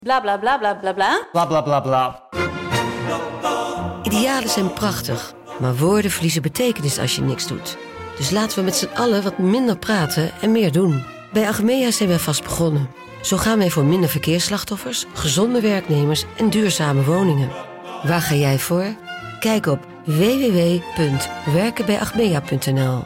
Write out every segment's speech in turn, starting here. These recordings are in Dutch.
Bla bla bla bla bla bla. Bla bla bla bla. Idealen zijn prachtig, maar woorden verliezen betekenis als je niks doet. Dus laten we met z'n allen wat minder praten en meer doen. Bij Achmea zijn wij vast begonnen. Zo gaan wij voor minder verkeersslachtoffers, gezonde werknemers en duurzame woningen. Waar ga jij voor? Kijk op www.werkenbijachmea.nl.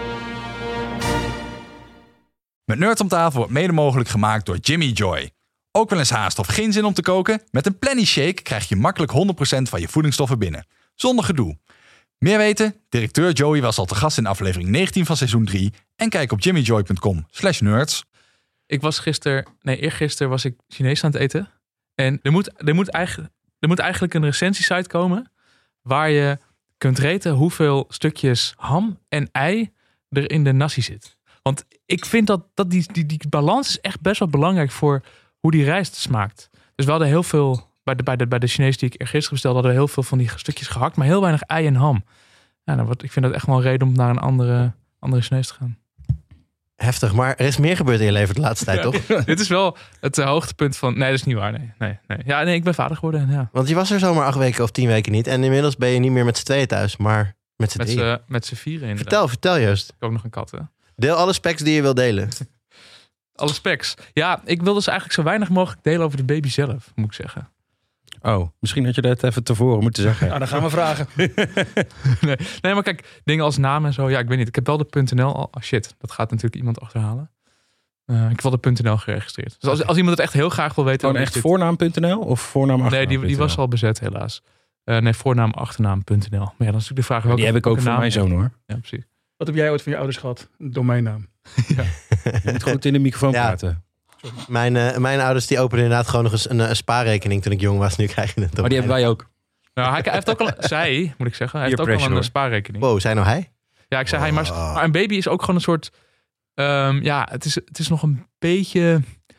Met Nerds om tafel wordt mede mogelijk gemaakt door Jimmy Joy. Ook wel eens haast of geen zin om te koken? Met een Planny Shake krijg je makkelijk 100% van je voedingsstoffen binnen. Zonder gedoe. Meer weten? Directeur Joey was al te gast in aflevering 19 van seizoen 3. En kijk op jimmyjoy.com/nerds. Ik was eergisteren was ik Chinees aan het eten. En er moet eigenlijk een recensiesite komen waar je kunt raten hoeveel stukjes ham en ei er in de nasi zit. Want ik vind dat die balans is echt best wel belangrijk voor hoe die rijst smaakt. Dus we hadden heel veel, bij de Chinees die ik gisteren bestelde, hadden we heel veel van die stukjes gehakt, maar heel weinig ei en ham. Ja, ik vind dat echt wel een reden om naar een andere Chinees te gaan. Heftig, maar er is meer gebeurd in je leven de laatste tijd, toch? Dit is wel het hoogtepunt van... Nee, dat is niet waar. Nee. Ja, ik ben vader geworden. Ja. Want je was er zomaar 8 weken of 10 weken niet. En inmiddels ben je niet meer met z'n tweeën thuis, maar met z'n drieën. Met z'n vieren inderdaad. Vertel Joost. Ik heb ook nog een kat, hè? Deel alle specs die je wil delen. Alle specs. Ja, ik wil dus eigenlijk zo weinig mogelijk delen over de baby zelf, moet ik zeggen. Oh, misschien had je dat even tevoren moeten zeggen. Nou, dan gaan we vragen. Nee, maar kijk, dingen als naam en zo. Ja, ik weet niet. Ik heb wel de .nl al. Oh shit, dat gaat natuurlijk iemand achterhalen. Ik heb wel de .nl geregistreerd. Dus als iemand het echt heel graag wil weten... Gewoon echt voornaam.nl of voornaam achternaam? Nee, die was al bezet helaas. Voornaam achternaam.nl. Maar ja, dan is natuurlijk de vraag... Die heb ik ook voor mijn zoon, hoor. Ja, precies. Wat heb jij ooit van je ouders gehad? Een domeinnaam. Ja. Je moet goed in de microfoon praten. Mijn ouders die openden inderdaad gewoon nog eens een spaarrekening toen ik jong was. Nu krijg je het. Maar die hebben wij ook. Nou, hij heeft ook al... Zij, moet ik zeggen. Hij heeft ook al een spaarrekening. Wow, zei nou hij? Ja, ik zei hij. Maar een baby is ook gewoon een soort... het is nog een beetje...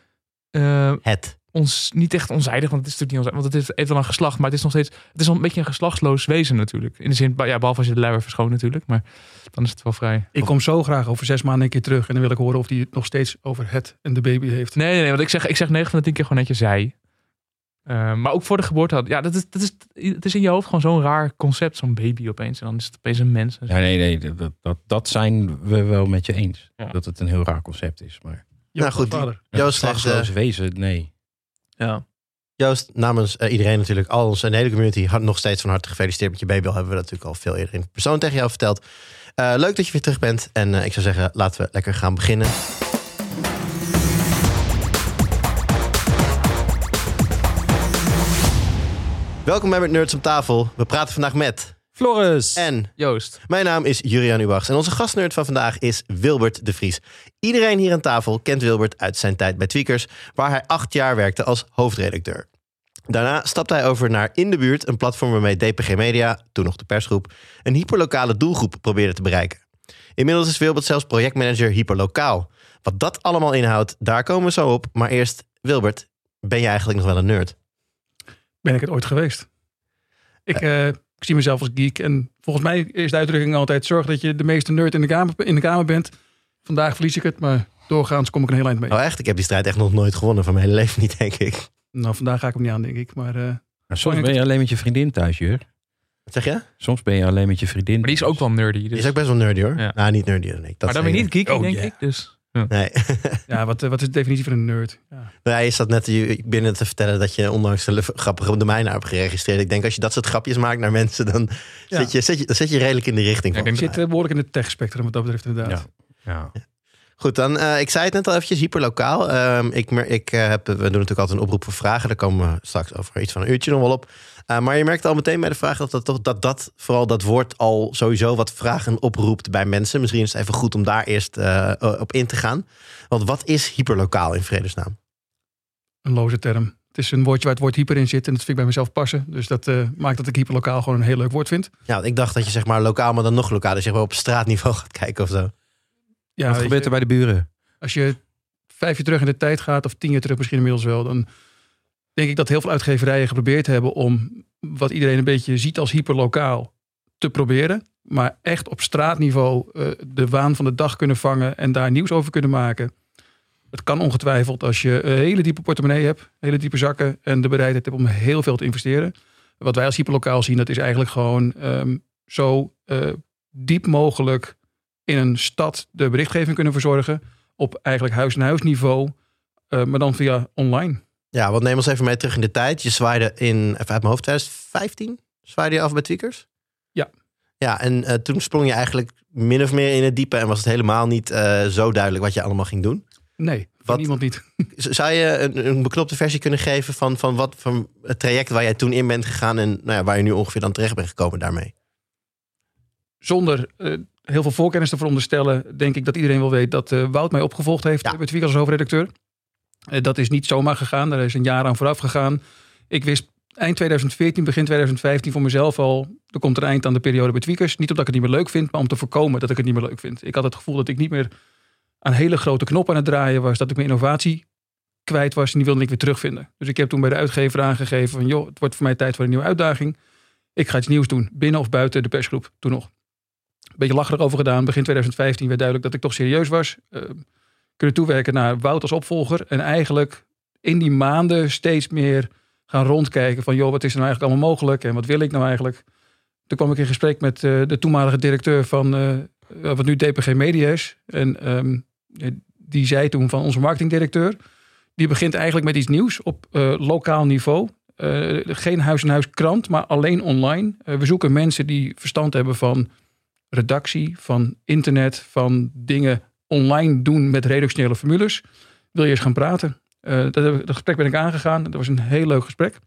niet echt onzijdig, want het is natuurlijk niet onzijdig, want het heeft wel een geslacht, maar het is nog steeds... Het is nog een beetje een geslachtsloos wezen natuurlijk. In de zin, ja, behalve als je de luier verschoont natuurlijk, maar dan is het wel vrij... Ik kom zo graag over 6 maanden een keer terug en dan wil ik horen of hij het nog steeds over het en de baby heeft. Nee, want ik zeg 9 van de 10 keer gewoon netjes zij. Maar ook voor de geboorte had... Ja, het is in je hoofd gewoon zo'n raar concept, zo'n baby opeens. En dan is het opeens een mens. Ja, nee, dat zijn we wel met je eens. Ja. Dat het een heel raar concept is, maar... Nou goed, Joost geslachtloos wezen, nee. Ja. Joost, namens iedereen natuurlijk, al onze hele community, nog steeds van harte gefeliciteerd met je baby. Al hebben we dat natuurlijk al veel eerder in persoon tegen jou verteld. Leuk dat je weer terug bent. En ik zou zeggen, laten we lekker gaan beginnen. Welkom bij Met Nerds om tafel. We praten vandaag met... Floris en Joost. Mijn naam is Juriaan Ubachs en onze gastnerd van vandaag is Wilbert de Vries. Iedereen hier aan tafel kent Wilbert uit zijn tijd bij Tweakers, waar hij 8 jaar werkte als hoofdredacteur. Daarna stapte hij over naar In de Buurt, een platform waarmee DPG Media, toen nog de persgroep, een hyperlokale doelgroep probeerde te bereiken. Inmiddels is Wilbert zelfs projectmanager hyperlokaal. Wat dat allemaal inhoudt, daar komen we zo op. Maar eerst, Wilbert, ben je eigenlijk nog wel een nerd? Ben ik het ooit geweest? Ik zie mezelf als geek en volgens mij is de uitdrukking altijd... zorg dat je de meeste nerd in de kamer bent. Vandaag verlies ik het, maar doorgaans kom ik een heel eind mee. Oh echt? Ik heb die strijd echt nog nooit gewonnen van mijn hele leven niet, denk ik. Nou, vandaag ga ik hem niet aan, denk ik. Maar soms ben je alleen met je vriendin thuis, Jur. Wat zeg je? Soms ben je alleen met je vriendin. Maar die is ook wel nerdy. Dus... Die is ook best wel nerdy, hoor. Ja. Nou, niet nerdy, dan ik. Maar dan ben je niet geeky, denk ik. Dus... Ja. Nee. Ja, wat is de definitie van een nerd? Ja. Nou, je zat net binnen te vertellen dat je ondanks de grappige domeinnaam hebt geregistreerd. Ik denk als je dat soort grapjes maakt naar mensen, dan zit je redelijk in de redelijk in de richting. Ik zit behoorlijk in het tech-spectrum wat dat betreft inderdaad. Ja. Goed, dan ik zei het net al eventjes, hyperlokaal. We doen natuurlijk altijd een oproep voor vragen. Daar komen we straks over iets van een uurtje nog wel op. Maar je merkt al meteen bij de vraag dat vooral dat woord al sowieso wat vragen oproept bij mensen. Misschien is het even goed om daar eerst op in te gaan. Want wat is hyperlokaal in vredesnaam? Een loze term. Het is een woordje waar het woord hyper in zit en dat vind ik bij mezelf passen. Dus dat maakt dat ik hyperlokaal gewoon een heel leuk woord vind. Ja, ik dacht dat je zeg maar lokaal, maar dan nog lokaal. Dus zeg maar op straatniveau gaat kijken of zo. Ja, wat gebeurt er bij de buren? Als je 5 jaar terug in de tijd gaat, of 10 jaar terug misschien inmiddels wel, dan denk ik dat heel veel uitgeverijen geprobeerd hebben om wat iedereen een beetje ziet als hyperlokaal te proberen. Maar echt op straatniveau de waan van de dag kunnen vangen en daar nieuws over kunnen maken. Het kan ongetwijfeld als je een hele diepe portemonnee hebt, hele diepe zakken en de bereidheid hebt om heel veel te investeren. Wat wij als hyperlokaal zien, dat is eigenlijk gewoon zo diep mogelijk in een stad de berichtgeving kunnen verzorgen op eigenlijk huis-en-huis niveau, maar dan via online. Ja, wat neem ons even mee terug in de tijd. Je zwaaide even uit mijn hoofd, 2015 zwaaide je af bij Tweakers? Ja. Ja, en toen sprong je eigenlijk min of meer in het diepe en was het helemaal niet zo duidelijk wat je allemaal ging doen. Nee, van niemand niet. Zou je een beknopte versie kunnen geven van het traject waar jij toen in bent gegaan en waar je nu ongeveer dan terecht bent gekomen daarmee? Zonder heel veel voorkennis te veronderstellen, denk ik dat iedereen wel weet dat Wout mij opgevolgd heeft bij Tweakers als hoofdredacteur. Dat is niet zomaar gegaan, daar is een jaar aan vooraf gegaan. Ik wist eind 2014, begin 2015 voor mezelf al, er komt een eind aan de periode bij Tweakers. Niet omdat ik het niet meer leuk vind, maar om te voorkomen dat ik het niet meer leuk vind. Ik had het gevoel dat ik niet meer aan hele grote knoppen aan het draaien was, dat ik mijn innovatie kwijt was en die wilde ik weer terugvinden. Dus ik heb toen bij de uitgever aangegeven van joh, het wordt voor mij tijd voor een nieuwe uitdaging. Ik ga iets nieuws doen, binnen of buiten de persgroep, toen nog. Een beetje lacherig over gedaan. Begin 2015 werd duidelijk dat ik toch serieus was. Kunnen toewerken naar Wout als opvolger. En eigenlijk in die maanden steeds meer gaan rondkijken van joh, wat is er nou eigenlijk allemaal mogelijk en wat wil ik nou eigenlijk? Toen kwam ik in gesprek met de toenmalige directeur van wat nu DPG Media is. En die zei toen van onze marketingdirecteur, die begint eigenlijk met iets nieuws op lokaal niveau. Geen huis-en-huis krant, maar alleen online. We zoeken mensen die verstand hebben van redactie, van internet, van dingen online doen met redactionele formules. Wil je eens gaan praten? Dat gesprek ben ik aangegaan. Dat was een heel leuk gesprek.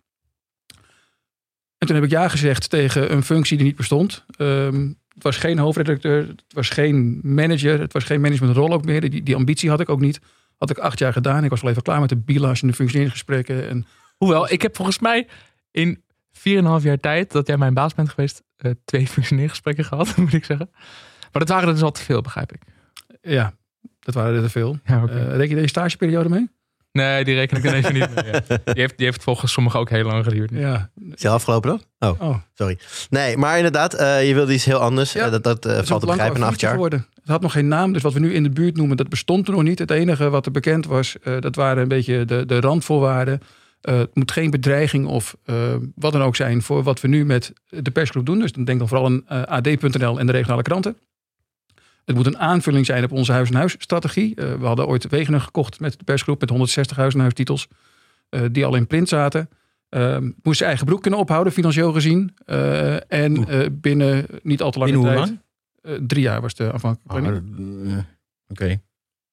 En toen heb ik ja gezegd tegen een functie die niet bestond. Het was geen hoofdredacteur, het was geen manager, het was geen managementrol ook meer. Die ambitie had ik ook niet. Had ik 8 jaar gedaan. Ik was wel even klaar met de bilas en de functioneringsgesprekken. En Hoewel, ik heb volgens mij in 4,5 jaar tijd dat jij mijn baas bent geweest, 2 functioneringsgesprekken gehad, moet ik zeggen. Maar dat waren er dus al te veel, begrijp ik. Ja, dat waren er te veel. Ja, okay. Reken je deze stageperiode mee? Nee, die reken ik er even niet mee. Ja. Die heeft volgens sommigen ook heel lang geduurd. Ja. Is je afgelopen dan? Oh, sorry. Nee, maar inderdaad, je wilde iets heel anders. Ja, dat valt te begrijpen na 8 jaar. Geworden. Het had nog geen naam, dus wat we nu in de buurt noemen, dat bestond er nog niet. Het enige wat er bekend was, dat waren een beetje de randvoorwaarden. Het moet geen bedreiging of wat dan ook zijn voor wat we nu met de persgroep doen. Dus dan denk dan vooral aan AD.nl en de regionale kranten. Het moet een aanvulling zijn op onze huis-en-huis strategie. We hadden ooit Wegener gekocht met de persgroep met 160 huis-en-huis titels. Die al in print zaten. Moest zijn eigen broek kunnen ophouden, financieel gezien. Binnen niet al te lange binnen tijd. Hoe lang? 3 jaar was de aanvankelijke planning. Oké.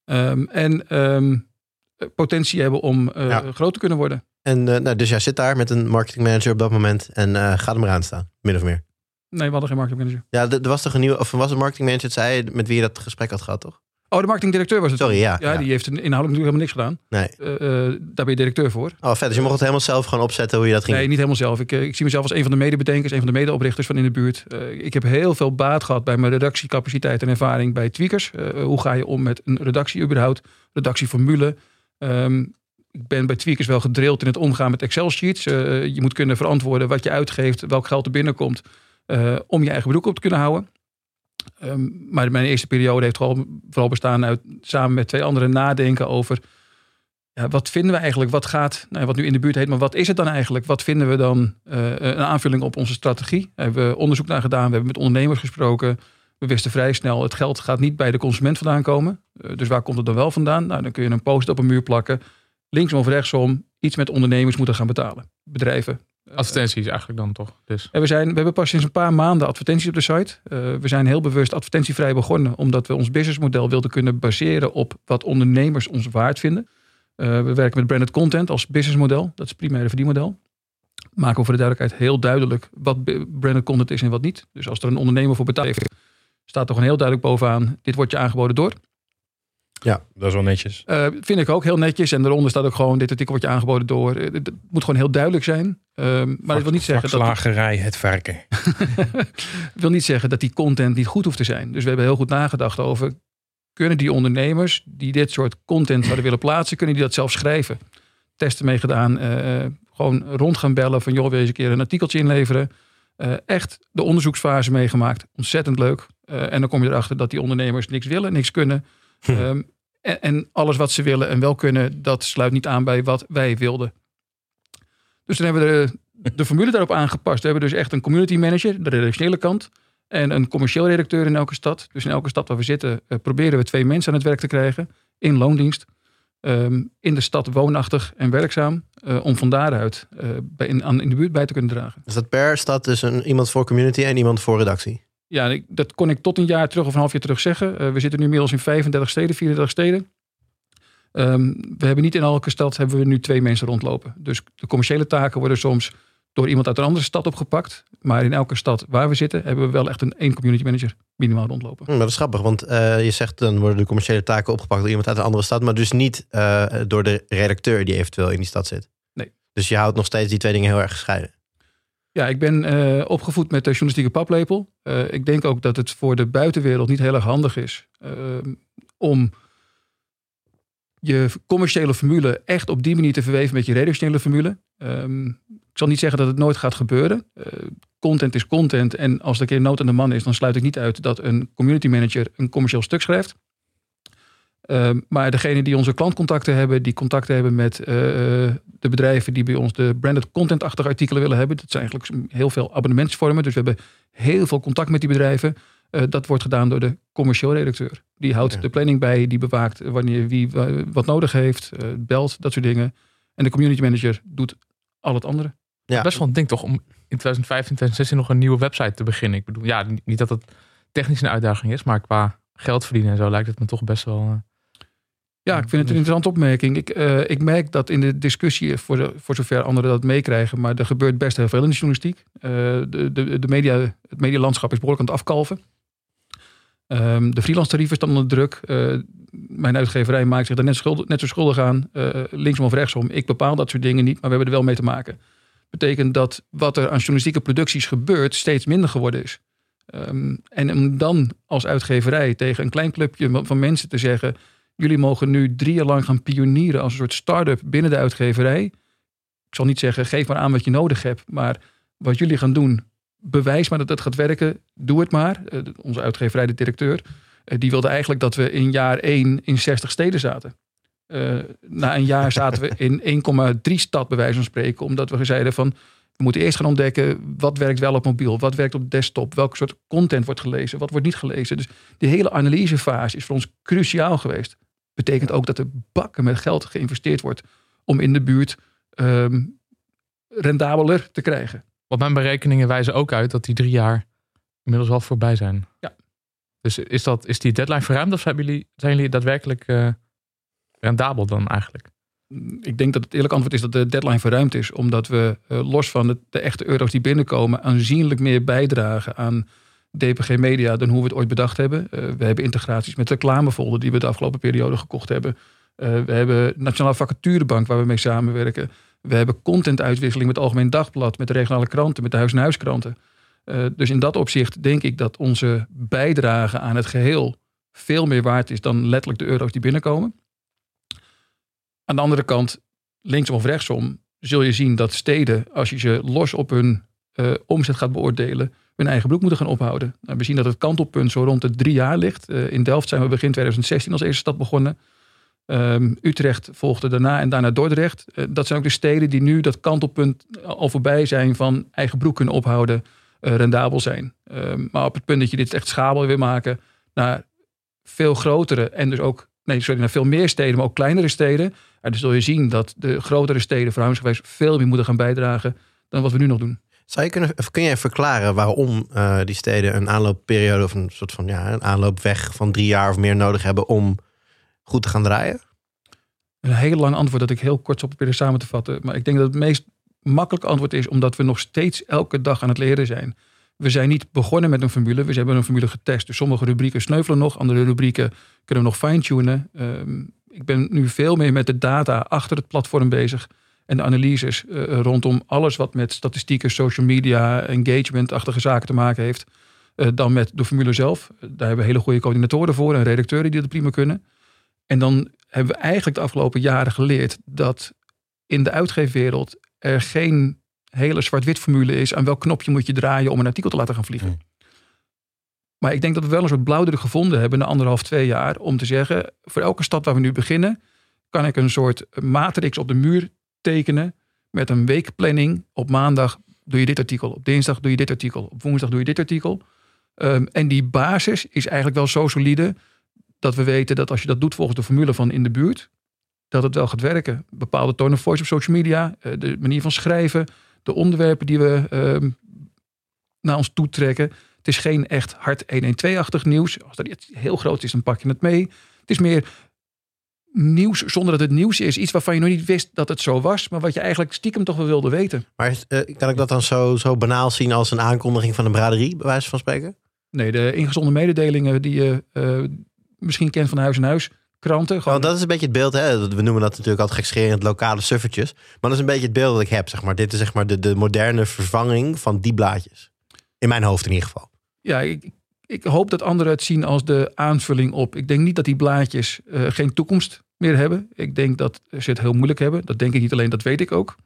Potentie hebben om groot te kunnen worden. En dus jij zit daar met een marketingmanager op dat moment en gaat hem eraan staan, min of meer. Nee, we hadden geen marketingmanager. Ja, er was toch een nieuwe, of was een marketingmanager, het zei met wie je dat gesprek had gehad, toch? Oh, de marketingdirecteur was het. Sorry, ja. Die heeft inhoudelijk natuurlijk helemaal niks gedaan. Nee. Daar ben je directeur voor. Oh, vet. Dus je mocht het helemaal zelf gewoon opzetten hoe je dat ging Nee, doen? niet helemaal zelf. Ik zie mezelf als een van de medebedenkers, een van de medeoprichters van in de buurt. Ik heb heel veel baat gehad bij mijn redactiecapaciteit en ervaring bij Tweakers. Hoe ga je om met een redactie überhaupt? Redactieformule. Ik ben bij Tweakers wel gedrild in het omgaan met Excel-sheets. Je moet kunnen verantwoorden wat je uitgeeft, welk geld er binnenkomt. Om je eigen broek op te kunnen houden. Maar mijn eerste periode heeft vooral bestaan uit samen met 2 anderen nadenken over wat vinden we eigenlijk, wat nu in de buurt heet, maar wat is het dan eigenlijk? Wat vinden we dan een aanvulling op onze strategie? Daar hebben we onderzoek naar gedaan, we hebben met ondernemers gesproken. We wisten vrij snel, het geld gaat niet bij de consument vandaan komen. Dus waar komt het dan wel vandaan? Nou, dan kun je een post op een muur plakken. Linksom of rechtsom, iets met ondernemers moeten gaan betalen. Bedrijven. Advertenties eigenlijk dan toch? Dus. We hebben pas sinds een paar maanden advertenties op de site. We zijn heel bewust advertentievrij begonnen, omdat we ons businessmodel wilden kunnen baseren op wat ondernemers ons waard vinden. We werken met branded content als businessmodel. Dat is het primaire verdienmodel. Maken we voor de duidelijkheid heel duidelijk wat branded content is en wat niet. Dus als er een ondernemer voor betaald heeft, staat er gewoon heel duidelijk bovenaan, dit wordt je aangeboden door. Ja, dat is wel netjes. Vind ik ook heel netjes. En daaronder staat ook gewoon, dit artikel wordt je aangeboden door. Het moet gewoon heel duidelijk zijn. Maar dat wil niet zeggen dat slagerij het varken. wil niet zeggen dat die content niet goed hoeft te zijn. Dus we hebben heel goed nagedacht over, kunnen die ondernemers die dit soort content zouden willen plaatsen, kunnen die dat zelf schrijven? Testen mee gedaan. Gewoon rond gaan bellen van, joh, wil je eens een keer een artikeltje inleveren? Echt de onderzoeksfase meegemaakt. Ontzettend leuk. En dan kom je erachter dat die ondernemers niks willen, niks kunnen. En alles wat ze willen en wel kunnen, dat sluit niet aan bij wat wij wilden. Dus dan hebben we de formule daarop aangepast. We hebben dus echt een community manager, de redactionele kant. En een commercieel redacteur in elke stad. Dus in elke stad waar we zitten proberen we 2 mensen aan het werk te krijgen. In loondienst. In de stad woonachtig en werkzaam. Om van daaruit in de buurt bij te kunnen dragen. Is dat per stad dus iemand voor community en iemand voor redactie? Ja, dat kon ik tot een jaar terug of een half jaar terug zeggen. We zitten nu inmiddels in 34 steden. We hebben niet in elke stad hebben we nu 2 mensen rondlopen. Dus de commerciële taken worden soms door iemand uit een andere stad opgepakt. Maar in elke stad waar we zitten hebben we wel echt één community manager minimaal rondlopen. Maar dat is grappig, want je zegt dan worden de commerciële taken opgepakt door iemand uit een andere stad. Maar dus niet door de redacteur die eventueel in die stad zit. Nee. Dus je houdt nog steeds die 2 dingen heel erg gescheiden. Ja, ik ben opgevoed met de journalistieke paplepel. Ik denk ook dat het voor de buitenwereld niet heel erg handig is om je commerciële formule echt op die manier te verweven met je redactionele formule. Ik zal niet zeggen dat het nooit gaat gebeuren. Content is content en als er een keer nood aan de man is, dan sluit ik niet uit dat een community manager een commercieel stuk schrijft. Maar degene die onze klantcontacten hebben, die contacten hebben met de bedrijven die bij ons de branded content-achtige artikelen willen hebben. Dat zijn eigenlijk heel veel abonnementsvormen. Dus we hebben heel veel contact met die bedrijven. Dat wordt gedaan door de commercieel redacteur. Die houdt de planning bij, die bewaakt wanneer wie wat nodig heeft, belt, dat soort dingen. En de community manager doet al het andere. Ja. Best wel een ding toch om in 2015, 2016 nog een nieuwe website te beginnen. Ik bedoel, ja, niet dat het technisch een uitdaging is, maar qua geld verdienen en zo lijkt het me toch best wel... Ja, ik vind het een interessante opmerking. Ik merk dat in de discussie, voor zover anderen dat meekrijgen, maar er gebeurt best heel veel in de journalistiek. Het medialandschap is behoorlijk aan het afkalven. De freelance tarieven staan onder druk. Mijn uitgeverij maakt zich daar net zo schuldig aan. Linksom of rechtsom. Ik bepaal dat soort dingen niet, maar we hebben er wel mee te maken. Betekent dat wat er aan journalistieke producties gebeurt steeds minder geworden is. En om dan als uitgeverij tegen een klein clubje van mensen te zeggen: jullie mogen nu 3 jaar lang gaan pionieren als een soort start-up binnen de uitgeverij. Ik zal niet zeggen, geef maar aan wat je nodig hebt. Maar wat jullie gaan doen, bewijs maar dat het gaat werken. Doe het maar. Onze uitgeverij, de directeur, die wilde eigenlijk dat we in jaar 1 in 60 steden zaten. Na een jaar zaten we in 1,3 stad bij wijze van spreken. Omdat we zeiden van, we moeten eerst gaan ontdekken wat werkt wel op mobiel. Wat werkt op desktop. Welke soort content wordt gelezen. Wat wordt niet gelezen. Dus die hele analysefase is voor ons cruciaal geweest. Betekent ook dat er bakken met geld geïnvesteerd wordt om in de buurt rendabeler te krijgen. Want mijn berekeningen wijzen ook uit dat die 3 jaar inmiddels wel voorbij zijn. Ja. Dus is die deadline verruimd of zijn jullie daadwerkelijk rendabel dan eigenlijk? Ik denk dat het eerlijk antwoord is dat de deadline verruimd is. Omdat we los van de echte euro's die binnenkomen aanzienlijk meer bijdragen aan DPG Media dan hoe we het ooit bedacht hebben. We hebben integraties met reclamefolder die we de afgelopen periode gekocht hebben. We hebben Nationale Vacaturebank waar we mee samenwerken. We hebben contentuitwisseling met het Algemeen Dagblad, met de regionale kranten, met de huis-en-huiskranten. Dus in dat opzicht denk ik dat onze bijdrage aan het geheel veel meer waard is dan letterlijk de euro's die binnenkomen. Aan de andere kant, linksom of rechtsom, zul je zien dat steden, als je ze los op hun omzet gaat beoordelen, hun eigen broek moeten gaan ophouden. We zien dat het kantelpunt zo rond de 3 jaar ligt. In Delft zijn we begin 2016 als eerste stad begonnen. Utrecht volgde daarna en daarna Dordrecht. Dat zijn ook de steden die nu dat kantelpunt al voorbij zijn van eigen broek kunnen ophouden, rendabel zijn. Maar op het punt dat je dit echt schabel wil maken naar veel grotere en dus ook, naar veel meer steden, maar ook kleinere steden. Dan zul je zien dat de grotere steden verhoudingsgewijs veel meer moeten gaan bijdragen dan wat we nu nog doen. Kun je verklaren waarom die steden een aanloopperiode of een soort van een aanloopweg van 3 jaar of meer nodig hebben om goed te gaan draaien? Een heel lang antwoord dat ik heel kort zal proberen samen te vatten. Maar ik denk dat het meest makkelijke antwoord is omdat we nog steeds elke dag aan het leren zijn. We zijn niet begonnen met een formule. We hebben een formule getest. Dus sommige rubrieken sneuvelen nog. Andere rubrieken kunnen we nog fine-tunen. Ik ben nu veel meer met de data achter het platform bezig. En de analyses rondom alles wat met statistieken, social media, engagement-achtige zaken te maken heeft. Dan met de formule zelf. Daar hebben we hele goede coördinatoren voor en redacteuren die dat prima kunnen. En dan hebben we eigenlijk de afgelopen jaren geleerd dat in de uitgeefwereld er geen hele zwart-wit formule is aan welk knopje moet je draaien om een artikel te laten gaan vliegen. Maar ik denk dat we wel een soort blauwdruk gevonden hebben na 1,5-2 jaar. Om te zeggen, voor elke stad waar we nu beginnen, kan ik een soort matrix op de muur tekenen. Met een weekplanning. Op maandag doe je dit artikel. Op dinsdag doe je dit artikel. Op woensdag doe je dit artikel. En die basis is eigenlijk wel zo solide dat we weten dat als je dat doet volgens de formule van in de buurt, dat het wel gaat werken. Bepaalde tone of voice op social media, de manier van schrijven, de onderwerpen die we naar ons toe trekken. Het is geen echt hard 112-achtig nieuws. Als dat iets heel groot is, dan pak je het mee. Het is meer nieuws zonder dat het nieuws is. Iets waarvan je nog niet wist dat het zo was, maar wat je eigenlijk stiekem toch wel wilde weten. Maar kan ik dat dan zo banaal zien als een aankondiging van een braderie, bij wijze van spreken? Nee, de ingezonden mededelingen die je misschien kent van Huis en Huis kranten. Want dat is een beetje het beeld, hè? We noemen dat natuurlijk altijd gekscherend lokale suffertjes. Maar dat is een beetje het beeld dat ik heb, zeg maar. Dit is zeg maar de moderne vervanging van die blaadjes. In mijn hoofd in ieder geval. Ja, ik hoop dat anderen het zien als de aanvulling op. Ik denk niet dat die blaadjes geen toekomst meer hebben. Ik denk dat ze het heel moeilijk hebben. Dat denk ik niet alleen, dat weet ik ook.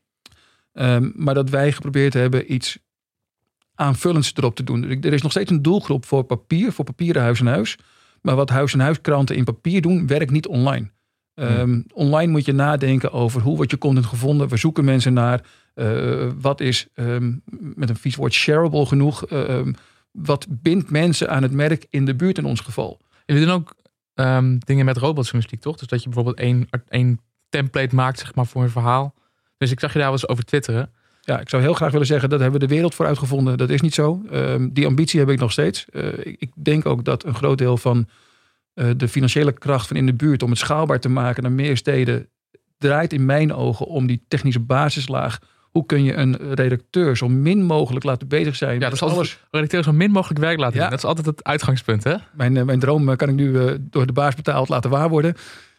Maar dat wij geprobeerd hebben iets aanvullends erop te doen. Er is nog steeds een doelgroep voor papier, voor papieren Huis en Huis. Maar wat Huis en Huis kranten in papier doen, werkt niet online. Online moet je nadenken over hoe wordt je content gevonden. We zoeken mensen naar wat is met een vies woord shareable genoeg. Wat bindt mensen aan het merk in de buurt in ons geval. Jullie doen ook dingen met robotjournalistiek, toch? Dus dat je bijvoorbeeld één template maakt, zeg maar, voor een verhaal. Dus ik zag je daar wel eens over twitteren. Ja, ik zou heel graag willen zeggen, dat hebben we de wereld voor uitgevonden. Dat is niet zo. Die ambitie heb ik nog steeds. Ik denk ook dat een groot deel van de financiële kracht van in de buurt om het schaalbaar te maken naar meer steden draait in mijn ogen om die technische basislaag. Hoe kun je een redacteur zo min mogelijk laten bezig zijn? Ja, dat is alles. Redacteur zo min mogelijk werk laten doen. Dat is altijd het uitgangspunt, hè? Mijn droom kan ik nu door de baas betaald laten waar worden.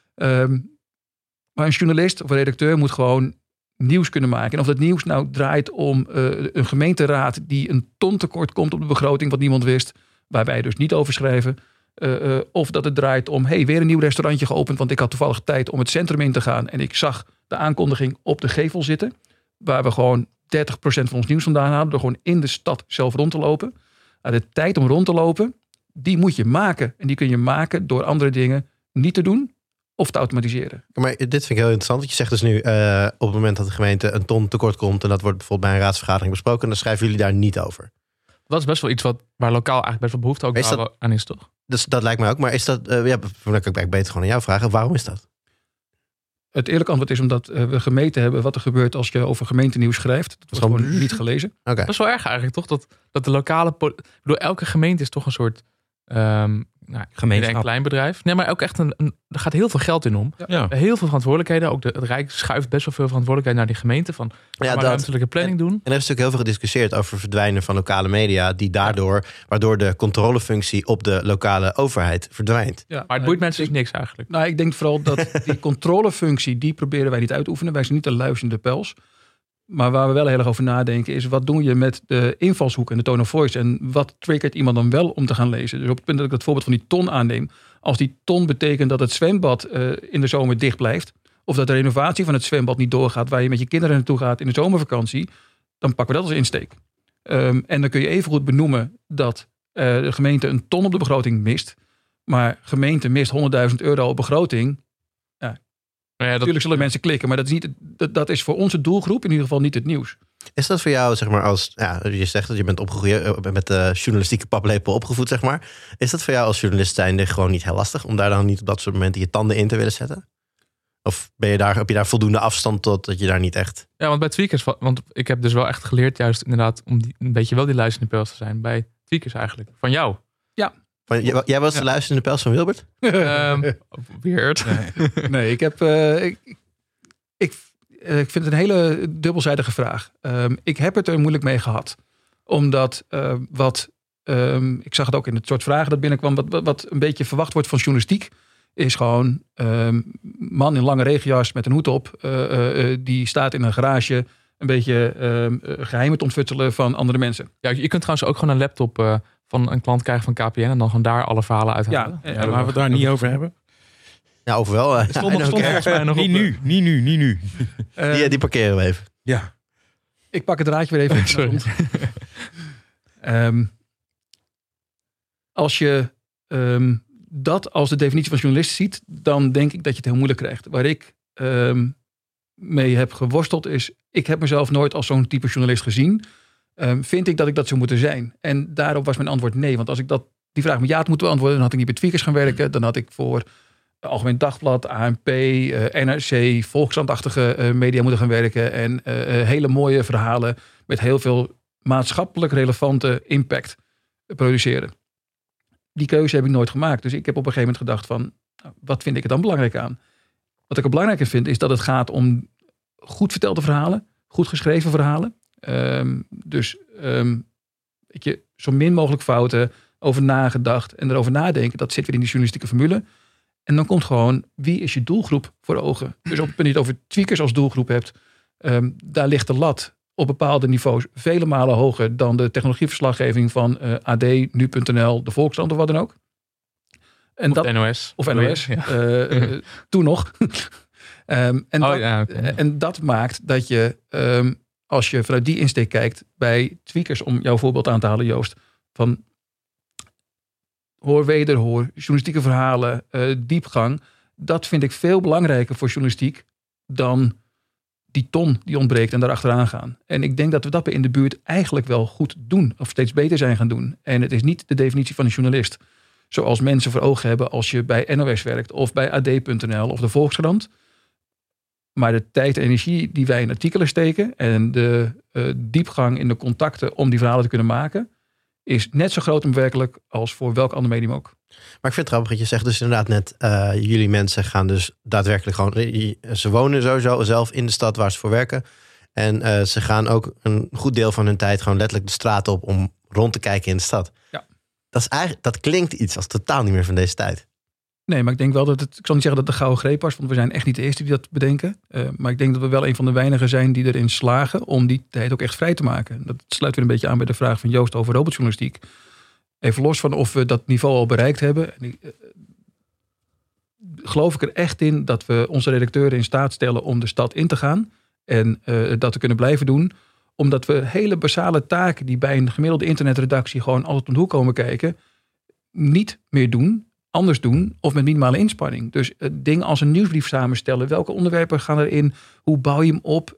Maar een journalist of een redacteur moet gewoon nieuws kunnen maken. En of dat nieuws nou draait om een gemeenteraad die een ton tekort komt op de begroting, wat niemand wist, waar wij dus niet over schrijven. Of dat het draait om, weer een nieuw restaurantje geopend, want ik had toevallig tijd om het centrum in te gaan en ik zag de aankondiging op de gevel zitten, waar we gewoon 30% van ons nieuws vandaan halen, door gewoon in de stad zelf rond te lopen. De tijd om rond te lopen, die moet je maken. En die kun je maken door andere dingen niet te doen of te automatiseren. Maar dit vind ik heel interessant. Want je zegt dus nu, op het moment dat de gemeente een ton tekort komt en dat wordt bijvoorbeeld bij een raadsvergadering besproken, dan schrijven jullie daar niet over. Dat is best wel iets waar lokaal eigenlijk best wel behoefte ook aan is, toch? Dus dat lijkt mij ook. Maar is dat, dan kan ik beter gewoon aan jou vragen. Waarom is dat? Het eerlijke antwoord is omdat we gemeten hebben wat er gebeurt als je over gemeentenieuws schrijft. Dat wordt gewoon niet gelezen. Okay. Dat is wel erg eigenlijk, toch? Dat de lokale... Door elke gemeente is toch een soort... gemeenschap. Een klein bedrijf. Nee, maar ook echt er gaat heel veel geld in om. Ja. Heel veel verantwoordelijkheden. Ook het Rijk schuift best wel veel verantwoordelijkheid naar die gemeente. Van ruimtelijke planning doen. En er is natuurlijk heel veel gediscussieerd over verdwijnen van lokale media. Waardoor de controlefunctie op de lokale overheid verdwijnt. Ja, maar het boeit mensen dus niks eigenlijk. Nou, ik denk vooral dat die controlefunctie, die proberen wij niet uit te oefenen. Wij zijn niet de luisterende pels. Maar waar we wel heel erg over nadenken is, wat doe je met de invalshoek en de tone of voice? En wat triggert iemand dan wel om te gaan lezen? Dus op het punt dat ik het voorbeeld van die ton aanneem. Als die ton betekent dat het zwembad in de zomer dicht blijft. Of dat de renovatie van het zwembad niet doorgaat waar je met je kinderen naartoe gaat in de zomervakantie. Dan pakken we dat als insteek. En dan kun je even goed benoemen dat de gemeente een ton op de begroting mist. Maar gemeente mist €100.000 op begroting. Natuurlijk zullen mensen klikken, maar dat is voor onze doelgroep in ieder geval niet het nieuws. Is dat voor jou, zeg maar, als je zegt dat je bent opgegroeid met de journalistieke paplepel opgevoed, zeg maar. Is dat voor jou als journalist zijnde gewoon niet heel lastig om daar dan niet op dat soort momenten je tanden in te willen zetten? Of heb je daar voldoende afstand tot dat je daar niet echt... Ja, want bij Tweakers, want ik heb dus wel echt geleerd juist inderdaad om een beetje wel die luisterende pels te zijn bij Tweakers eigenlijk. Van jou. Ja. Jij was de luisterende pels van Wilbert? Weird. Nee, ik vind het een hele dubbelzijdige vraag. Ik heb het er moeilijk mee gehad. Omdat ik zag het ook in het soort vragen dat binnenkwam, wat een beetje verwacht wordt van journalistiek, is gewoon man in lange regenjas met een hoed op. Die staat in een garage een beetje geheimen te ontfutselen van andere mensen. Ja, je kunt trouwens ook gewoon een laptop van een klant krijgen van KPN en dan gewoon daar alle verhalen uithalen. Ja, maar we het daar niet over hebben. Ja, over wel. Stond volgens mij nog niet nu. Die parkeren we even. Ja. Ik pak het draadje weer even. Sorry. als je dat als de definitie van journalist ziet, dan denk ik dat je het heel moeilijk krijgt. Waar ik mee heb geworsteld is, ik heb mezelf nooit als zo'n type journalist gezien. Vind ik dat ik dat zou moeten zijn? En daarop was mijn antwoord nee. Want als ik die vraag met ja had moeten beantwoorden, dan had ik niet bij Tweakers gaan werken. Dan had ik voor Algemeen Dagblad, ANP, NRC, Volkskrant-achtige media moeten gaan werken. En hele mooie verhalen met heel veel maatschappelijk relevante impact produceren. Die keuze heb ik nooit gemaakt. Dus ik heb op een gegeven moment gedacht van, wat vind ik er dan belangrijk aan? Wat ik er belangrijker vind is dat het gaat om goed vertelde verhalen, goed geschreven verhalen. Weet je, zo min mogelijk fouten, over nagedacht en erover nadenken. Dat zit weer in die journalistieke formule. En dan komt gewoon, wie is je doelgroep voor ogen? Dus op het punt dat je het over Tweakers als doelgroep hebt, daar ligt de lat op bepaalde niveaus vele malen hoger dan de technologieverslaggeving van AD, Nu.nl, de Volkskrant of wat dan ook. En of dat, NOS. Of NOS. Ja. Toen nog. En dat maakt dat je, als je vanuit die insteek kijkt bij Tweakers, om jouw voorbeeld aan te halen, Joost, van hoor, journalistieke verhalen, diepgang. Dat vind ik veel belangrijker voor journalistiek dan die ton die ontbreekt en daarachteraan gaan. En ik denk dat we dat in de buurt eigenlijk wel goed doen. Of steeds beter zijn gaan doen. En het is niet de definitie van een journalist. Zoals mensen voor ogen hebben als je bij NOS werkt. Of bij AD.nl of de Volkskrant. Maar de tijd en energie die wij in artikelen steken. En de diepgang in de contacten om die verhalen te kunnen maken. Is net zo groot en werkelijk als voor welk ander medium ook. Maar ik vind het grappig dat je zegt dus inderdaad net, jullie mensen gaan dus daadwerkelijk gewoon, ze wonen sowieso zelf in de stad waar ze voor werken. En ze gaan ook een goed deel van hun tijd gewoon letterlijk de straat op om rond te kijken in de stad. Ja. Dat klinkt iets als totaal niet meer van deze tijd. Nee, maar ik denk wel dat ik zal niet zeggen dat het de gouden greep was, want we zijn echt niet de eerste die dat bedenken. Maar ik denk dat we wel een van de weinigen zijn die erin slagen om die tijd ook echt vrij te maken. Dat sluit weer een beetje aan bij de vraag van Joost over robotjournalistiek. Even los van of we dat niveau al bereikt hebben. Geloof ik er echt in dat we onze redacteuren in staat stellen om de stad in te gaan. En dat te kunnen blijven doen. Omdat we hele basale taken die bij een gemiddelde internetredactie gewoon altijd om de hoek komen kijken, niet meer doen, anders doen of met minimale inspanning. Dus dingen als een nieuwsbrief samenstellen. Welke onderwerpen gaan erin? Hoe bouw je hem op?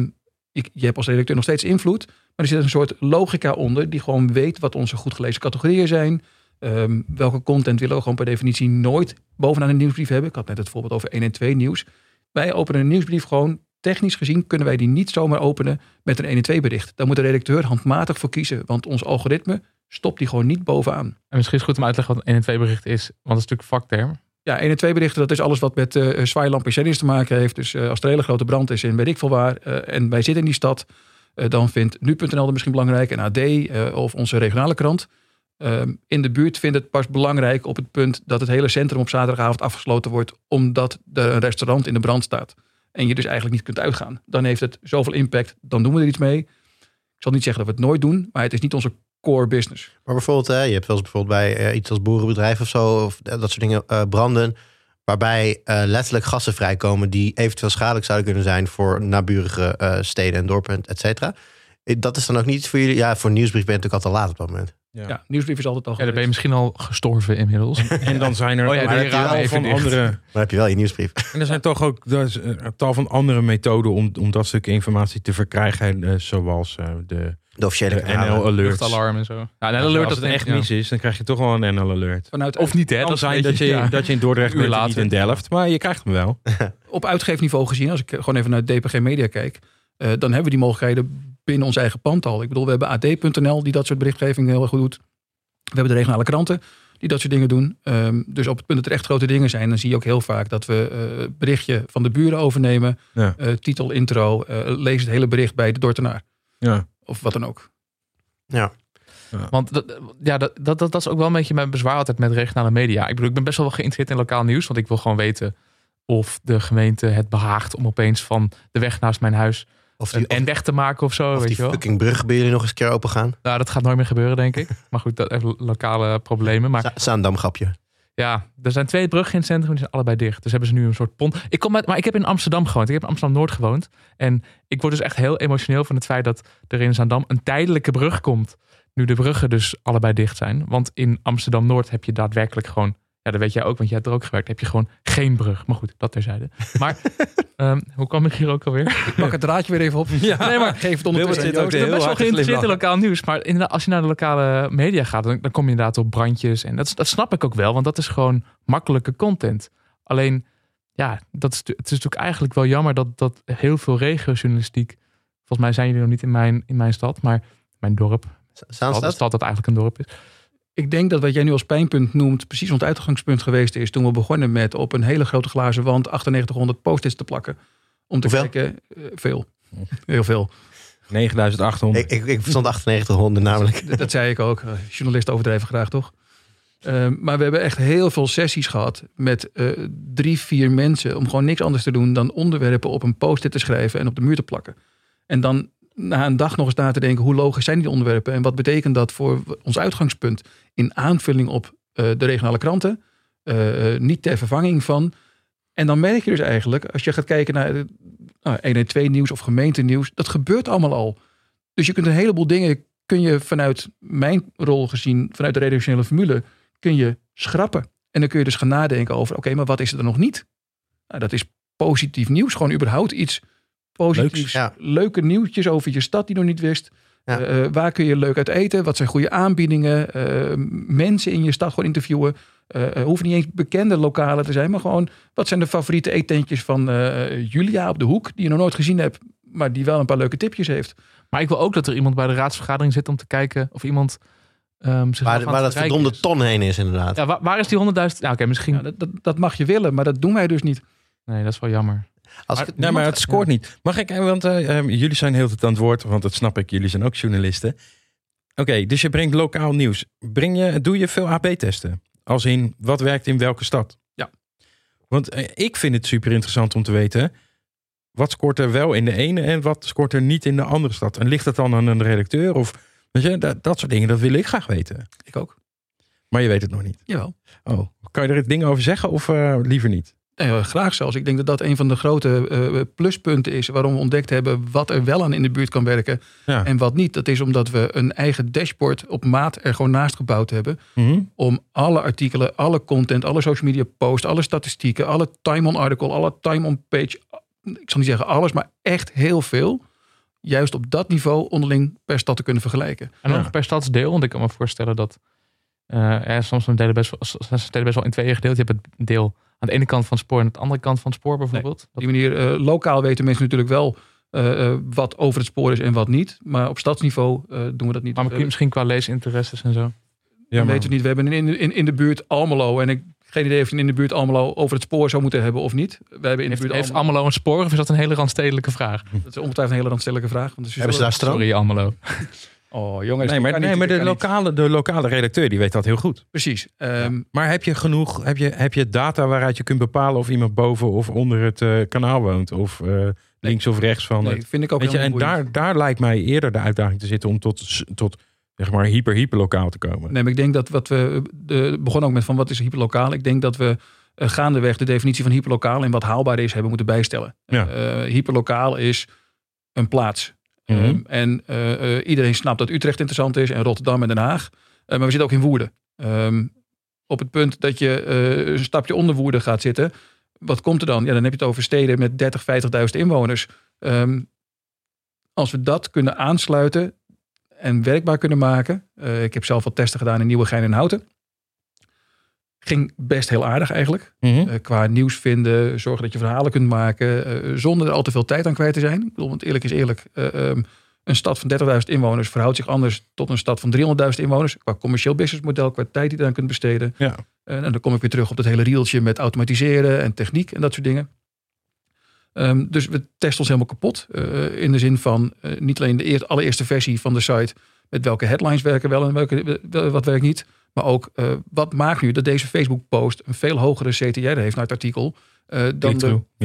Je hebt als redacteur nog steeds invloed. Maar er zit een soort logica onder die gewoon weet wat onze goed gelezen categorieën zijn. Welke content willen we gewoon per definitie nooit bovenaan een nieuwsbrief hebben. Ik had net het voorbeeld over 112 nieuws. Wij openen een nieuwsbrief gewoon. Technisch gezien kunnen wij die niet zomaar openen met een 112 bericht. Daar moet de redacteur handmatig voor kiezen. Want ons algoritme stopt die gewoon niet bovenaan. En misschien is het goed om uit te leggen wat een 112 bericht is. Want dat is natuurlijk vakterm. Ja, 112 berichten, dat is alles wat met zwaailampen en zenders te maken heeft. Dus als er een hele grote brand is in weet ik veel waar. En wij zitten in die stad. Dan vindt Nu.nl er misschien belangrijk. En AD of onze regionale krant. In de buurt vindt het pas belangrijk op het punt dat het hele centrum op zaterdagavond afgesloten wordt. Omdat er een restaurant in de brand staat. En je dus eigenlijk niet kunt uitgaan. Dan heeft het zoveel impact. Dan doen we er iets mee. Ik zal niet zeggen dat we het nooit doen. Maar het is niet onze core business. Maar bijvoorbeeld, je hebt wel eens bijvoorbeeld bij iets als boerenbedrijf of zo. Of dat soort dingen branden. Waarbij letterlijk gassen vrijkomen die eventueel schadelijk zouden kunnen zijn voor naburige steden en dorpen, et cetera. Dat is dan ook niet iets voor jullie. Ja, voor nieuwsbrief ben je natuurlijk al te laat op dat moment. Ja, nieuwsbrief is altijd al Ja, dan ben je misschien al gestorven inmiddels. En dan zijn er Maar heb je wel je nieuwsbrief. En er zijn toch ook een tal van andere methoden om dat stuk informatie te verkrijgen. Zoals de officiële NL Alert. Luchtalarm en zo. Ja, NL Alert, Alert, als het echt mis is, dan krijg je toch wel een NL Alert. Of niet, hè? Het kan dat zijn dat je in Dordrecht bent en niet in Delft. Maar je krijgt hem wel. Op uitgeefniveau gezien, als ik gewoon even naar DPG Media kijk, dan hebben we die mogelijkheden binnen ons eigen pand al. Ik bedoel, we hebben AD.nl die dat soort berichtgeving heel erg goed doet. We hebben de regionale kranten die dat soort dingen doen. Dus op het punt dat er echt grote dingen zijn, dan zie je ook heel vaak dat we berichtje van de buren overnemen. Ja. Titel, intro, lees het hele bericht bij de Dordtenaar. Ja. Of wat dan ook. Ja. Want dat is ook wel een beetje mijn bezwaar altijd met regionale media. Ik bedoel, ik ben best wel geïnteresseerd in lokaal nieuws. Want ik wil gewoon weten of de gemeente het behaagt om opeens van de weg naast mijn huis en weg te maken of zo. Of weet die je wel. fucking brug bij jullie nog eens een keer open gaan. Nou, dat gaat nooit meer gebeuren, denk ik. Maar goed, dat heeft lokale problemen. Maar Zaandam grapje. Ja, er zijn 2 bruggen in het centrum, die zijn allebei dicht. Dus hebben ze nu een soort pont. Maar ik heb in Amsterdam gewoond. Ik heb in Amsterdam-Noord gewoond. En ik word dus echt heel emotioneel van het feit dat er in Zaandam een tijdelijke brug komt. Nu de bruggen dus allebei dicht zijn. Want in Amsterdam-Noord heb je daadwerkelijk gewoon... Ja, dat weet jij ook, want jij hebt er ook gewerkt. Heb je gewoon geen brug. Maar goed, dat terzijde. Maar hoe kwam ik hier ook alweer? Ik pak het draadje weer even op. Ja. Nee, maar Geef het ondertussen. Wilbert zit ook Joost. Ik ben best wel hard te geïnteresseerd in glimlachen. lokaal nieuws. Maar inderdaad, als je naar de lokale media gaat, dan kom je inderdaad op brandjes. En dat snap ik ook wel, want dat is gewoon makkelijke content. Alleen, ja, het is natuurlijk eigenlijk wel jammer dat heel veel regiojournalistiek... Volgens mij zijn jullie nog niet in mijn stad, maar mijn dorp. De Zaanstad? stad dat eigenlijk een dorp is. Ik denk dat wat jij nu als pijnpunt noemt precies ons uitgangspunt geweest is toen we begonnen met op een hele grote glazen wand 9800 post-its te plakken. Om te Hoeveel? kijken, veel. Heel veel. 9800. Ik verstond 9800 namelijk. Dat zei ik ook. Journalisten overdrijven graag, toch? Maar we hebben echt heel veel sessies gehad met 3-4 mensen om gewoon niks anders te doen dan onderwerpen op een post-it te schrijven en op de muur te plakken. En dan na een dag nog eens na te denken, hoe logisch zijn die onderwerpen en wat betekent dat voor ons uitgangspunt in aanvulling op de regionale kranten, niet ter vervanging van. En dan merk je dus eigenlijk, als je gaat kijken naar 112 nieuws of gemeentenieuws, dat gebeurt allemaal al. Dus je kunt een heleboel dingen, kun je vanuit mijn rol gezien, vanuit de redactionele formule, kun je schrappen. En dan kun je dus gaan nadenken over, oké, maar wat is er dan nog niet? Nou, dat is positief nieuws, gewoon überhaupt iets positiefs. Leuks, ja. Leuke nieuwtjes over je stad die je nog niet wist. Ja. Waar kun je leuk uit eten? Wat zijn goede aanbiedingen? Mensen in je stad gewoon interviewen. Hoeven niet eens bekende lokalen te zijn, maar gewoon wat zijn de favoriete eetentjes van Julia op de hoek, die je nog nooit gezien hebt, maar die wel een paar leuke tipjes heeft. Maar ik wil ook dat er iemand bij de raadsvergadering zit om te kijken of iemand Waar dat verdomde ton heen is inderdaad. Ja, waar is die 100.000? Nou, oké, misschien. Ja, dat mag je willen, maar dat doen wij dus niet. Nee, dat is wel jammer. Als ik het Nee, maar het scoort niet. Mag ik, want jullie zijn heel de tijd aan het woord, want dat snap ik, jullie zijn ook journalisten. Oké, dus je brengt lokaal nieuws. Doe je veel AB-testen? Als in, wat werkt in welke stad? Ja. Want ik vind het super interessant om te weten, wat scoort er wel in de ene en wat scoort er niet in de andere stad? En ligt dat dan aan een redacteur? Of weet je, dat soort dingen, dat wil ik graag weten. Ik ook. Maar je weet het nog niet. Jawel. Oh, kan je er dingen over zeggen of liever niet? Graag zelfs. Ik denk dat dat een van de grote pluspunten is waarom we ontdekt hebben wat er wel aan in de buurt kan werken Ja. en wat niet. Dat is omdat we een eigen dashboard op maat er gewoon naast gebouwd hebben. Mhm. Om alle artikelen, alle content, alle social media posts, alle statistieken, alle time-on article, alle time-on page. Ik zal niet zeggen alles, maar echt heel veel. Juist op dat niveau onderling per stad te kunnen vergelijken. En dan Ja. nog per stadsdeel, want ik kan me voorstellen dat soms zijn delen best wel in tweeën gedeeld. Je hebt het deel aan de ene kant van het spoor en aan de andere kant van het spoor bijvoorbeeld. Op die manier, lokaal weten mensen natuurlijk wel wat over het spoor is en wat niet. Maar op stadsniveau doen we dat niet. Maar misschien qua leesinteresses en zo. Ja, Dat maar- weten we niet. We hebben in de buurt Almelo. En ik geen idee of je in de buurt Almelo over het spoor zou moeten hebben of niet. We hebben in de buurt Heeft Almelo een spoor of is dat een hele randstedelijke vraag? Dat is ongetwijfeld een hele randstellige vraag. Want Hebben ze daar strand? Sorry Almelo. Oh jongens. Nee, dat kan maar niet, dat kan niet. de lokale redacteur die weet dat heel goed. Precies. Maar heb je genoeg, heb je data waaruit je kunt bepalen of iemand boven of onder het kanaal woont? Of links of rechts van Nee, het? vind ik ook Weet je, helemaal en boeiend. daar lijkt mij eerder de uitdaging te zitten om tot zeg maar hyperlokaal te komen. Nee, maar ik denk dat wat we begonnen ook met van wat is hyperlokaal. Ik denk dat we gaandeweg de definitie van hyperlokaal en wat haalbaar is hebben moeten bijstellen. Ja. Hyperlokaal is een plaats. Mhm. En iedereen snapt dat Utrecht interessant is en Rotterdam en Den Haag. Maar we zitten ook in Woerden. Op het punt dat je een stapje onder Woerden gaat zitten. Wat komt er dan? Ja, dan heb je het over steden met 30.000, 50.000 inwoners. Als we dat kunnen aansluiten en werkbaar kunnen maken. Ik heb zelf wat testen gedaan in Nieuwegein en Houten. Ging best heel aardig eigenlijk. Mhm. Qua nieuws vinden, zorgen dat je verhalen kunt maken. Zonder er al te veel tijd aan kwijt te zijn. Ik bedoel, want eerlijk is eerlijk. Een stad van 30.000 inwoners verhoudt zich anders tot een stad van 300.000 inwoners. Qua commercieel businessmodel, qua tijd die je eraan kunt besteden. Ja. En dan kom ik weer terug op dat hele rieltje met automatiseren en techniek en dat soort dingen. Dus we testen ons helemaal kapot. In de zin van niet alleen de allereerste versie van de site. Met welke headlines werken wel en wat werkt niet. Maar ook wat maakt nu dat deze Facebook post een veel hogere CTR heeft naar het artikel. Dan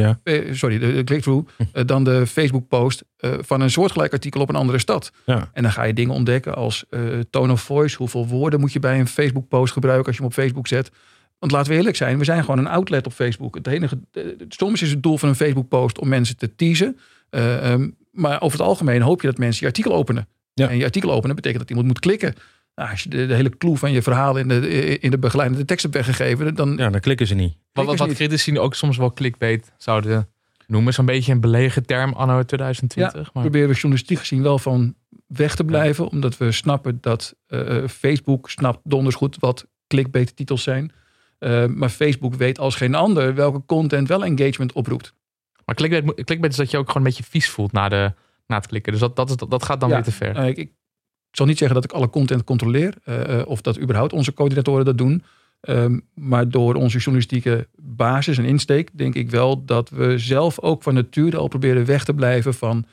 de click-through. Dan de Facebook post van een soortgelijk artikel op een andere stad. Ja. En dan ga je dingen ontdekken als tone of voice. Hoeveel woorden moet je bij een Facebook post gebruiken als je hem op Facebook zet. Want laten we eerlijk zijn, we zijn gewoon een outlet op Facebook. Soms is het doel van een Facebook-post om mensen te teasen. Maar over het algemeen hoop je dat mensen je artikel openen. Ja. En je artikel openen betekent dat iemand moet klikken. Nou, als je de hele clue van je verhaal in de begeleidende tekst hebt weggegeven, dan klikken ze niet. Wat critici ook soms wel clickbait zouden noemen. Zo'n beetje een belegen term anno 2020. Maar proberen we journalistiek gezien wel van weg te blijven. Omdat we snappen dat Facebook snapt donders goed wat clickbait titels zijn. Maar Facebook weet als geen ander welke content wel engagement oproept. Maar clickbait is dat je ook gewoon een beetje vies voelt na het klikken. Dus dat gaat dan weer te ver. Ik zal niet zeggen dat ik alle content controleer. Of dat überhaupt onze coördinatoren dat doen. Maar door onze journalistieke basis en insteek denk ik wel dat we zelf ook van nature al proberen weg te blijven van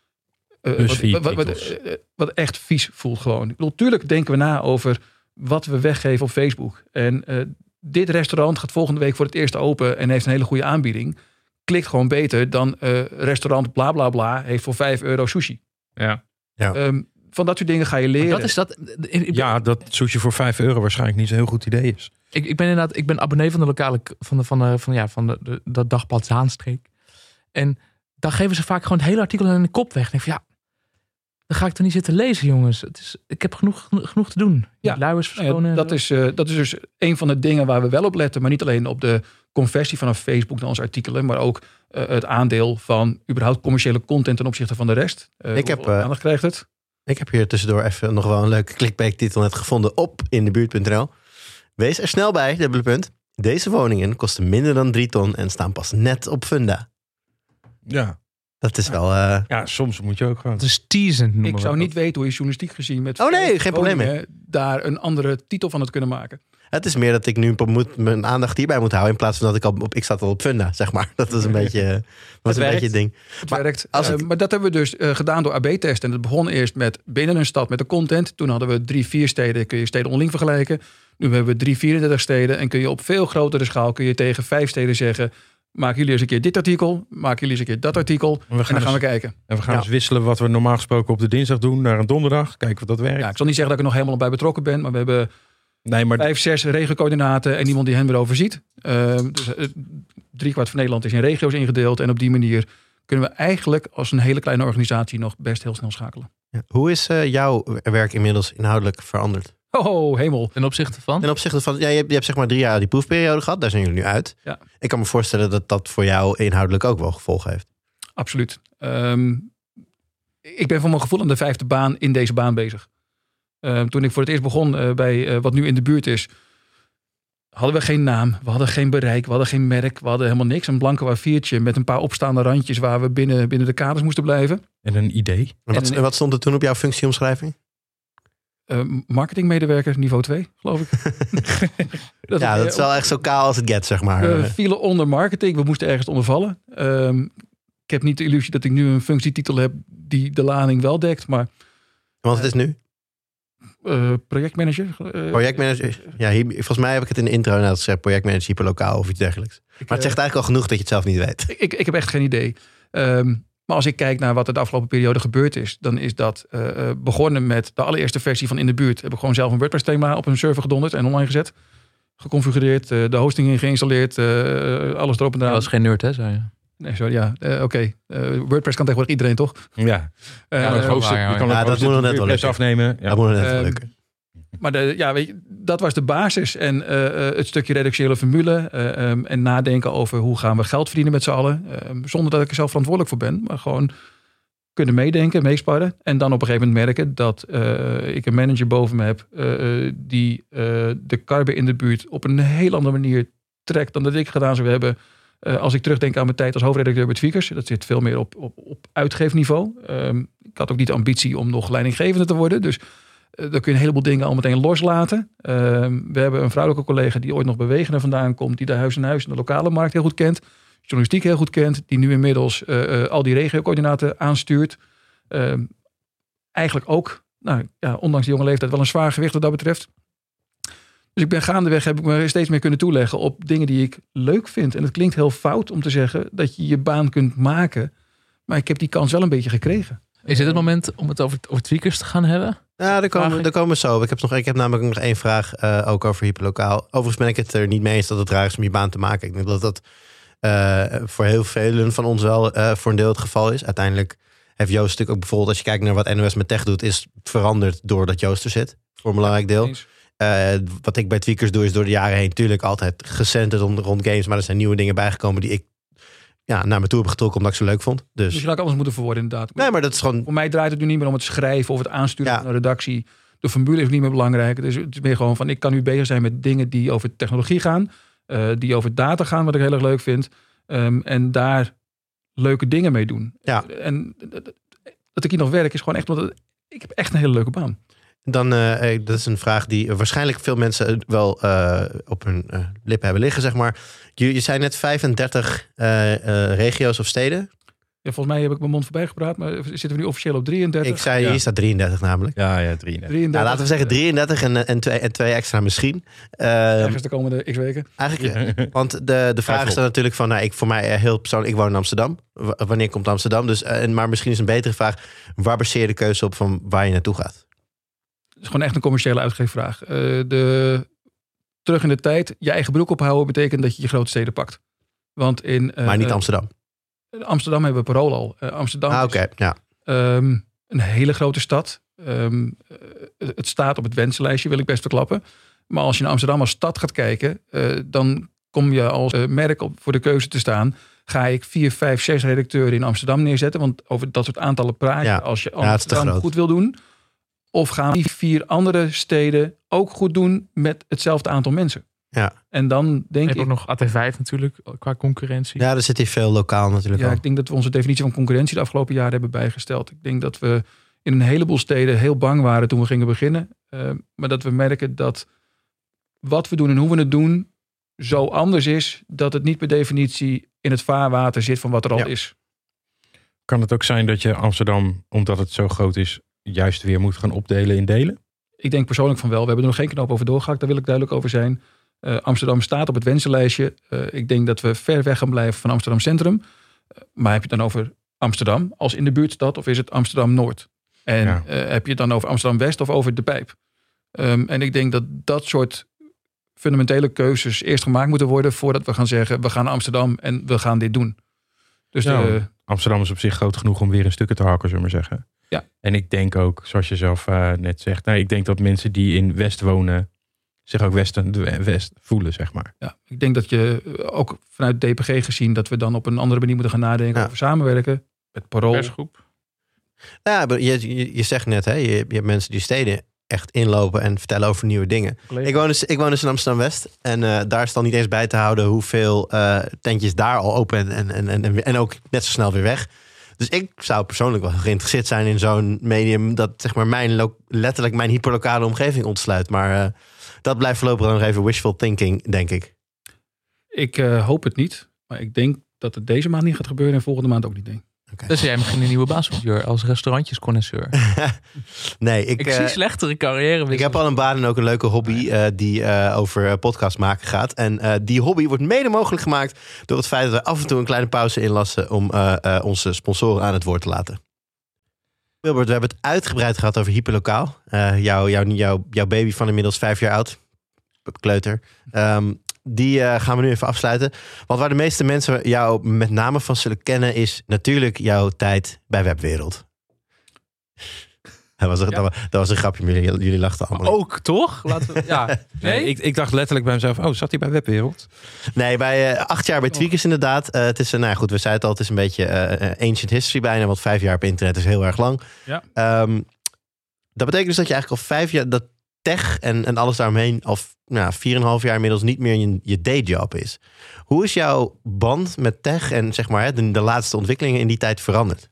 wat echt vies voelt gewoon. Ik bedoel, tuurlijk denken we na over wat we weggeven op Facebook. En dit restaurant gaat volgende week voor het eerst open en heeft een hele goede aanbieding. Klikt gewoon beter dan restaurant bla bla bla heeft voor €5 sushi. Ja. Van dat soort dingen ga je leren. Dat sushi voor €5 waarschijnlijk niet zo'n heel goed idee is. Ik ben abonnee van de lokale van dat dagblad Zaanstreek. En dan geven ze vaak gewoon het hele artikel in de kop weg. En ik denk dan ga ik toch niet zitten lezen, jongens. Ik heb genoeg te doen. Ja, luiers verschonen. Dat is dus een van de dingen waar we wel op letten. Maar niet alleen op de conversie vanaf Facebook naar onze artikelen. Maar ook het aandeel van überhaupt commerciële content ten opzichte van de rest. Aandacht krijgt het. Ik heb hier tussendoor even nog wel een leuke clickbait-titel net gevonden op indebuurt.nl. Wees er snel bij, dubbele punt. Deze woningen kosten minder dan 3 ton en staan pas net op Funda. Ja. Dat is wel... soms moet je ook gewoon... Het is teasend noemen Ik zou niet weten hoe je journalistiek gezien met... geen probleem mee. Daar een andere titel van het kunnen maken. Het is meer dat ik nu mijn aandacht hierbij moet houden in plaats van dat ik zat al op Funda, zeg maar. Dat is een beetje het ding. Het werkt. Maar dat hebben we dus gedaan door AB-testen. En het begon eerst met binnen een stad met de content. Toen hadden we 3-4 steden, kun je steden onderling vergelijken. Nu hebben we 3-34 steden en kun je op veel grotere schaal kun je tegen 5 steden zeggen: maken jullie eens een keer dit artikel, maken jullie eens een keer dat artikel en dan gaan we kijken. En we gaan eens wisselen wat we normaal gesproken op de dinsdag doen naar een donderdag. Kijken of dat werkt. Ja, ik zal niet zeggen dat ik er nog helemaal bij betrokken ben, maar we hebben 5-6 regiocoördinaten en iemand die hen weer overziet. Dus 3/4 van Nederland is in regio's ingedeeld en op die manier kunnen we eigenlijk als een hele kleine organisatie nog best heel snel schakelen. Ja. Hoe is jouw werk inmiddels inhoudelijk veranderd? Oh, hemel. Ten opzichte van? Ten opzichte van, je hebt zeg maar 3 jaar die proefperiode gehad. Daar zijn jullie nu uit. Ja. Ik kan me voorstellen dat dat voor jou inhoudelijk ook wel gevolgen heeft. Absoluut. Ik ben voor mijn gevoel aan de 5e baan in deze baan bezig. Toen ik voor het eerst begon bij wat nu in de buurt is, hadden we geen naam, we hadden geen bereik, we hadden geen merk, we hadden helemaal niks. Een blanke A4'tje met een paar opstaande randjes waar we binnen de kaders moesten blijven. En een idee. En wat stond er toen op jouw functieomschrijving? Marketingmedewerker niveau 2, geloof ik. Dat is wel echt zo kaal als het get, zeg maar. We vielen onder marketing, we moesten ergens onder vallen. Ik heb niet de illusie dat ik nu een functietitel heb die de lading wel dekt, maar... Want het is nu? Projectmanager. Projectmanager. Ja, volgens mij heb ik het in de intro net gezegd. Projectmanager hyperlokaal of iets dergelijks. Maar het zegt eigenlijk al genoeg dat je het zelf niet weet. Ik heb echt geen idee. Maar als ik kijk naar wat er de afgelopen periode gebeurd is, dan is dat begonnen met de allereerste versie van In de Buurt. Heb ik gewoon zelf een WordPress thema op een server gedonderd en online gezet. Geconfigureerd, de hosting in geïnstalleerd, alles erop en eraan. Dat was geen nerd, hè, zei je? Nee, sorry, ja. Oké. WordPress kan tegenwoordig iedereen, toch? Ja. Dat is ook waar. Je kan dat moet nog net wel lukken. afnemen. Ja. Dat moet nog net wel lukken. Maar weet je, dat was de basis. En het stukje redactionele formule. En nadenken over hoe gaan we geld verdienen met z'n allen. Zonder dat ik er zelf verantwoordelijk voor ben. Maar gewoon kunnen meedenken, meesparren. En dan op een gegeven moment merken dat ik een manager boven me heb. Die de karbe in de buurt op een heel andere manier trekt dan dat ik gedaan zou hebben. Als ik terugdenk aan mijn tijd als hoofdredacteur bij Tweakers. Dat zit veel meer op uitgeefniveau. Ik had ook niet de ambitie om nog leidinggevende te worden. Dus dan kun je een heleboel dingen al meteen loslaten. We hebben een vrouwelijke collega die ooit nog bij Wegener vandaan komt. Die de huis en huis en de lokale markt heel goed kent. Journalistiek heel goed kent. Die nu inmiddels al die regiocoördinaten aanstuurt. Eigenlijk ook, ondanks de jonge leeftijd, wel een zwaar gewicht wat dat betreft. Dus ik ben gaandeweg, heb ik me steeds meer kunnen toeleggen op dingen die ik leuk vind. En het klinkt heel fout om te zeggen dat je je baan kunt maken. Maar ik heb die kans wel een beetje gekregen. Is dit het moment om het over Tweakers te gaan hebben? Ja, daar komen we zo. Ik heb namelijk nog 1 vraag ook over hyperlokaal. Overigens ben ik het er niet mee eens dat het raar is om je baan te maken. Ik denk dat dat voor heel velen van ons wel voor een deel het geval is. Uiteindelijk heeft Joost natuurlijk ook bijvoorbeeld, als je kijkt naar wat NOS met tech doet, is veranderd doordat Joost er zit. Voor een belangrijk deel. Wat ik bij Tweakers doe is door de jaren heen natuurlijk altijd gecenterd rond games. Maar er zijn nieuwe dingen bijgekomen die ik naar me toe heb getrokken omdat ik ze leuk vond. Dus je had anders moeten verwoorden inderdaad. Nee, maar dat is gewoon... Voor mij draait het nu niet meer om het schrijven of het aansturen van een redactie. De formule is niet meer belangrijk. Dus het is meer gewoon van, ik kan nu bezig zijn met dingen die over technologie gaan. Die over data gaan, wat ik heel erg leuk vind. En daar leuke dingen mee doen. Ja. En dat ik hier nog werk is gewoon echt, want ik heb echt een hele leuke baan. Dan, dat is een vraag die waarschijnlijk veel mensen wel op hun lippen hebben liggen, zeg maar. Je zei net 35 regio's of steden. Ja, volgens mij heb ik mijn mond voorbij gepraat, maar zitten we nu officieel op 33? Ik zei, hier staat 33 namelijk. Ja, 33. Nou, laten we zeggen 33 en twee extra misschien. Ergens de komende x weken. Eigenlijk, want de vraag is dan natuurlijk van, voor mij heel persoonlijk, ik woon in Amsterdam. Wanneer komt Amsterdam? Dus, maar misschien is een betere vraag, waar baseer je de keuze op van waar je naartoe gaat? Het is gewoon echt een commerciële uitgeefvraag. Terug in de tijd, je eigen broek ophouden betekent dat je je grote steden pakt. Want maar niet Amsterdam. Amsterdam hebben we parool al. Amsterdam is een hele grote stad. Het staat op het wensenlijstje, wil ik best verklappen. Maar als je naar Amsterdam als stad gaat kijken, dan kom je als merk voor de keuze te staan. Ga ik 4, 5, 6 redacteuren in Amsterdam neerzetten? Want over dat soort aantallen praat je als je Amsterdam goed wil doen. Of gaan die 4 andere steden ook goed doen met hetzelfde aantal mensen? Ja. En dan denk ik... ook nog AT5 natuurlijk, qua concurrentie. Ja, er zit hier veel lokaal natuurlijk al. Ik denk dat we onze definitie van concurrentie de afgelopen jaren hebben bijgesteld. Ik denk dat we in een heleboel steden heel bang waren toen we gingen beginnen. Maar dat we merken dat wat we doen en hoe we het doen zo anders is, dat het niet per definitie in het vaarwater zit van wat er al is. Kan het ook zijn dat je Amsterdam, omdat het zo groot is, juist weer moet gaan opdelen in delen? Ik denk persoonlijk van wel. We hebben er nog geen knoop over doorgehakt. Daar wil ik duidelijk over zijn. Amsterdam staat op het wensenlijstje. Ik denk dat we ver weg gaan blijven van Amsterdam Centrum. Maar heb je het dan over Amsterdam als in de buurtstad of is het Amsterdam Noord? En heb je het dan over Amsterdam West of over de Pijp? En ik denk dat dat soort fundamentele keuzes eerst gemaakt moeten worden voordat we gaan zeggen, we gaan naar Amsterdam en we gaan dit doen. Dus Amsterdam is op zich groot genoeg om weer in stukken te hakken, zullen we maar zeggen. Ja. En ik denk ook, zoals je zelf net zegt, ik denk dat mensen die in West wonen zich ook West voelen, zeg maar. Ja, ik denk dat je ook vanuit DPG gezien dat we dan op een andere manier moeten gaan nadenken over samenwerken met parool. Persgroep. Ja, je zegt net, je hebt mensen die steden echt inlopen en vertellen over nieuwe dingen. Ik woon dus in Amsterdam West en daar is dan niet eens bij te houden hoeveel tentjes daar al open en ook net zo snel weer weg. Dus ik zou persoonlijk wel geïnteresseerd zijn in zo'n medium dat zeg maar letterlijk mijn hyperlokale omgeving ontsluit. Maar dat blijft voorlopig nog even wishful thinking, denk ik. Ik hoop het niet, maar ik denk dat het deze maand niet gaat gebeuren en volgende maand ook niet, denk ik. Okay. Dus jij misschien een nieuwe baan als restaurantjesconnoisseur. Nee, ik zie slechtere carrière. Ik heb al een baan en ook een leuke hobby die over podcast maken gaat. En die hobby wordt mede mogelijk gemaakt door het feit dat we af en toe een kleine pauze inlassen om onze sponsoren aan het woord te laten. Wilbert, we hebben het uitgebreid gehad over hyperlokaal. Jouw baby van inmiddels 5 jaar oud, kleuter. Die gaan we nu even afsluiten. Want waar de meeste mensen jou met name van zullen kennen is natuurlijk jouw tijd bij Webwereld. Dat was een grapje, maar jullie lachten allemaal. Ook, toch? Laten we, Nee, ik dacht letterlijk bij mezelf, zat hij bij Webwereld? Nee, bij 8 jaar bij Tweakers inderdaad. Het is, goed, we zeiden het al, het is een beetje ancient history bijna, want 5 jaar op internet is heel erg lang. Ja. Dat betekent dus dat je eigenlijk al 5 jaar, dat tech en alles daaromheen al 4,5 jaar inmiddels niet meer je dayjob is. Hoe is jouw band met tech en zeg maar de laatste ontwikkelingen in die tijd veranderd?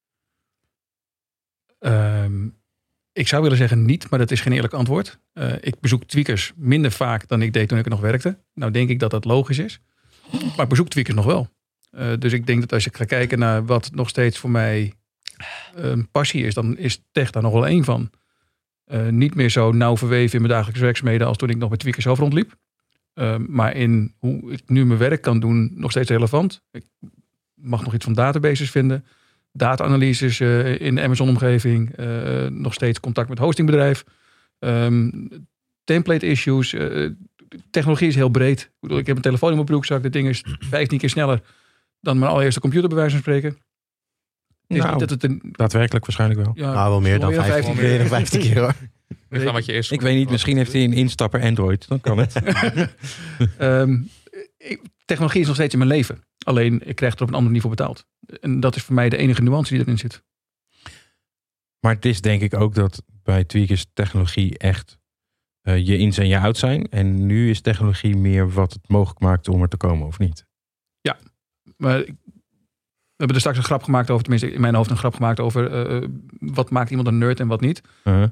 Ik zou willen zeggen niet, maar dat is geen eerlijk antwoord. Ik bezoek Tweakers minder vaak dan ik deed toen ik er nog werkte. Nou denk ik dat dat logisch is. Maar ik bezoek Tweakers nog wel. Dus ik denk dat als je gaat kijken naar wat nog steeds voor mij een passie is, dan is tech daar nog wel één van. Niet meer zo nauw verweven in mijn dagelijkse werkzaamheden als toen ik nog bij Tweakers zelf rondliep. Maar in hoe ik nu mijn werk kan doen, nog steeds relevant. Ik mag nog iets van databases vinden. data-analyses in de Amazon-omgeving. Nog steeds contact met hostingbedrijf. Template issues. Technologie is heel breed. Ik bedoel, ik heb een telefoon in mijn broekzak. Dat ding is 15 keer sneller dan mijn allereerste computer, bij wijze van spreken. Het is Nou, niet dat het een... Daadwerkelijk waarschijnlijk wel. Ja, Nou, wel meer dan 15 keer. 15 keer hoor. Ligt aan wat je eerst. Ik weet niet, misschien heeft hij een instapper Android. Dan kan het. Technologie is nog steeds in mijn leven. Alleen, ik krijg er op een ander niveau betaald. En dat is voor mij de enige nuance die erin zit. Maar het is denk ik ook dat bij Tweakers technologie echt je ins en je out zijn. En nu is technologie meer wat het mogelijk maakt om er te komen, of niet? Maar we hebben er straks een grap gemaakt over, tenminste in mijn hoofd een grap gemaakt over wat maakt iemand een nerd en wat niet.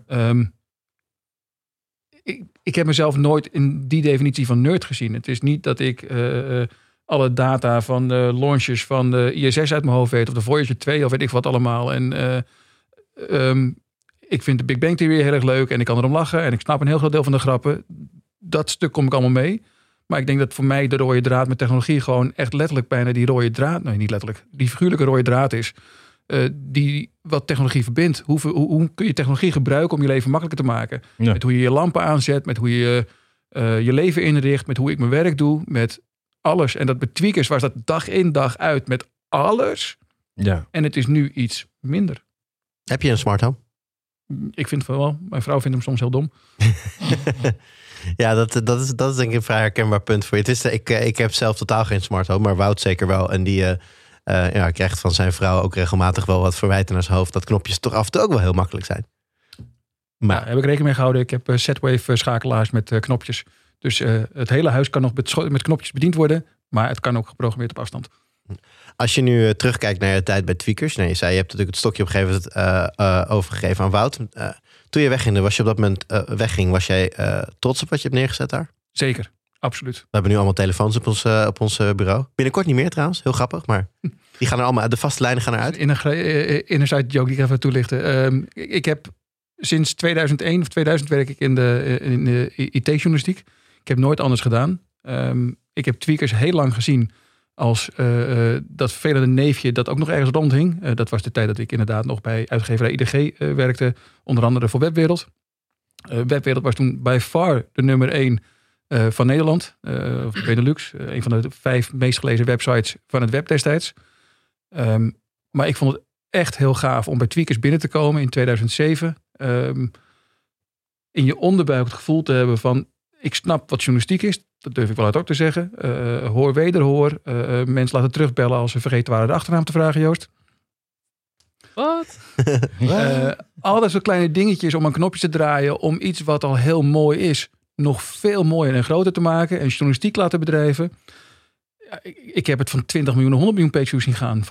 Ik heb mezelf nooit in die definitie van nerd gezien. Het is niet dat ik alle data van de launches van de ISS uit mijn hoofd weet, of de Voyager 2 of weet ik wat allemaal. En ik vind de Big Bang Theory heel erg leuk en ik kan erom lachen en ik snap een heel groot deel van de grappen. Dat stuk kom ik allemaal mee. Maar ik denk dat voor mij de rode draad met technologie gewoon echt letterlijk bijna die rode draad, nee niet letterlijk, die figuurlijke rode draad is. Die wat technologie verbindt. Hoe kun je technologie gebruiken om je leven makkelijker te maken? Ja. Met hoe je je lampen aanzet, met hoe je je leven inricht, met hoe ik mijn werk doe, met alles. En dat met Tweakers was dat dag in dag uit met alles. Ja. En het is nu iets minder. Heb je een smart home? Ik vind het wel. Mijn vrouw vindt hem soms heel dom. Ja, dat is denk ik een vrij herkenbaar punt voor je. Het is, ik heb zelf totaal geen smart home, maar Wout zeker wel. En die krijgt van zijn vrouw ook regelmatig wel wat verwijten naar zijn hoofd. Dat knopjes toch af en toe ook wel heel makkelijk zijn. Maar Daar heb ik rekening mee gehouden. Ik heb Z-Wave schakelaars met knopjes. Dus het hele huis kan nog met knopjes bediend worden. Maar het kan ook geprogrammeerd op afstand. als je nu terugkijkt naar je tijd bij Tweakers. Nee, je zei, je hebt natuurlijk het stokje op een gegeven moment overgegeven aan Wout. Toen je wegging, was jij trots op wat je hebt neergezet daar? Zeker, absoluut. We hebben nu allemaal telefoons op ons bureau. Binnenkort niet meer trouwens, heel grappig. Maar die gaan er allemaal, de vaste lijnen gaan eruit. In een side joke die ik even toelichten. Ik heb sinds 2001 of 2000 werk ik in de IT-journalistiek. Ik heb nooit anders gedaan. Ik heb Tweakers heel lang gezien als dat vervelende neefje dat ook nog ergens rondhing. Dat was de tijd dat ik inderdaad nog bij uitgeverij IDG werkte. Onder andere voor Webwereld. Webwereld was toen by far de nummer 1 van Nederland. Of Benelux. Een van de 5 meest gelezen websites van het web destijds. Maar ik vond het echt heel gaaf om bij Tweakers binnen te komen in 2007. In je onderbuik het gevoel te hebben van, ik snap wat journalistiek is. Dat durf ik wel uit ook te zeggen. Hoor wederhoor. Mensen laten terugbellen als ze vergeten waren de achternaam te vragen, Joost. Wat? Al dat soort kleine dingetjes om een knopje te draaien. Om iets wat al heel mooi is, nog veel mooier en groter te maken. En journalistiek laten bedrijven. Ja, ik heb het van 20 miljoen, 100 miljoen pageviews zien gaan.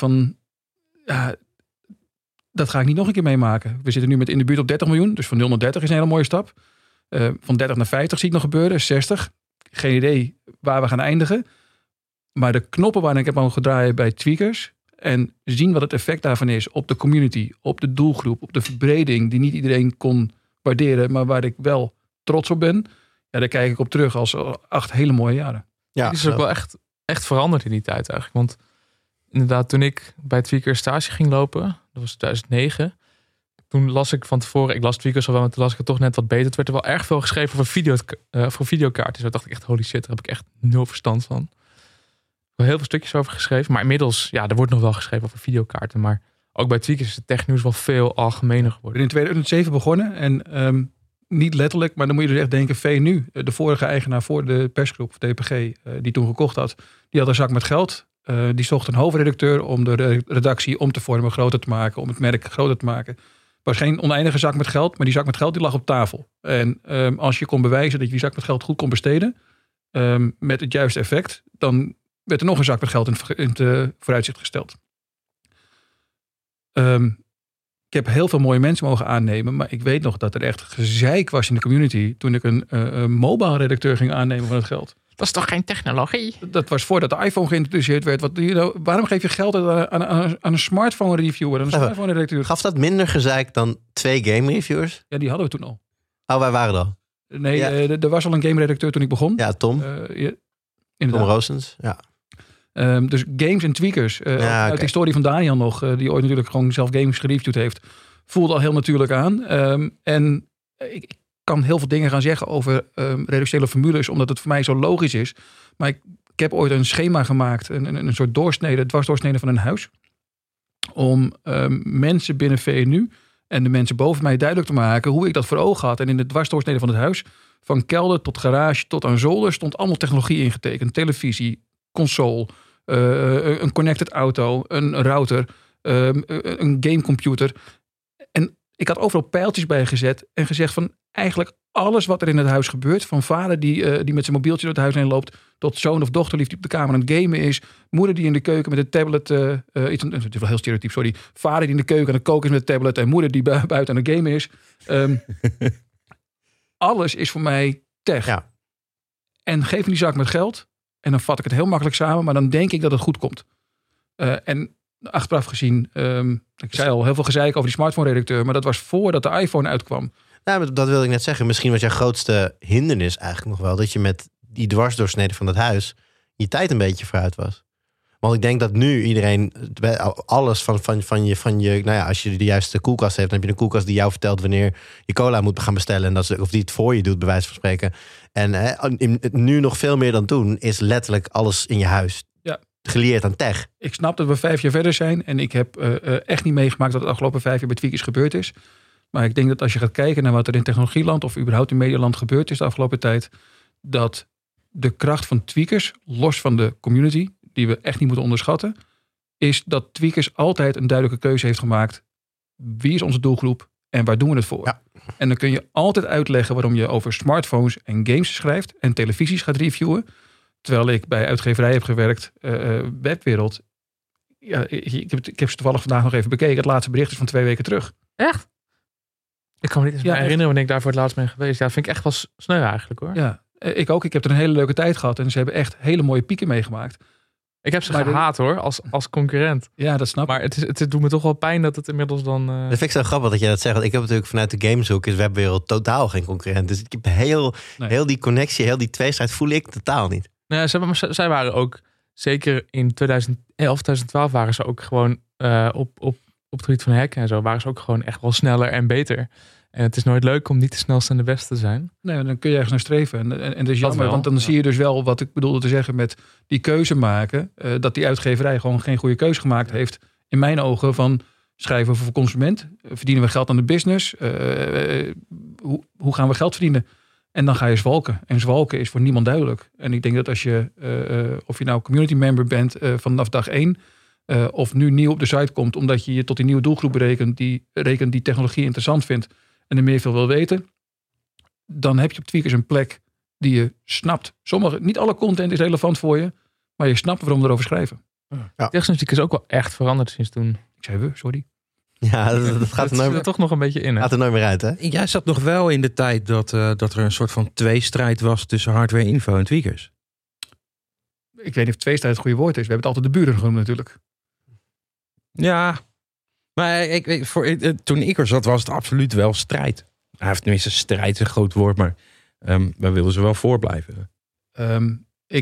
Dat ga ik niet nog een keer meemaken. We zitten nu met in de buurt op 30 miljoen. Dus van 0 naar 30 is een hele mooie stap. Van 30 naar 50 zie ik nog gebeuren. 60. Geen idee waar we gaan eindigen. Maar de knoppen waar ik heb mogen draaien bij Tweakers. En zien wat het effect daarvan is op de community. Op de doelgroep. Op de verbreding die niet iedereen kon waarderen. Maar waar ik wel trots op ben. Ja, daar kijk ik op terug als 8 hele mooie jaren. Ja, Het is ook wel echt veranderd in die tijd eigenlijk. Want inderdaad, toen ik bij Tweakers stage ging lopen, dat was 2009. Toen las ik van tevoren, ik las Tweakers al wel, maar toen las ik het toch net wat beter. Het werd er wel erg veel geschreven voor videokaarten. Dus daar dacht ik echt, holy shit, daar heb ik echt 0 verstand van. Ik heb wel heel veel stukjes over geschreven. Maar inmiddels, ja, er wordt nog wel geschreven over videokaarten. Maar ook bij Tweakers is het technieuws wel veel algemener Ik geworden. ben in 2007 begonnen. En niet letterlijk, maar dan moet je dus echt denken, VNU, de vorige eigenaar voor de persgroep, DPG, die toen gekocht had, die had een zak met geld. Die zocht een hoofdredacteur om de redactie om te vormen, groter te maken, om het merk groter te maken. Het was geen oneindige zak met geld, maar die zak met geld die lag op tafel. En als je kon bewijzen dat je die zak met geld goed kon besteden, met het juiste effect, dan werd er nog een zak met geld in het vooruitzicht gesteld. Ik heb heel veel mooie mensen mogen aannemen, maar ik weet nog dat er echt gezeik was in de community toen ik een mobile redacteur ging aannemen van het geld. Dat is toch geen technologie? Dat was voordat de iPhone geïntroduceerd werd. Waarom geef je geld aan een smartphone reviewer, aan een smartphone redacteur? Gaf dat minder gezeik dan 2 game reviewers? Ja, die hadden we toen al. Oh, wij waren er al. Nee, Ja. er was al een game redacteur toen ik begon. Ja, Tom. Inderdaad. Tom Roosens. Ja. Dus games en tweakers. Uit de historie van Daniel nog, die ooit natuurlijk gewoon zelf games gereviewd heeft, voelde al heel natuurlijk aan. En ik kan heel veel dingen gaan zeggen over redactionele formules, omdat het voor mij zo logisch is. Maar ik heb ooit een schema gemaakt, een soort dwarsdoorsnede van een huis. Om mensen binnen VNU en de mensen boven mij duidelijk te maken hoe ik dat voor ogen had. En in de dwarsdoorsnede van het huis, van kelder tot garage tot aan zolder, stond allemaal technologie ingetekend. Televisie, console, een connected auto, een router, een gamecomputer. En ik had overal pijltjes bij gezet en gezegd van eigenlijk alles wat er in het huis gebeurt. Van vader die met zijn mobieltje door het huis heen loopt, tot zoon of dochterlief die op de kamer aan het gamen is. Moeder die in de keuken met een tablet, het is wel heel stereotyp, sorry. Vader die in de keuken aan het koken is met een tablet en moeder die buiten aan het gamen is. Alles is voor mij tech. Ja. En geef me die zak met geld en dan vat ik het heel makkelijk samen, maar dan denk ik dat het goed komt. En achteraf gezien, ik zei al heel veel gezeik over die smartphone-redacteur, maar dat was voordat de iPhone uitkwam. Nou, dat wilde ik net zeggen. Misschien was jouw grootste hindernis eigenlijk nog wel dat je met die dwarsdoorsnede van dat huis je tijd een beetje vooruit was. Want ik denk dat nu iedereen alles van je nou ja, als je de juiste koelkast heeft, dan heb je een koelkast die jou vertelt wanneer je cola moet gaan bestellen en dat of die het voor je doet, bij wijze van spreken. En nu nog veel meer dan toen is letterlijk alles in je huis. Ja. Geleerd aan tech. Ik snap dat we 5 jaar verder zijn en ik heb echt niet meegemaakt dat het afgelopen 5 jaar bij Tweakers gebeurd is. Maar ik denk dat als je gaat kijken naar wat er in technologieland of überhaupt in medialand gebeurd is de afgelopen tijd, dat de kracht van Tweakers, los van de community, die we echt niet moeten onderschatten, is dat Tweakers altijd een duidelijke keuze heeft gemaakt. Wie is onze doelgroep en waar doen we het voor? Ja. En dan kun je altijd uitleggen waarom je over smartphones en games schrijft en televisies gaat reviewen. Terwijl ik bij uitgeverij heb gewerkt, webwereld. Ja, ik heb ze toevallig vandaag nog even bekeken. Het laatste bericht is van 2 weken terug. Echt? Ik kan me niet eens meer herinneren wanneer ik daar voor het laatst ben geweest. Ja, dat vind ik echt wel sneu eigenlijk hoor. Ja, ik ook. Ik heb er een hele leuke tijd gehad. En ze hebben echt hele mooie pieken meegemaakt. Ik heb ze gehaat hoor, als concurrent. Ja, dat snap ik. Maar het doet me toch wel pijn dat het inmiddels dan... Dat vind ik zo grappig dat jij dat zegt. Want ik heb natuurlijk vanuit de gameshoek is webwereld totaal geen concurrent. Dus ik heb heel die connectie, heel die tweestrijd voel ik totaal niet. Nee, zij waren ook, zeker in 2011, 2012 waren ze ook gewoon op het gebied van hacken en zo, waren ze ook gewoon echt wel sneller en beter. En het is nooit leuk om niet de snelste en de beste te zijn. Nee, dan kun je ergens naar streven. En dat is jammer, want dan zie je dus wel wat ik bedoelde te zeggen met die keuze maken. Dat die uitgeverij gewoon geen goede keuze gemaakt heeft. In mijn ogen van schrijven voor consument. Verdienen we geld aan de business? Hoe gaan we geld verdienen? En dan ga je zwalken. En zwalken is voor niemand duidelijk. En ik denk dat als je, of je nou community member bent vanaf dag 1... of nu nieuw op de site komt omdat je je tot die nieuwe doelgroep rekent die technologie interessant vindt en er meer veel wil weten, dan heb je op Tweakers een plek die je snapt. Niet alle content is relevant voor je, maar je snapt waarom we erover schrijven. Ja. Technologie is ook wel echt veranderd sinds toen. Ik zei we, sorry. Ja, dat gaat er nooit meer, toch nog een beetje in. Hè? Gaat er nooit meer uit, hè? Jij zat nog wel in de tijd dat er een soort van tweestrijd was tussen Hardware Info en Tweakers. Ik weet niet of tweestrijd het goede woord is. We hebben het altijd de buren genoemd natuurlijk. Ja, maar toen ik er zat was het absoluut wel strijd. Hij heeft tenminste strijd is een groot woord, maar wij wilden ze wel voorblijven. Ik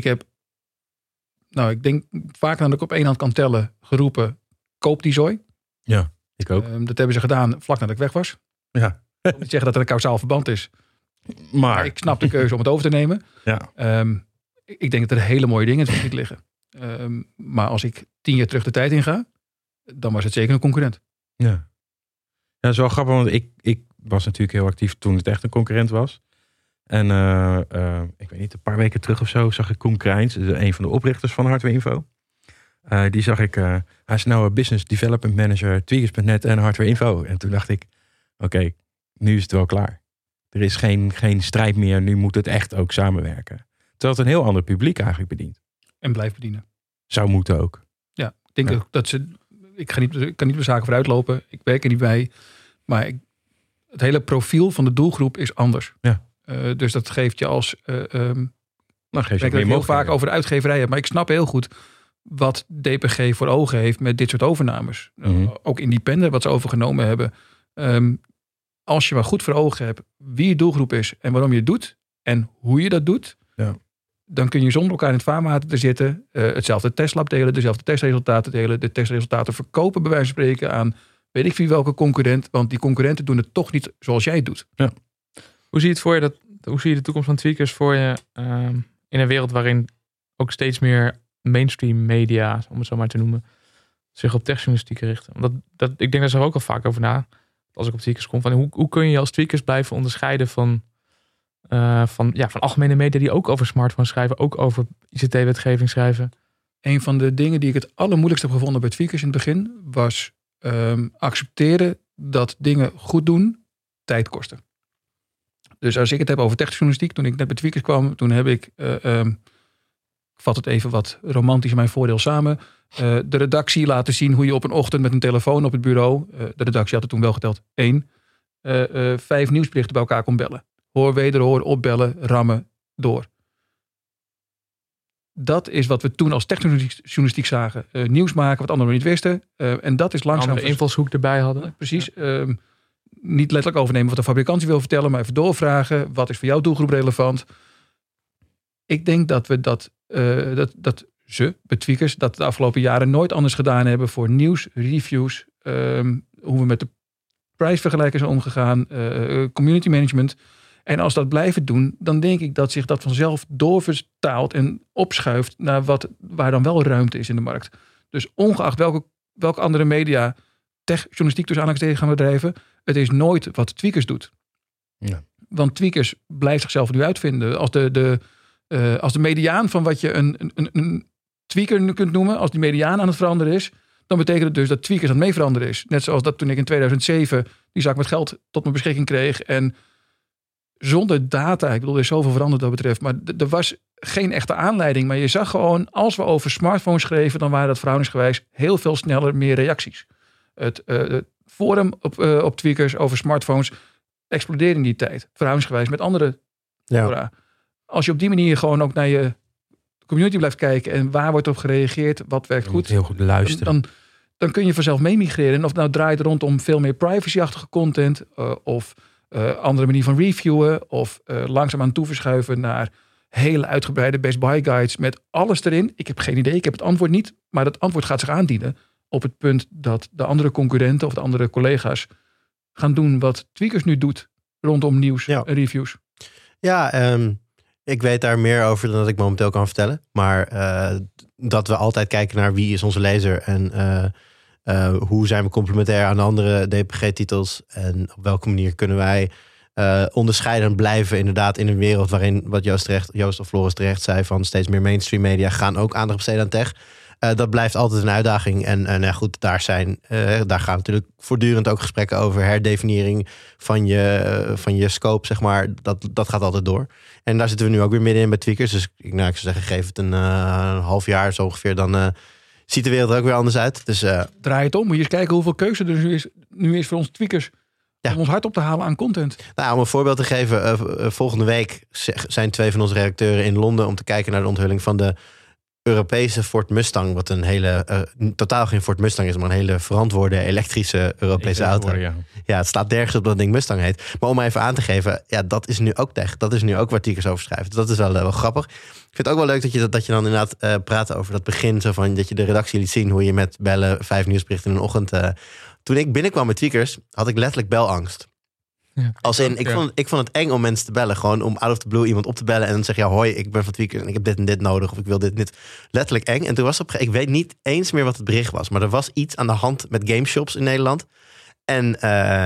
denk vaak dat ik op 1 hand kan tellen geroepen, koop die zooi. Ja, ik ook. Dat hebben ze gedaan vlak nadat ik weg was. Ja. Ik wil niet zeggen dat er een kausaal verband is. Maar ik snap de keuze om het over te nemen. Ja. Ik denk dat er hele mooie dingen in het verschiet liggen. Maar als ik 10 jaar terug de tijd inga, dan was het zeker een concurrent. Ja, dat is wel grappig, want ik was natuurlijk heel actief toen het echt een concurrent was. En ik weet niet, een paar weken terug of zo zag ik Koen Krijns, een van de oprichters van Hardware Info. Die zag ik, hij is nou een Business Development Manager, Tweakers.net en Hardware Info. En toen dacht ik, oké, nu is het wel klaar. Er is geen strijd meer, nu moet het echt ook samenwerken. Terwijl het een heel ander publiek eigenlijk bedient. En blijft bedienen. Zou moeten ook. Ja, ik denk ook dat ze... Ik kan niet de zaken vooruit lopen. Ik werk er niet bij. Maar het hele profiel van de doelgroep is anders. Ja. Dus dat geeft je als... geeft je heel vaak over de uitgeverijen. Maar ik snap heel goed wat DPG voor ogen heeft met dit soort overnames. Mm-hmm. Ook independent wat ze overgenomen hebben. Als je maar goed voor ogen hebt wie je doelgroep is en waarom je het doet en hoe je dat doet. Ja. dan kun je zonder elkaar in het vaarwater te zitten, hetzelfde testlab delen, dezelfde testresultaten delen, de testresultaten verkopen bij wijze van spreken aan weet ik wie welke concurrent, want die concurrenten doen het toch niet zoals jij het doet. Ja. Hoe zie je het voor je hoe zie je de toekomst van tweakers voor je in een wereld waarin ook steeds meer mainstream media, om het zo maar te noemen, zich op techjournalistiek richten? Want ik denk daar zelf ook al vaak over na, als ik op tweakers kom. Van hoe kun je als tweakers blijven onderscheiden van algemene media die ook over smartphones schrijven, ook over ICT-wetgeving schrijven? Een van de dingen die ik het allermoeilijkst heb gevonden bij tweakers in het begin was accepteren dat dingen goed doen tijd kosten. Dus als ik het heb over techjournalistiek, toen ik net bij tweakers kwam, toen heb ik, ik vat het even wat romantisch in mijn voordeel samen, de redactie laten zien hoe je op een ochtend met een telefoon op het bureau, de redactie had er toen wel geteld 1, 5 nieuwsberichten bij elkaar kon bellen. Hoor, wederhoor, opbellen, rammen, door. Dat is wat we toen als techjournalistiek zagen. Nieuws maken wat anderen niet wisten. En dat is langzaam... Andere invalshoek erbij hadden. Precies. Niet letterlijk overnemen wat de fabrikant wil vertellen, maar even doorvragen. Wat is voor jouw doelgroep relevant? Ik denk dat we dat ze, bij tweakers, dat de afgelopen jaren nooit anders gedaan hebben voor nieuws, reviews, hoe we met de prijsvergelijkers zijn omgegaan, community management. En als dat blijven doen, dan denk ik dat zich dat vanzelf doorvertaalt en opschuift naar waar dan wel ruimte is in de markt. Dus ongeacht welke andere media techjournalistiek tussen aanhalingstekens gaan bedrijven, het is nooit wat tweakers doet. Ja. Want tweakers blijft zichzelf nu uitvinden. Als de mediaan van wat je een tweaker kunt noemen, als die mediaan aan het veranderen is, dan betekent het dus dat tweakers aan het mee veranderen is. Net zoals dat toen ik in 2007 die zak met geld tot mijn beschikking kreeg en zonder data, ik bedoel, er is zoveel veranderd wat dat betreft, maar er was geen echte aanleiding. Maar je zag gewoon, als we over smartphones schreven, dan waren dat verhoudingsgewijs heel veel sneller meer reacties. Het forum op tweakers over smartphones explodeerde in die tijd. Verhoudingsgewijs met andere fora. Als je op die manier gewoon ook naar je community blijft kijken en waar wordt op gereageerd, wat werkt goed. Heel goed luisteren. Dan kun je vanzelf mee migreren. En of nou draait rondom veel meer privacy-achtige content of andere manier van reviewen of langzaamaan toeverschuiven naar hele uitgebreide best buy guides met alles erin. Ik heb geen idee, ik heb het antwoord niet, maar dat antwoord gaat zich aandienen op het punt dat de andere concurrenten of de andere collega's gaan doen wat tweakers nu doet rondom nieuws en reviews. Ja, ik weet daar meer over dan dat ik momenteel kan vertellen. Maar dat we altijd kijken naar wie is onze lezer en hoe zijn we complementair aan de andere DPG-titels en op welke manier kunnen wij onderscheidend blijven inderdaad in een wereld waarin, wat Joost of Floris terecht zei, van steeds meer mainstream media gaan ook aandacht besteden aan tech. Dat blijft altijd een uitdaging. En goed, daar gaan natuurlijk voortdurend ook gesprekken over herdefiniëring van je scope, zeg maar. Dat gaat altijd door. En daar zitten we nu ook weer middenin bij tweakers. Dus ik zou zeggen, geef het een half jaar zo ongeveer, dan ziet de wereld er ook weer anders uit. Dus, draai het om. Moet je eens kijken hoeveel keuze er nu is voor ons tweakers. Ja. Om ons hart op te halen aan content. Nou, om een voorbeeld te geven. Volgende week zijn 2 van onze redacteuren in Londen om te kijken naar de onthulling van de Europese Ford Mustang, wat een hele, totaal geen Ford Mustang is, maar een hele verantwoorde elektrische Europese auto. Ja, het staat nergens op dat het ding Mustang heet. Maar om even aan te geven, ja, dat is nu ook tech. Dat is nu ook waar tweakers over schrijven. Dus dat is wel grappig. Ik vind het ook wel leuk dat je dan inderdaad praat over dat begin, zo van dat je de redactie liet zien hoe je met bellen 5 nieuwsberichten in een ochtend. Toen ik binnenkwam met tweakers, had ik letterlijk belangst. Ja, ik vond het eng om mensen te bellen. Gewoon om out of the blue iemand op te bellen en dan zeg je, hoi, ik ben van tweakers en ik heb dit en dit nodig. Of ik wil dit. Letterlijk eng. En toen was ik weet niet eens meer wat het bericht was. Maar er was iets aan de hand met gameshops in Nederland. En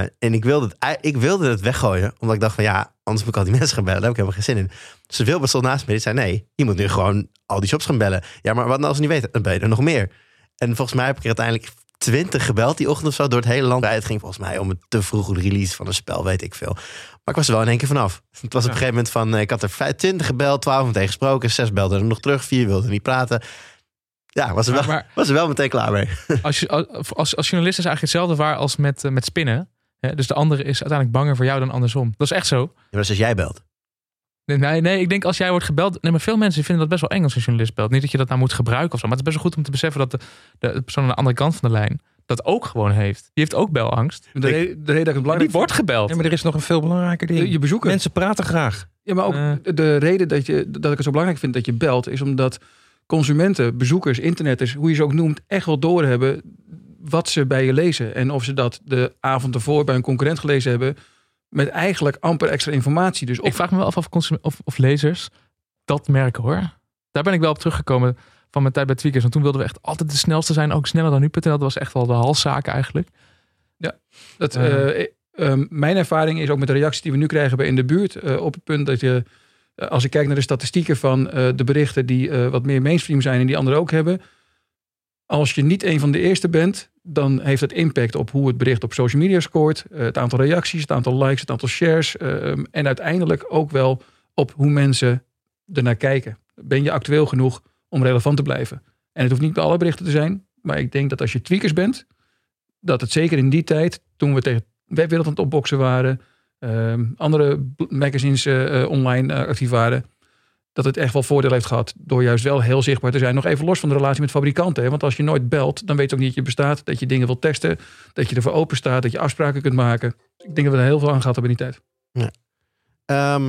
ik wilde het weggooien. Omdat ik dacht van ja, anders moet ik al die mensen gaan bellen. Daar heb ik helemaal geen zin in. Dus Wilbert stond naast me. Die zei nee, je moet nu gewoon al die shops gaan bellen. Ja, maar wat nou als ze niet weten? Dan ben je er nog meer. En volgens mij heb ik er uiteindelijk 20 gebeld die ochtend of zo door het hele land. Het ging volgens mij om een te vroege release van een spel, weet ik veel. Maar ik was er wel in één keer vanaf. Het was op een gegeven moment van, ik had er 20 gebeld, 12 meteen gesproken, 6 belden er nog terug, 4 wilden niet praten. Ja, was er wel meteen klaar mee. Als journalist is eigenlijk hetzelfde waar als met spinnen. Ja, dus de andere is uiteindelijk banger voor jou dan andersom. Dat is echt zo. Ja, maar als jij belt. Nee, ik denk als jij wordt gebeld. Nee, maar veel mensen vinden dat best wel eng als een journalist belt. Niet dat je dat nou moet gebruiken of zo. Maar het is best wel goed om te beseffen dat de persoon aan de andere kant van de lijn, dat ook gewoon heeft. Die heeft ook belangst. De reden dat ik het belangrijk Die wordt gebeld. Ja, maar er is nog een veel belangrijker ding. Je bezoeker. Mensen praten graag. Ja, maar ook de reden dat ik het zo belangrijk vind dat je belt, is omdat consumenten, bezoekers, internetters, hoe je ze ook noemt, echt wel doorhebben wat ze bij je lezen. En of ze dat de avond ervoor bij een concurrent gelezen hebben, met eigenlijk amper extra informatie. Dus Ik vraag me wel af of lezers dat merken, hoor. Daar ben ik wel op teruggekomen van mijn tijd bij Tweakers. Want toen wilden we echt altijd de snelste zijn. Ook sneller dan nu.nl. Dat was echt wel de halszaak eigenlijk. Mijn ervaring is ook met de reacties die we nu krijgen bij In de Buurt. Op het punt dat je, als ik kijk naar de statistieken van de berichten die wat meer mainstream zijn en die anderen ook hebben. Als je niet een van de eerste bent, dan heeft het impact op hoe het bericht op social media scoort. Het aantal reacties, het aantal likes, het aantal shares. En uiteindelijk ook wel op hoe mensen ernaar kijken. Ben je actueel genoeg om relevant te blijven? En het hoeft niet bij alle berichten te zijn. Maar ik denk dat als je Tweakers bent, dat het zeker in die tijd, toen we tegen Webwereld aan het opboksen waren, andere magazines online actief waren, dat het echt wel voordeel heeft gehad door juist wel heel zichtbaar te zijn. Nog even los van de relatie met fabrikanten. Hè? Want als je nooit belt, dan weet je ook niet dat je bestaat, dat je dingen wilt testen, dat je ervoor open staat, dat je afspraken kunt maken. Ik denk dat we er heel veel aan gehad hebben in die tijd. Ja.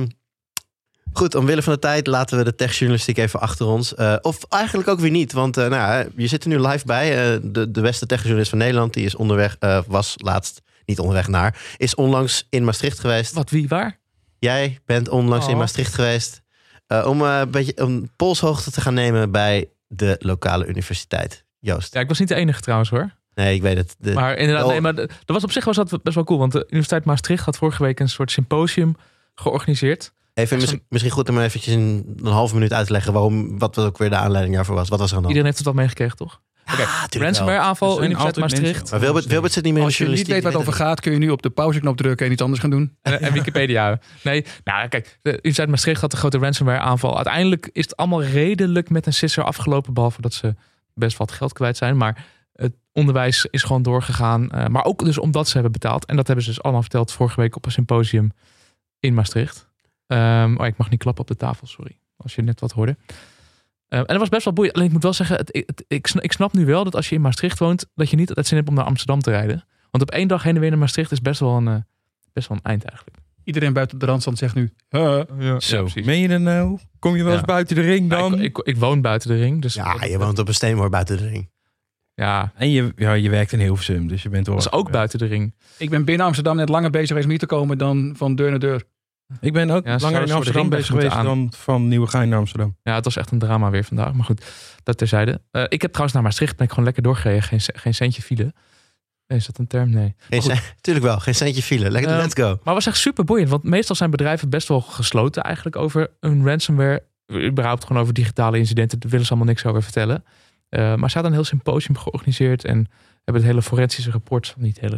Goed, omwille van de tijd laten we de techjournalistiek even achter ons. Of eigenlijk ook weer niet, want je zit er nu live bij. De beste techjournalist van Nederland, die is was laatst niet onderweg naar, is onlangs in Maastricht geweest. Wat, wie, waar? Jij bent onlangs in Maastricht geweest om een beetje een polshoogte te gaan nemen bij de lokale universiteit. Joost. Ja, ik was niet de enige trouwens, hoor. Nee, ik weet het. Maar inderdaad, dat was op zich dat best wel cool. Want de Universiteit Maastricht had vorige week een soort symposium georganiseerd. Even misschien goed om eventjes in een halve minuut uit te leggen wat ook weer de aanleiding daarvoor was. Wat was er aan de hand? Iedereen heeft het al meegekregen, toch? Ransomware aanval in Universiteit Maastricht. Maar Wilbert zit niet meer in de Als je niet weet waar het over gaat, kun je nu op de pauzeknop drukken en iets anders gaan doen. En Wikipedia. Nee, nou kijk, de Universiteit Maastricht had een grote ransomware aanval. Uiteindelijk is het allemaal redelijk met een sisser afgelopen, behalve dat ze best wat geld kwijt zijn. Maar het onderwijs is gewoon doorgegaan. Maar ook dus omdat ze hebben betaald. En dat hebben ze dus allemaal verteld vorige week op een symposium in Maastricht. Ik mag niet klappen op de tafel, sorry. Als je net wat hoorde. En dat was best wel boeiend. Alleen ik moet wel zeggen, ik snap nu wel dat als je in Maastricht woont, dat je niet altijd zin hebt om naar Amsterdam te rijden. Want op 1 dag heen en weer naar Maastricht is best wel een eind eigenlijk. Iedereen buiten de Randstad zegt nu. Zo, meen je dat nou? Kom je wel eens buiten de ring dan? Nou, ik woon buiten de ring. Dus ja, je woont op een steenworp buiten de ring. Ja. En je werkt in Hilversum, dus je bent Dat is ook buiten de ring. Ik ben binnen Amsterdam net langer bezig geweest om hier te komen dan van deur naar deur. Ik ben ook langer in Amsterdam bezig geweest dan van Nieuwegein naar Amsterdam. Ja, het was echt een drama weer vandaag. Maar goed, dat terzijde. Ik heb trouwens naar Maastricht, ben ik gewoon lekker doorgereden. Geen centje file. Is dat een term? Nee. Tuurlijk wel, geen centje file. Let's go. Maar het was echt super boeiend. Want meestal zijn bedrijven best wel gesloten eigenlijk over een ransomware. Überhaupt gewoon over digitale incidenten. Daar willen ze allemaal niks over vertellen. Maar ze hadden een heel symposium georganiseerd. En hebben het hele forensische rapport.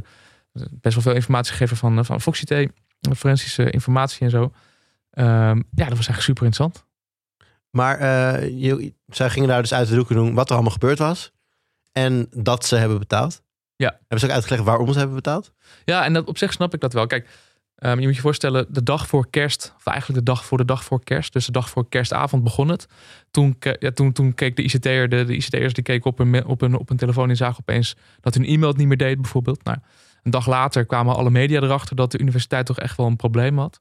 Best wel veel informatie gegeven van Foxy-T. Forensische informatie en zo. Dat was eigenlijk super interessant. Maar zij gingen daar dus uit de doeken doen wat er allemaal gebeurd was. En dat ze hebben betaald. Ja. Hebben ze ook uitgelegd waarom ze hebben betaald? Ja, en op zich snap ik dat wel. Kijk, je moet je voorstellen, de dag voor kerst, of eigenlijk de dag voor kerst, dus de dag voor kerstavond begon het. Toen keek de ICT'er, de ICT'ers die keken op een telefoon en zagen opeens dat hun e-mail het niet meer deed bijvoorbeeld. Nou, een dag later kwamen alle media erachter dat de universiteit toch echt wel een probleem had.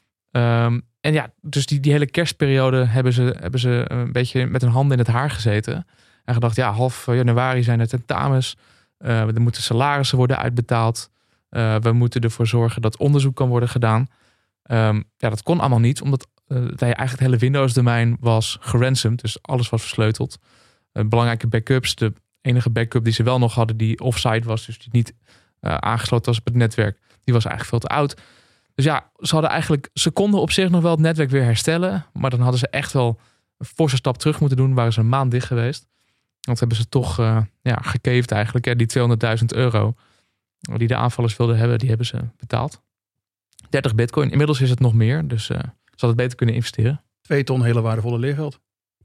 Dus die hele kerstperiode hebben ze een beetje met hun handen in het haar gezeten. En gedacht, half januari zijn er tentamens. Er moeten salarissen worden uitbetaald. We moeten ervoor zorgen dat onderzoek kan worden gedaan. Dat kon allemaal niet, omdat eigenlijk het hele Windows-domein was geransomd. Dus alles was versleuteld. Belangrijke backups, de enige backup die ze wel nog hadden, die offsite was, dus die niet aangesloten was op het netwerk, die was eigenlijk veel te oud. Dus ze konden op zich nog wel het netwerk weer herstellen, maar dan hadden ze echt wel een forse stap terug moeten doen. Waren ze een maand dicht geweest. Want hebben ze toch gekaved eigenlijk. Die €200.000 die de aanvallers wilden hebben, die hebben ze betaald. 30 bitcoin. Inmiddels is het nog meer, dus ze hadden het beter kunnen investeren. 2 ton hele waardevolle leergeld.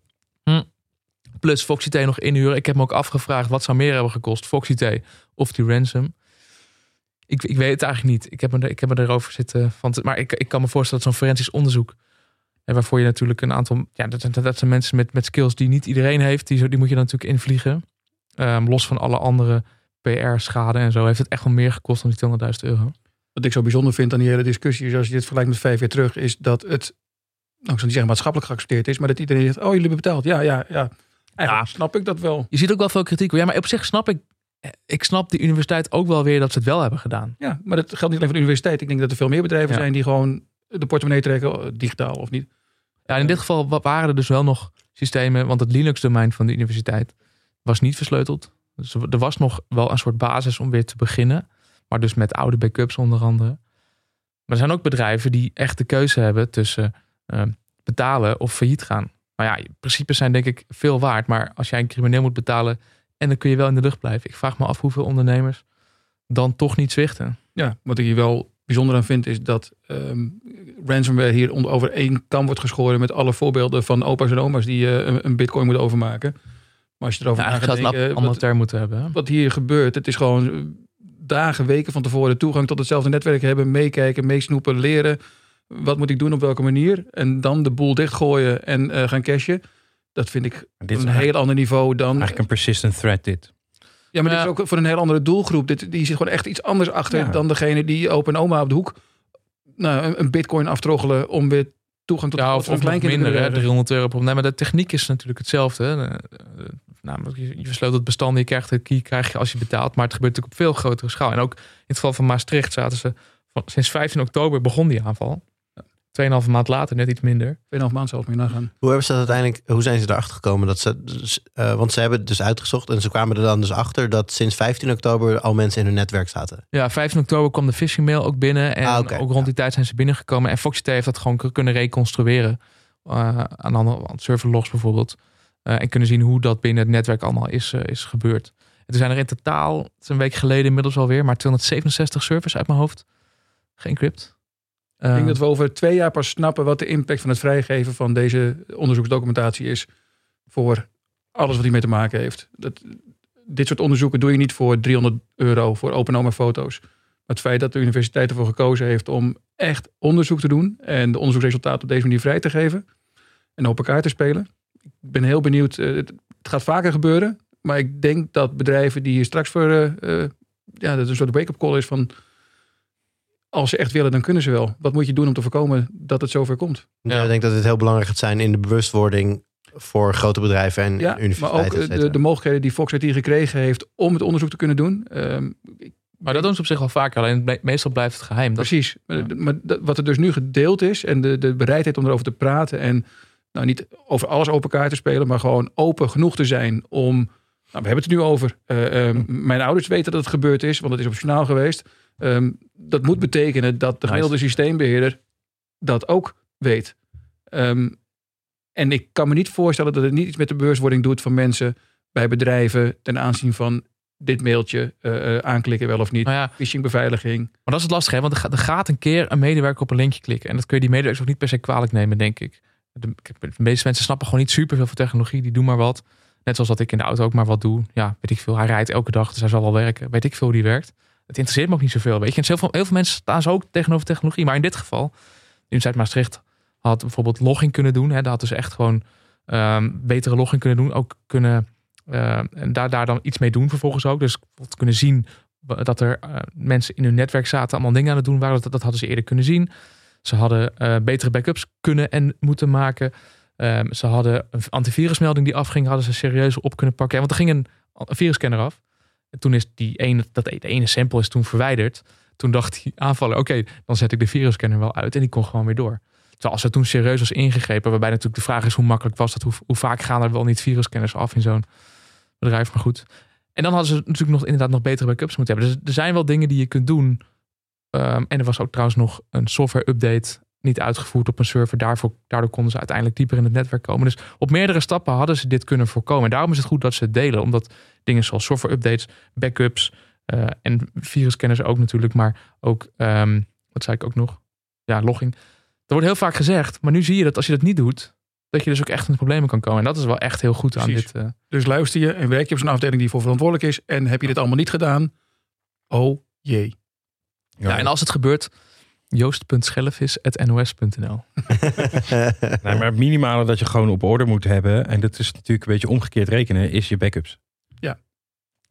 Plus Foxy-T nog inhuren. Ik heb me ook afgevraagd wat zou meer hebben gekost. Foxy-T of die ransom. Ik weet het eigenlijk niet. Ik heb me erover zitten. Maar ik kan me voorstellen dat zo'n forensisch onderzoek, en waarvoor je natuurlijk een aantal, dat zijn mensen met skills die niet iedereen heeft. Die moet je dan natuurlijk invliegen. Los van alle andere PR-schade en zo heeft het echt wel meer gekost dan die €200.000. Wat ik zo bijzonder vind aan die hele discussie is, als je dit vergelijkt met 5 jaar terug, is dat het, ik zal niet zeggen maatschappelijk geaccepteerd is, maar dat iedereen zegt, jullie hebben betaald. Ja. Eigenlijk snap ik dat wel. Je ziet ook wel veel kritiek. Ja, maar op zich snap ik snap de universiteit ook wel weer dat ze het wel hebben gedaan. Ja, maar dat geldt niet alleen voor de universiteit. Ik denk dat er veel meer bedrijven zijn die gewoon de portemonnee trekken, digitaal of niet. Ja, in dit geval waren er dus wel nog systemen, want het Linux-domein van de universiteit was niet versleuteld. Dus er was nog wel een soort basis om weer te beginnen. Maar dus met oude backups onder andere. Maar er zijn ook bedrijven die echt de keuze hebben tussen betalen of failliet gaan. Maar ja, principes zijn denk ik veel waard. Maar als jij een crimineel moet betalen en dan kun je wel in de lucht blijven. Ik vraag me af hoeveel ondernemers dan toch niet zwichten. Ja, wat ik hier wel bijzonder aan vind is dat ransomware hier over één kam wordt geschoren met alle voorbeelden van opa's en oma's die een bitcoin moeten overmaken. Maar als je erover gaat denken, amateur moeten hebben. Hè? Wat hier gebeurt, het is gewoon dagen, weken van tevoren toegang tot hetzelfde netwerk hebben, meekijken, meesnoepen, leren. Wat moet ik doen op welke manier? En dan de boel dichtgooien en gaan cashen. Dat vind ik een heel ander niveau dan... Eigenlijk een persistent threat dit. Ja, maar dit is ook voor een heel andere doelgroep. Die zit gewoon echt iets anders achter dan degene die opa en oma op de hoek een bitcoin aftroggelen om weer toegang tot of een kleinkinderen minder, €300. Nee, maar de techniek is natuurlijk hetzelfde. Namelijk, je versleutelt bestanden, je krijgt de key krijg je als je betaalt. Maar het gebeurt natuurlijk op veel grotere schaal. En ook in het geval van Maastricht zaten ze sinds 15 oktober begon die aanval. 2,5 maand later, net iets minder. 2,5 maand zelfs, moet je nagaan. Hoe zijn ze erachter gekomen? Want ze hebben het dus uitgezocht en ze kwamen er dan dus achter dat sinds 15 oktober al mensen in hun netwerk zaten. Ja, 15 oktober kwam de phishing mail ook binnen. En ook rond die tijd zijn ze binnengekomen. En Foxit heeft dat gewoon kunnen reconstrueren. Aan de serverlogs bijvoorbeeld. En kunnen zien hoe dat binnen het netwerk allemaal is gebeurd. En er zijn er in totaal, het is een week geleden inmiddels alweer, maar 267 servers uit mijn hoofd geencrypt. Ik denk dat we over 2 jaar pas snappen wat de impact van het vrijgeven van deze onderzoeksdocumentatie is voor alles wat hiermee te maken heeft. Dit soort onderzoeken doe je niet voor €300 voor OpenOMA foto's. Maar het feit dat de universiteit ervoor gekozen heeft om echt onderzoek te doen en de onderzoeksresultaten op deze manier vrij te geven en op elkaar te spelen. Ik ben heel benieuwd. Het gaat vaker gebeuren, maar ik denk dat bedrijven die hier straks voor dat een soort wake-up call is van als ze echt willen, dan kunnen ze wel. Wat moet je doen om te voorkomen dat het zover komt? Ja, ik denk dat het heel belangrijk gaat zijn in de bewustwording voor grote bedrijven en universiteiten. Maar ook de mogelijkheden die Fox IT gekregen heeft om het onderzoek te kunnen doen. Maar dat doen ze op zich wel vaker. Alleen meestal blijft het geheim. Precies. Maar wat er dus nu gedeeld is en de bereidheid om erover te praten en niet over alles open kaart te spelen, maar gewoon open genoeg te zijn om... we hebben het er nu over. Mijn ouders weten dat het gebeurd is, want het is op het journaal geweest. Dat moet betekenen dat de gemiddelde systeembeheerder dat ook weet. En ik kan me niet voorstellen dat het niet iets met de bewustwording doet van mensen bij bedrijven ten aanzien van dit mailtje aanklikken wel of niet. Phishingbeveiliging. Maar dat is het lastige, hè? Want er gaat een keer een medewerker op een linkje klikken. En dat kun je die medewerkers ook niet per se kwalijk nemen, denk ik. De meeste mensen snappen gewoon niet superveel van technologie. Die doen maar wat. Net zoals dat ik in de auto ook maar wat doe. Ja, weet ik veel. Hij rijdt elke dag, dus hij zal wel werken. Weet ik veel hoe die werkt. Het interesseert me ook niet zoveel. Weet je. En heel veel mensen staan ze ook tegenover technologie. Maar in dit geval, de Universiteit Maastricht had bijvoorbeeld logging kunnen doen. Daar hadden ze echt gewoon betere logging kunnen doen. Ook kunnen en daar dan iets mee doen vervolgens ook. Dus kunnen zien dat er mensen in hun netwerk zaten, allemaal dingen aan het doen waren. Dat hadden ze eerder kunnen zien. Ze hadden betere backups kunnen en moeten maken. Ze hadden een antivirusmelding die afging, hadden ze serieus op kunnen pakken. Want er ging een virusscanner af. En toen is de ene sample is toen verwijderd. Toen dacht die aanvaller, oké, dan zet ik de virusscanner wel uit. En die kon gewoon weer door. Terwijl als er toen serieus was ingegrepen, waarbij natuurlijk de vraag is hoe makkelijk was dat, hoe vaak gaan er wel niet virusscanners af in zo'n bedrijf, maar goed. En dan hadden ze natuurlijk inderdaad nog betere backups moeten hebben. Dus er zijn wel dingen die je kunt doen. En er was ook trouwens nog een software update niet uitgevoerd op een server. Daardoor konden ze uiteindelijk dieper in het netwerk komen. Dus op meerdere stappen hadden ze dit kunnen voorkomen. En daarom is het goed dat ze het delen. Omdat dingen zoals software updates, backups en virusscanners ook natuurlijk. Maar ook, wat zei ik ook nog? Ja, logging. Er wordt heel vaak gezegd. Maar nu zie je dat als je dat niet doet, dat je dus ook echt in de problemen kan komen. En dat is wel echt heel goed aan dit. Dus luister je en werk je op zo'n afdeling die voor verantwoordelijk is. En heb je dit allemaal niet gedaan? Oh ja, en als het gebeurt, joost.schellevis@nos.nl. Nee, maar het minimale dat je gewoon op orde moet hebben, en dat is natuurlijk een beetje omgekeerd rekenen, is je backups.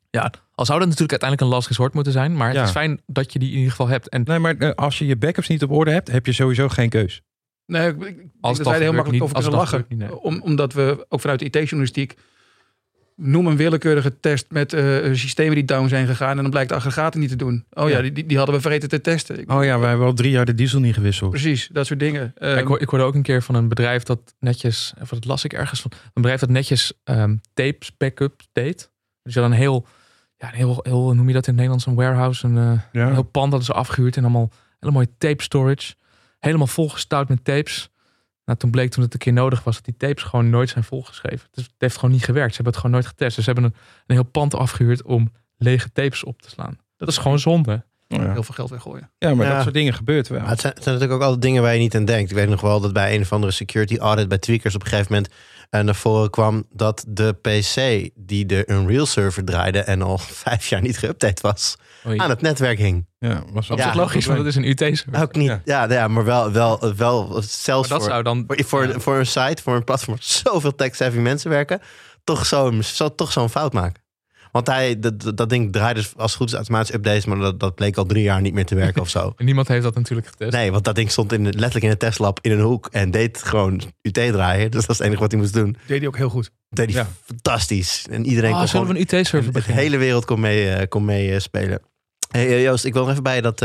Ja, al zou dat natuurlijk uiteindelijk een last resort moeten zijn. Maar het is fijn dat je die in ieder geval hebt. En Nee, maar als je je backups niet op orde hebt, heb je sowieso geen keus. Nee, ik denk Als dat dat wij er heel gebeurt makkelijk niet, over als kunnen dat lachen. gebeurt niet, Omdat we ook vanuit de IT-journalistiek... noem een willekeurige test met systemen die down zijn gegaan... en dan blijkt de aggregaten niet te doen. Oh ja, die hadden we vergeten te testen. Oh ja, wij hebben al 3 jaar de diesel niet gewisseld. Precies, dat soort dingen. Ik hoorde ook een keer van een bedrijf dat netjes... of dat las ik ergens van... een bedrijf dat netjes tapes backup deed. Dus je dan een heel, noem je dat in het Nederlands, een warehouse, een heel pand dat is afgehuurd en allemaal hele mooie tape storage. Helemaal volgestouwd met tapes. Nou, toen bleek toen het een keer nodig was dat die tapes gewoon nooit zijn volgeschreven. Dus het heeft gewoon niet gewerkt. Ze hebben het gewoon nooit getest. Dus ze hebben een heel pand afgehuurd om lege tapes op te slaan. Dat is gewoon zonde. heel veel geld weggooien. Ja, maar dat soort dingen gebeurt wel. Maar het zijn natuurlijk ook altijd dingen waar je niet aan denkt. Ik weet nog wel dat bij een of andere security audit bij Tweakers op een gegeven moment naar voren kwam dat de PC die de Unreal server draaide en al 5 jaar niet geüpdate was, aan het netwerk hing. Ja, was Dat is logisch, want het is een UT-server. Ook niet. Ja, maar wel zelfs Maar dat zou dan... voor een site, voor een platform waar zoveel tech-savvy mensen werken, toch zo'n fout maken. Want dat ding draaide als het goed is automatisch updates, maar dat bleek al 3 jaar niet meer te werken of zo. En niemand heeft dat natuurlijk getest. Nee, want dat ding stond letterlijk in een testlab in een hoek en deed gewoon UT draaien. Dus dat is het enige wat hij moest doen. Deed hij ook heel goed. Deed hij fantastisch. En iedereen kon zullen we een UT-server de beginnen? hele wereld kon mee spelen. Hey, Joost, ik wil nog even bij dat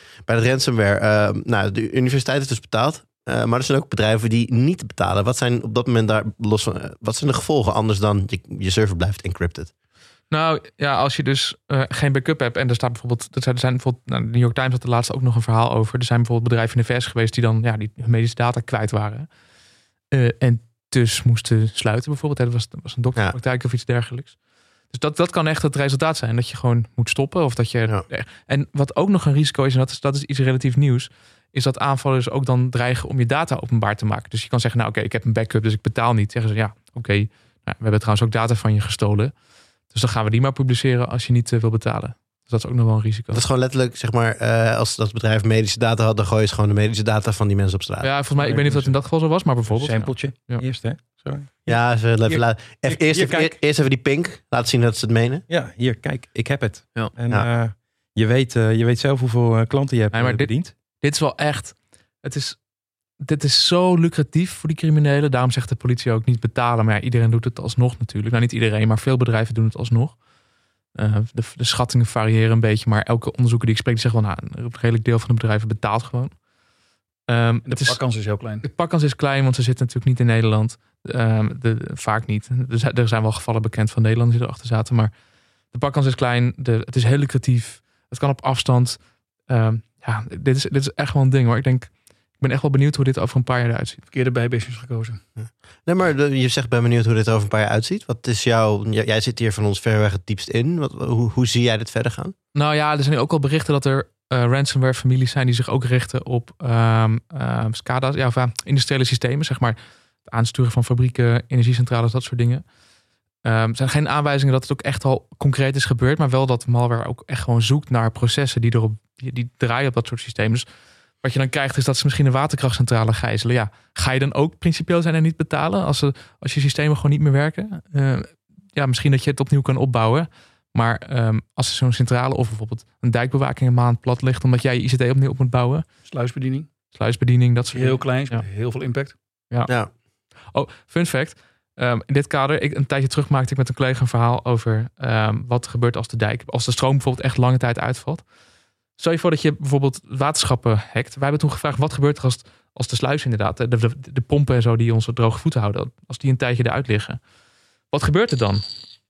ransomware. De universiteit heeft dus betaald. Maar er zijn ook bedrijven die niet betalen. Wat zijn op dat moment daar los van? Wat zijn de gevolgen anders dan je server blijft encrypted? Nou ja, als je dus geen backup hebt en er staat bijvoorbeeld, de New York Times had er laatst ook nog een verhaal over. Er zijn bijvoorbeeld bedrijven in de VS geweest die dan die hun medische data kwijt waren. En dus moesten sluiten bijvoorbeeld. Dat was een dokterpraktijk of iets dergelijks. Dus dat kan echt het resultaat zijn. Dat je gewoon moet stoppen. Of dat je. Ja. En wat ook nog een risico is, en dat is iets relatief nieuws, is dat aanvallers ook dan dreigen om je data openbaar te maken. Dus je kan zeggen, oké, ik heb een backup, dus ik betaal niet. Zeggen ze, we hebben trouwens ook data van je gestolen. Dus dan gaan we die maar publiceren als je niet wil betalen. Dus dat is ook nog wel een risico. Dat is gewoon letterlijk, zeg maar, als dat bedrijf medische data had, dan gooi je gewoon de medische data van die mensen op straat. Ja, volgens mij, ik weet niet of dat in dat geval zo was, maar bijvoorbeeld. Een sampletje. Ja. Eerst, hè? Sorry. Ja, eerst even die pink. Laten zien dat ze het menen. Ja, hier, kijk, ik heb het. Ja. En je weet zelf hoeveel klanten je hebt bediend. Dit is wel echt. Dit is zo lucratief voor die criminelen. Daarom zegt de politie ook niet betalen. Maar iedereen doet het alsnog natuurlijk. Nou, niet iedereen, maar veel bedrijven doen het alsnog. De schattingen variëren een beetje. Maar elke onderzoeker die ik spreek, die zegt wel, een redelijk deel van de bedrijven betaalt gewoon. De pakkans is heel klein. De pakkans is klein, want ze zitten natuurlijk niet in Nederland. Vaak niet. Er zijn wel gevallen bekend van Nederlanders die erachter zaten. Maar de pakkans is klein. Het is heel lucratief. Het kan op afstand. Dit is echt wel een ding hoor. Ik ben echt wel benieuwd hoe dit over een paar jaar eruit ziet. Verkeerde bijbusiness gekozen. Ja. Nee, maar je zegt, ben benieuwd hoe dit over een paar jaar uitziet. Wat is jij zit hier van ons verreweg het diepst in. Hoe zie jij dit verder gaan? Nou ja, er zijn ook al berichten dat er ransomware families zijn die zich ook richten op SCADA's, industriële systemen, zeg maar. Het aansturen van fabrieken, energiecentrales, dat soort dingen. Er zijn geen aanwijzingen dat het ook echt al concreet is gebeurd, maar wel dat malware ook echt gewoon zoekt naar processen die draaien op dat soort systemen. Dus wat je dan krijgt is dat ze misschien een waterkrachtcentrale gijzelen. Ja, ga je dan ook principieel zijn en niet betalen als je systemen gewoon niet meer werken? Misschien dat je het opnieuw kan opbouwen. Maar als zo'n centrale of bijvoorbeeld een dijkbewaking een maand plat ligt omdat jij je ICT opnieuw op moet bouwen. Sluisbediening, dat soort heel dingen. klein, met heel veel impact. Ja. Oh, fun fact. In dit kader, een tijdje terug maakte ik met een collega een verhaal over wat er gebeurt als de stroom bijvoorbeeld echt lange tijd uitvalt. Stel je voor dat je bijvoorbeeld waterschappen hackt. Wij hebben toen gevraagd, wat gebeurt er als de sluis inderdaad, de pompen en zo die onze droge voeten houden, als die een tijdje eruit liggen. Wat gebeurt er dan?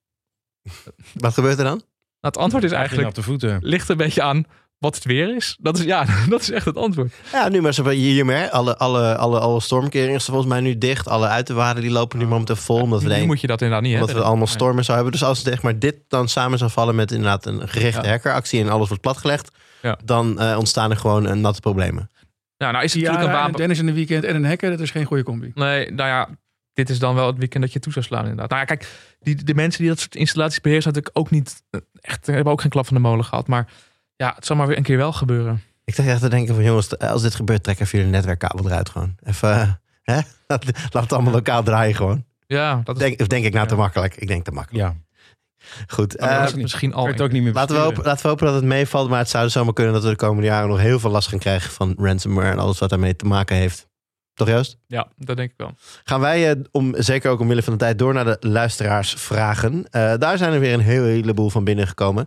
Wat gebeurt er dan? Nou, het antwoord is eigenlijk, ligt een beetje aan wat het weer is. Dat is echt het antwoord. Ja, nu maar hiermee. Alle stormkeringen is volgens mij nu dicht. Alle uiterwaarden die lopen nu momenteel vol. Nu moet je dat inderdaad niet hebben. Omdat we allemaal stormen zou hebben. Dus als het maar dit dan samen zou vallen met inderdaad een gerichte hackeractie en alles wordt platgelegd, dan ontstaan er gewoon natte problemen. Nou is het natuurlijk een wapen. Dennis in een weekend en een hacker, dat is geen goede combi. Nee, dit is dan wel het weekend dat je toe zou slaan inderdaad. Nou ja, kijk, de mensen die dat soort installaties beheersen natuurlijk ook niet echt, hebben ook geen klap van de molen gehad. Maar ja, het zal maar weer een keer wel gebeuren. Ik dacht echt te denken van jongens, als dit gebeurt, trek even jullie netwerkkabel eruit gewoon. Even, laat het allemaal lokaal draaien gewoon. Ja, dat is... Denk ik nou te makkelijk? Ik denk te makkelijk. Ja. Goed. Dat was het misschien al. Kan je het ook niet meer Laten we hopen dat het meevalt. Maar het zou dus zomaar kunnen dat we de komende jaren nog heel veel last gaan krijgen van ransomware en alles wat daarmee te maken heeft. Toch Joost? Ja, dat denk ik wel. Gaan wij, zeker ook omwille van de tijd, door naar de luisteraarsvragen. Daar zijn er weer een heleboel van binnengekomen.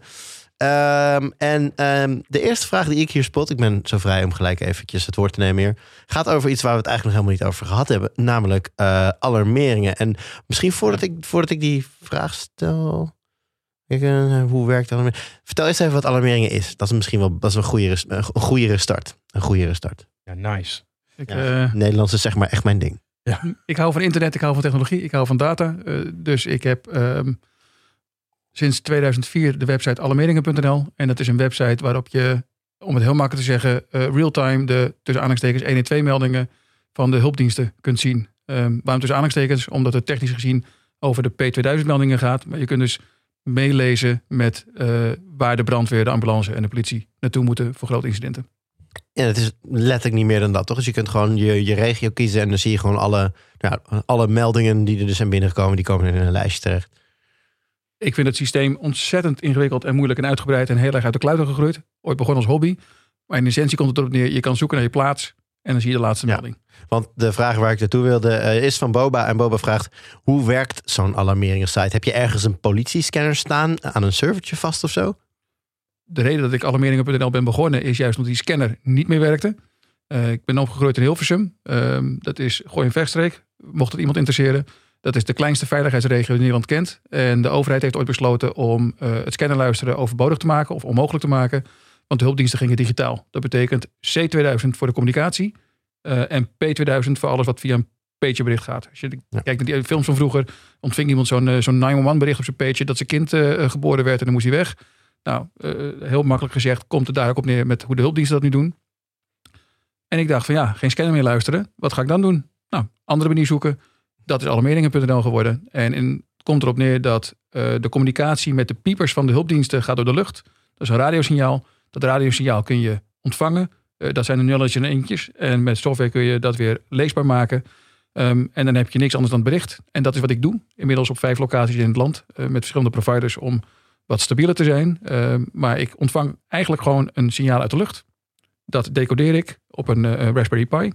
De eerste vraag die ik hier spot, ik ben zo vrij om gelijk eventjes het woord te nemen hier, gaat over iets waar we het eigenlijk nog helemaal niet over gehad hebben. Namelijk alarmeringen. En misschien voordat ik die vraag stel, hoe werkt alarmering? Vertel eens even wat alarmeringen is. Dat is misschien wel een goeiere start. Een goeiere start. Ja, nice. Nederlands is zeg maar echt mijn ding. Ik hou van internet, ik hou van technologie, ik hou van data. Dus ik heb sinds 2004 de website alarmeringen.nl. En dat is een website waarop je, om het heel makkelijk te zeggen, real-time de tussen aanhalingstekens 112 meldingen van de hulpdiensten kunt zien. Waarom tussen aanhalingstekens? Omdat het technisch gezien over de P2000 meldingen gaat. Maar je kunt dus meelezen met waar de brandweer, de ambulance en de politie naartoe moeten voor grote incidenten. En het is letterlijk niet meer dan dat, toch? Dus je kunt gewoon je regio kiezen en dan zie je gewoon alle meldingen die er dus zijn binnengekomen, die komen in een lijstje terecht. Ik vind het systeem ontzettend ingewikkeld en moeilijk en uitgebreid en heel erg uit de kluiten gegroeid. Ooit begon als hobby. Maar in essentie komt het erop neer, je kan zoeken naar je plaats en dan zie je de laatste melding. Want de vraag waar ik naartoe wilde is van Boba. En Boba vraagt, hoe werkt zo'n alarmeringssite? Heb je ergens een politiescanner staan aan een servertje vast of zo? De reden dat ik alarmeringen.nl ben begonnen is juist omdat die scanner niet meer werkte. Ik ben opgegroeid in Hilversum. Dat is Gooi en Vechtstreek, mocht het iemand interesseren. Dat is de kleinste veiligheidsregio die Nederland kent. En de overheid heeft ooit besloten om het scannerluisteren overbodig te maken of onmogelijk te maken. Want de hulpdiensten gingen digitaal. Dat betekent C2000 voor de communicatie en P2000 voor alles wat via een pagerbericht gaat. Als je kijkt naar die films van vroeger, ontving iemand zo'n 911 bericht op zijn page dat zijn kind geboren werd en dan moest hij weg. Nou, heel makkelijk gezegd komt het daar ook op neer met hoe de hulpdiensten dat nu doen. En ik dacht van geen scanner meer luisteren. Wat ga ik dan doen? Nou, andere manier zoeken. Dat is alarmeringen.nl geworden. En het komt erop neer dat de communicatie met de piepers van de hulpdiensten gaat door de lucht. Dat is een radiosignaal. Dat radiosignaal kun je ontvangen. Dat zijn de nulletjes en eentjes. En met software kun je dat weer leesbaar maken. En dan heb je niks anders dan het bericht. En dat is wat ik doe. Inmiddels op 5 locaties in het land. Met verschillende providers om wat stabieler te zijn. Maar ik ontvang eigenlijk gewoon een signaal uit de lucht. Dat decodeer ik op een Raspberry Pi.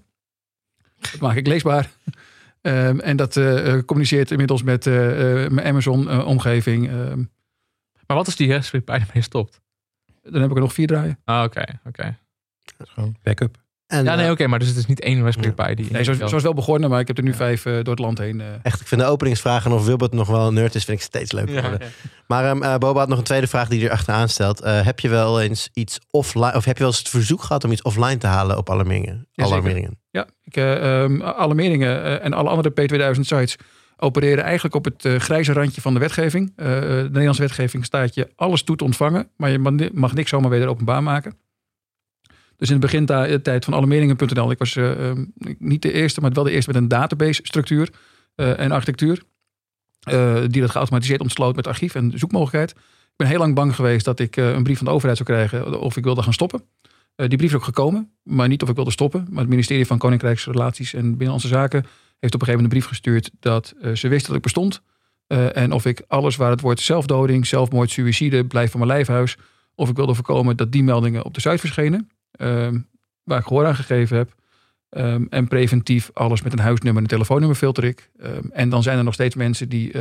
Dat maak ik leesbaar. En dat communiceert inmiddels met mijn Amazon-omgeving. Maar wat is die Raspberry Pi ermee stopt? Dan heb ik er nog 4 draaien. Ah, oké. Gewoon backup. Maar dus het is niet één Raspberry Pi die... Nee, zo is wel begonnen, maar ik heb er nu 5 door het land heen. Echt, ik vind de openingsvragen of Wilbert nog wel een nerd is, vind ik steeds leuker worden. Ja. Maar Boba had nog een tweede vraag die er achteraan stelt. Heb je wel eens iets offline, of heb je wel eens het verzoek gehad om iets offline te halen op alarmeringen? Ja, alarmeringen en alle andere P2000 sites opereren eigenlijk op het grijze randje van de wetgeving. De Nederlandse wetgeving staat je alles toe te ontvangen, maar je mag niks zomaar weer openbaar maken. Dus in het begintijd van alarmeringen.nl, ik was niet de eerste, maar wel de eerste met een database structuur en architectuur. Die dat geautomatiseerd ontsloot met archief en zoekmogelijkheid. Ik ben heel lang bang geweest dat ik een brief van de overheid zou krijgen of ik wilde gaan stoppen. Die brief is ook gekomen, maar niet of ik wilde stoppen. Maar het ministerie van Koninkrijksrelaties en Binnenlandse Zaken heeft op een gegeven moment een brief gestuurd dat ze wisten dat ik bestond. En of ik alles waar het woord zelfdoding, zelfmoord, suïcide, blijf van mijn lijfhuis, of ik wilde voorkomen dat die meldingen op de site verschenen. Waar ik gehoor aan gegeven heb. En preventief alles met een huisnummer en een telefoonnummer filter ik. En dan zijn er nog steeds mensen die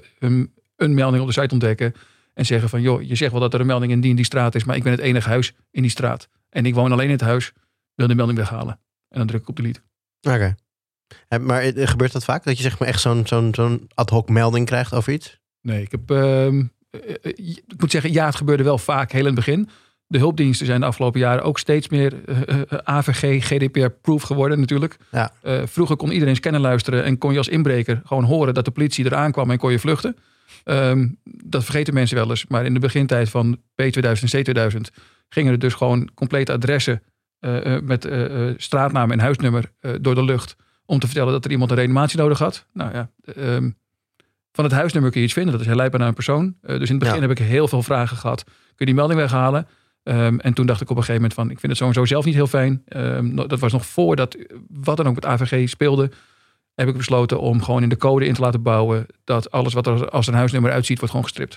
een melding op de site ontdekken. En zeggen van, joh, je zegt wel dat er een melding in die straat is, maar ik ben het enige huis in die straat. En ik woon alleen in het huis, wil de melding weghalen. En dan druk ik op delete. Oké. Maar gebeurt dat vaak? Dat je zeg maar echt zo'n ad hoc melding krijgt over iets? Nee, ik moet zeggen, ja, het gebeurde wel vaak, heel in het begin. De hulpdiensten zijn de afgelopen jaren ook steeds meer AVG, GDPR-proof geworden natuurlijk. Ja. Vroeger kon iedereen scannen luisteren en kon je als inbreker gewoon horen dat de politie eraan kwam en kon je vluchten. Dat vergeten mensen wel eens. Maar in de begintijd van P2000 en C2000 gingen er dus gewoon complete adressen met straatnaam en huisnummer door de lucht om te vertellen dat er iemand een reanimatie nodig had. Nou ja, van het huisnummer kun je iets vinden. Dat is herleidbaar naar een persoon. Dus in het begin heb ik heel veel vragen gehad. Kun je die melding weghalen? En toen dacht ik op een gegeven moment van, ik vind het sowieso zelf niet heel fijn. Dat was nog voordat wat dan ook met AVG speelde. Heb ik besloten om gewoon in de code in te laten bouwen dat alles wat er als een huisnummer uitziet, wordt gewoon gestript.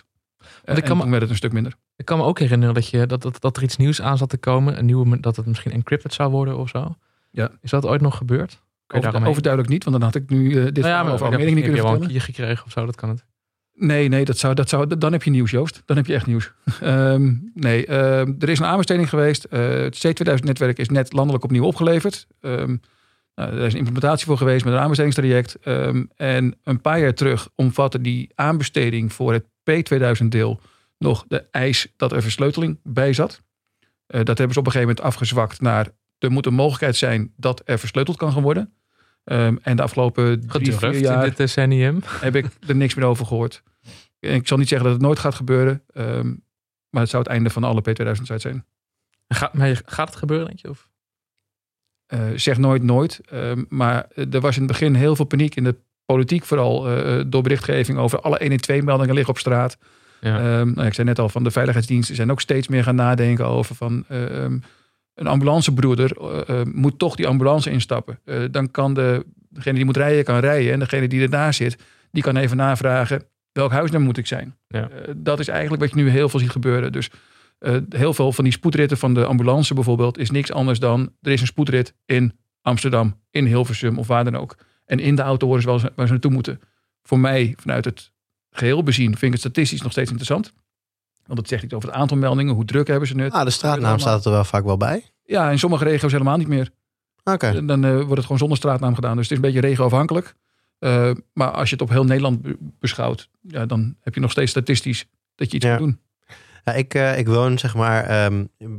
Want En toen werd het een stuk minder. Ik kan me ook herinneren dat er iets nieuws aan zat te komen. Dat het misschien encrypted zou worden of zo. Ja. Is dat ooit nog gebeurd? Overduidelijk niet, want dan had ik nu dit verhaal over Almere niet kunnen vertellen. Heb je wel een vertellen. kier gekregen of zo? Dat kan het. Nee, dan heb je nieuws, Joost. Dan heb je echt nieuws. Er is een aanbesteding geweest. Het C2000-netwerk is net landelijk opnieuw opgeleverd. Er is een implementatie voor geweest met een aanbestedingstraject. En een paar jaar terug omvatte die aanbesteding voor het P2000-deel nog de eis dat er versleuteling bij zat. Dat hebben ze op een gegeven moment afgezwakt naar... er moet een mogelijkheid zijn dat er versleuteld kan gaan worden. En de afgelopen 3-4 jaar in dit decennium. heb ik er niks meer over gehoord. Ik zal niet zeggen dat het nooit gaat gebeuren. Maar het zou het einde van alle P2000-sites zijn. Gaat het gebeuren, denk je? Of? Zeg nooit. Maar er was in het begin heel veel paniek in de politiek. Vooral door berichtgeving over alle 112-meldingen liggen op straat. Ja. Ik zei net al, van de veiligheidsdiensten zijn ook steeds meer gaan nadenken over van... een ambulancebroeder moet toch die ambulance instappen. Dan kan degene die moet rijden, kan rijden. En degene die ernaast zit, die kan even navragen... welk huisnummer moet ik zijn? Ja. Dat is eigenlijk wat je nu heel veel ziet gebeuren. Dus heel veel van die spoedritten van de ambulance bijvoorbeeld... is niks anders dan, er is een spoedrit in Amsterdam, in Hilversum of waar dan ook. En in de auto horen ze wel waar ze naartoe moeten. Voor mij, vanuit het geheel bezien, vind ik het statistisch nog steeds interessant. Want het zegt iets over het aantal meldingen. Hoe druk hebben ze het? De straatnaam staat er wel vaak wel bij. Ja, in sommige regio's helemaal niet meer. Oké. Dan wordt het gewoon zonder straatnaam gedaan. Dus het is een beetje regioafhankelijk. Maar als je het op heel Nederland beschouwt... Ja, dan heb je nog steeds statistisch dat je iets moet doen. Ja, ik woon zeg maar...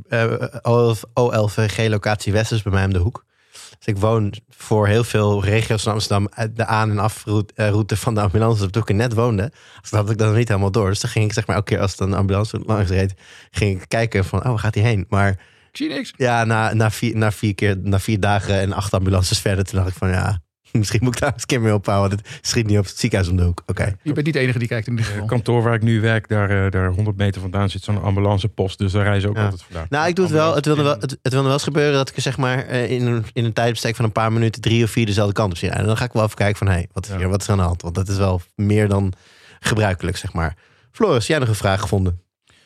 OLVG locatie West is bij mij om de hoek. Dus ik woon voor heel veel regio's van Amsterdam... de aan- en afroute van de ambulance. Dus toen ik er net woonde, dat had ik dan niet helemaal door. Dus dan ging ik zeg maar elke keer als het een ambulance langs reed... ging ik kijken van, waar gaat hij heen? Maar Ik zie niks. ja, na 4 dagen en 8 ambulances verder... toen dacht ik van, ja, misschien moet ik daar eens een keer mee ophouden. Het schiet niet op het ziekenhuis om de hoek. Oké. Je bent niet de enige die kijkt in dit geval. Het kantoor waar ik nu werk, daar 100 meter vandaan zit zo'n ambulancepost. Dus daar reizen ook altijd vandaan. Nou, ik doe het wel. Het wil wel eens gebeuren dat ik er zeg maar in een tijdbestek van een paar minuten 3 of 4 dezelfde kant op zie rijden. En dan ga ik wel even kijken van, wat is er aan de hand? Want dat is wel meer dan gebruikelijk, zeg maar. Floris, jij nog een vraag gevonden?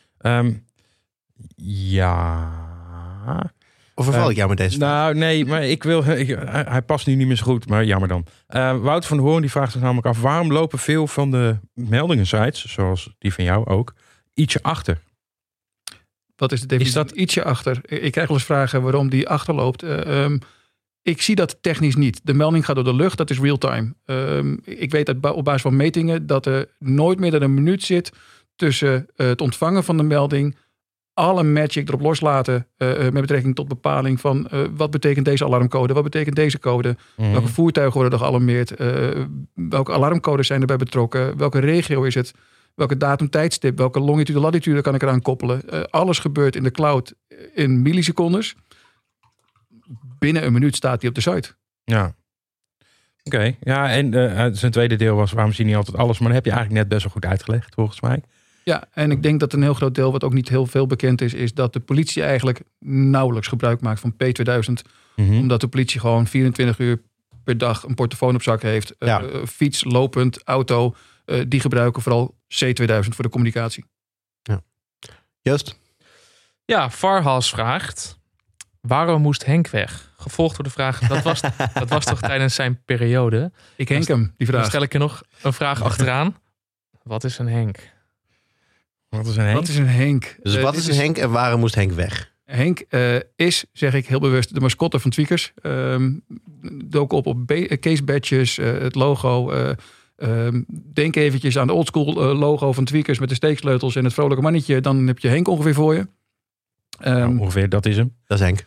Ja... Of verval ik jou met deze vraag? Nou, nee, maar hij past nu niet meer zo goed, maar jammer dan. Wout van der Hoorn die vraagt zich namelijk af... waarom lopen veel van de meldingen-sites, zoals die van jou ook, ietsje achter? Wat is de definitie? Is dat ietsje achter? Ik krijg wel eens vragen waarom die achterloopt. Ik zie dat technisch niet. De melding gaat door de lucht, dat is real-time. Ik weet op basis van metingen dat er nooit meer dan een minuut zit... tussen het ontvangen van de melding... alle magic erop loslaten met betrekking tot bepaling van... wat betekent deze alarmcode, wat betekent deze code... welke voertuigen worden er gealarmeerd... welke alarmcodes zijn erbij betrokken... welke regio is het, welke datum, tijdstip... welke longitude, latitude kan ik eraan koppelen. Alles gebeurt in de cloud in millisecondes. Binnen een minuut staat hij op de site. Ja. Oké. Ja, en zijn tweede deel was... waarom zie je niet altijd alles? Maar dat heb je eigenlijk net best wel goed uitgelegd, volgens mij. Ja, en ik denk dat een heel groot deel, wat ook niet heel veel bekend is dat de politie eigenlijk nauwelijks gebruik maakt van P2000. Omdat de politie gewoon 24 uur per dag een portofoon op zak heeft. Fiets, lopend, auto. Die gebruiken vooral C2000 voor de communicatie. Ja. Joost? Ja, Farhas vraagt... waarom moest Henk weg? Gevolgd door de vraag... dat was toch tijdens zijn periode? Ik Henk hem, die vraag. Dan stel ik er nog een vraag achteraan. Wat is een Henk? Wat is een Henk? Wat is een Henk? Dus wat is een Henk en waarom moest Henk weg? Henk is, zeg ik heel bewust, de mascotte van Tweakers. Dook op case badges, het logo. Denk eventjes aan de oldschool logo van Tweakers met de steeksleutels en het vrolijke mannetje. Dan heb je Henk ongeveer voor je. Ongeveer, dat is hem. Dat is Henk.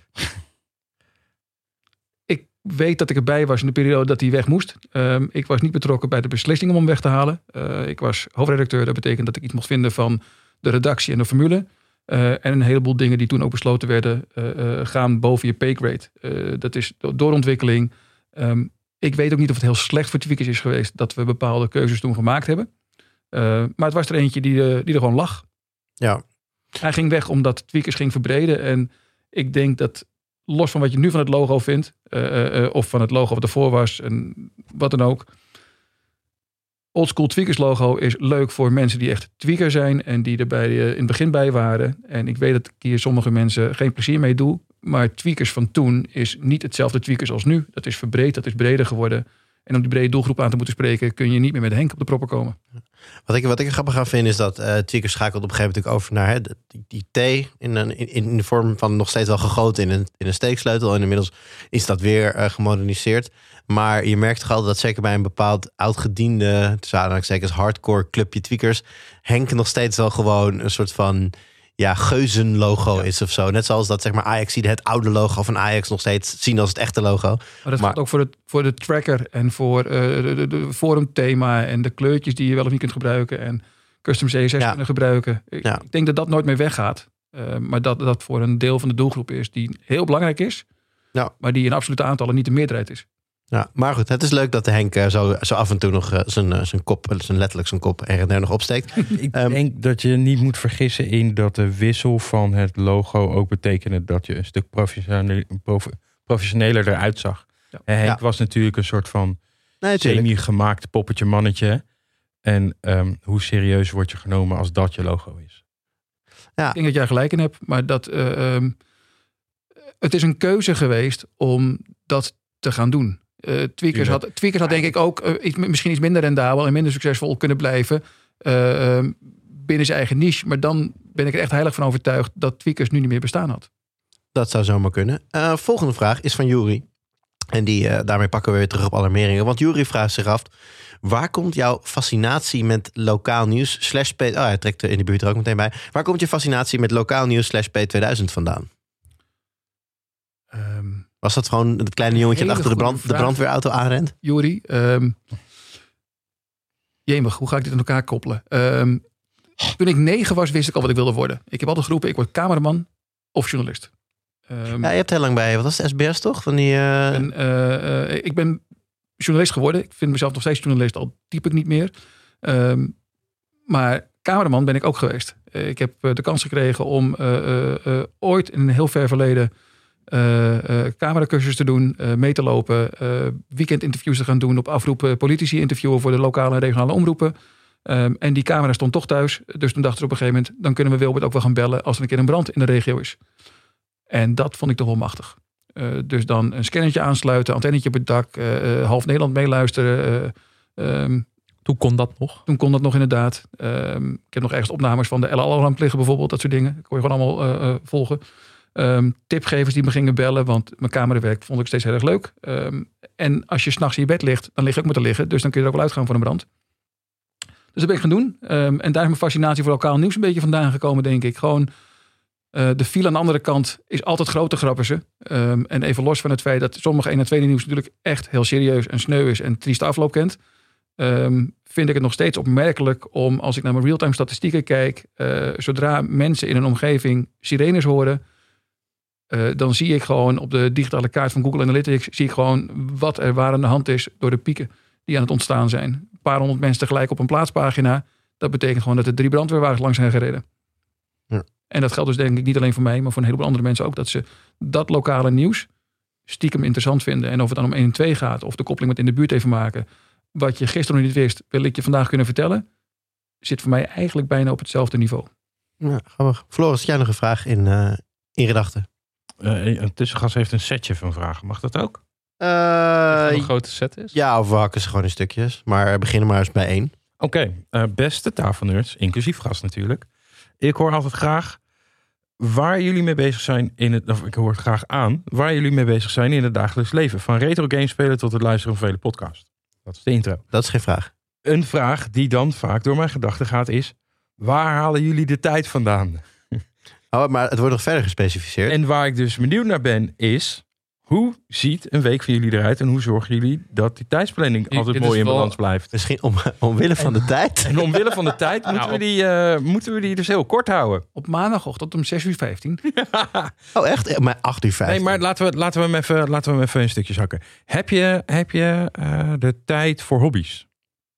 Ik weet dat ik erbij was in de periode dat hij weg moest. Ik was niet betrokken bij de beslissing om hem weg te halen. Ik was hoofdredacteur. Dat betekent dat ik iets mocht vinden van de redactie en de formule. En een heleboel dingen die toen ook besloten werden... gaan boven je paygrade. Dat is doorontwikkeling. Ik weet ook niet of het heel slecht voor Tweakers is geweest... dat we bepaalde keuzes toen gemaakt hebben. Maar het was er eentje die er gewoon lag. Ja. Hij ging weg omdat Tweakers ging verbreden. En ik denk dat... los van wat je nu van het logo vindt... of van het logo wat ervoor was... en wat dan ook... oldschool Tweakers logo is leuk voor mensen die echt tweaker zijn en die er in het begin bij waren. En ik weet dat ik hier sommige mensen geen plezier mee doe. Maar Tweakers van toen is niet hetzelfde Tweakers als nu. Dat is verbreed, dat is breder geworden. En om die brede doelgroep aan te moeten spreken, kun je niet meer met Henk op de proppen komen. Wat ik grappig aan vind is dat Tweakers schakelt op een gegeven moment over naar die T in de vorm van nog steeds wel gegoten in een steeksleutel. En inmiddels is dat weer gemoderniseerd. Maar je merkt toch altijd dat zeker bij een bepaald oudgediende, tussen aanhalingstekens hardcore clubje Tweakers, Henk nog steeds wel gewoon een soort van geuzenlogo is of zo. Net zoals dat zeg maar Ajax het oude logo van Ajax nog steeds zien als het echte logo. Maar dat geldt ook voor de tracker en voor de forumthema en de kleurtjes die je wel of niet kunt gebruiken en custom CSS kunnen gebruiken. Ik denk dat dat nooit meer weggaat. Maar dat voor een deel van de doelgroep is die heel belangrijk is, maar die in absolute aantallen niet de meerderheid is. Ja, maar goed, het is leuk dat de Henk zo af en toe nog zijn kop er en der nog opsteekt. Ik denk dat je niet moet vergissen in dat de wissel van het logo ook betekende dat je een stuk professioneler eruit zag. Ja. Henk was natuurlijk een soort van semi-gemaakt poppetje mannetje. En hoe serieus word je genomen als dat je logo is? Ja. Ik denk dat jij gelijk in hebt, maar dat het is een keuze geweest om dat te gaan doen. Tweakers had denk ik ook misschien iets minder rendabel en minder succesvol kunnen blijven binnen zijn eigen niche. Maar dan ben ik er echt heilig van overtuigd dat Tweakers nu niet meer bestaan had. Dat zou zomaar kunnen. Volgende vraag is van Juri. En daarmee pakken we weer terug op alarmeringen. Want Juri vraagt zich af, waar komt jouw fascinatie met lokaal nieuws hij trekt er in de buurt er ook meteen bij. Waar komt je fascinatie met lokaal nieuws /P2000 vandaan? Was dat gewoon het kleine jongetje dat achter de brandweerauto aanrent? Juri, jemig, hoe ga ik dit aan elkaar koppelen? Toen ik 9 was, wist ik al wat ik wilde worden. Ik heb altijd geroepen, ik word cameraman of journalist. Je hebt heel lang bij, wat was het, SBS toch? Van die, ik ben journalist geworden. Ik vind mezelf nog steeds journalist, al typ ik niet meer. Maar cameraman ben ik ook geweest. Ik heb de kans gekregen om ooit in een heel ver verleden cameracursus te doen, mee te lopen, weekendinterviews te gaan doen, op afroep politici interviewen voor de lokale en regionale omroepen. En die camera stond toch thuis. Dus toen dachten ze op een gegeven moment, dan kunnen we Wilbert ook wel gaan bellen als er een keer een brand in de regio is. En dat vond ik toch wel machtig. Dus dan een scannetje aansluiten, antennetje op het dak, half Nederland meeluisteren. Toen kon dat nog? Toen kon dat nog inderdaad. Ik heb nog ergens opnames van de LL-ramp liggen bijvoorbeeld, dat soort dingen. Dat kon je gewoon allemaal volgen. Tipgevers die me gingen bellen, want mijn camerawerk vond ik steeds heel erg leuk. En als je 's nachts in je bed ligt, dan lig je ook met te liggen. Dus dan kun je er ook wel uitgaan voor een brand. Dus dat ben ik gaan doen. En daar is mijn fascinatie voor lokaal nieuws een beetje vandaan gekomen, denk ik. Gewoon de file aan de andere kant is altijd groter, grappen ze. En even los van het feit dat sommige 1 en 2 nieuws natuurlijk echt heel serieus en sneu is en trieste afloop kent. Vind ik het nog steeds opmerkelijk om, als ik naar mijn real-time statistieken kijk, zodra mensen in een omgeving sirenes horen, dan zie ik gewoon op de digitale kaart van Google Analytics, zie ik gewoon wat er waar aan de hand is door de pieken die aan het ontstaan zijn. Een paar honderd mensen tegelijk op een plaatspagina. Dat betekent gewoon dat er 3 brandweerwagens langs zijn gereden. Ja. En dat geldt dus denk ik niet alleen voor mij, maar voor een heleboel andere mensen ook. Dat ze dat lokale nieuws stiekem interessant vinden. En of het dan om 1 en 2 gaat, of de koppeling met in de buurt even maken. Wat je gisteren nog niet wist, wil ik je vandaag kunnen vertellen. Zit voor mij eigenlijk bijna op hetzelfde niveau. Ja, grappig. Floris, jij nog een vraag in gedachten? Een tussengas heeft een setje van vragen. Mag dat ook? Een grote set is? Ja, of we hakken ze gewoon in stukjes. Maar beginnen maar eens bij 1. Oké, beste tafelnerds, inclusief gast natuurlijk. Ik hoor altijd graag waar jullie mee bezig zijn ik hoor het graag aan waar jullie mee bezig zijn in het dagelijks leven. Van retro games spelen tot het luisteren van vele podcasts. Dat is de intro. Dat is geen vraag. Een vraag die dan vaak door mijn gedachten gaat is, waar halen jullie de tijd vandaan? Oh, maar het wordt nog verder gespecificeerd. En waar ik dus benieuwd naar ben is, hoe ziet een week van jullie eruit en hoe zorgen jullie dat die tijdsplanning altijd mooi in balans blijft? Misschien omwille van de tijd. En omwille van de tijd moeten we die dus heel kort houden. Op maandagochtend om 6:15. Oh echt? Maar 8:15. Nee, maar laten we hem even een stukje zakken. Heb je de tijd voor hobby's?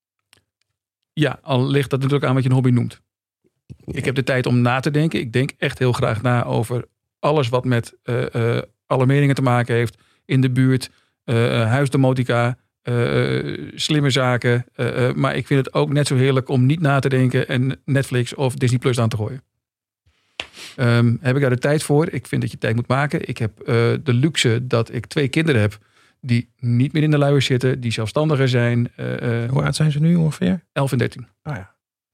Ja, al ligt dat natuurlijk aan wat je een hobby noemt. Ik heb de tijd om na te denken. Ik denk echt heel graag na over alles wat met alarmeringen te maken heeft. In de buurt, huisdomotica, slimme zaken. Maar ik vind het ook net zo heerlijk om niet na te denken en Netflix of Disney Plus aan te gooien. Heb ik daar de tijd voor? Ik vind dat je tijd moet maken. Ik heb de luxe dat ik 2 kinderen heb die niet meer in de luier zitten, die zelfstandiger zijn. Hoe oud zijn ze nu ongeveer? 11 en 13. Oh ja.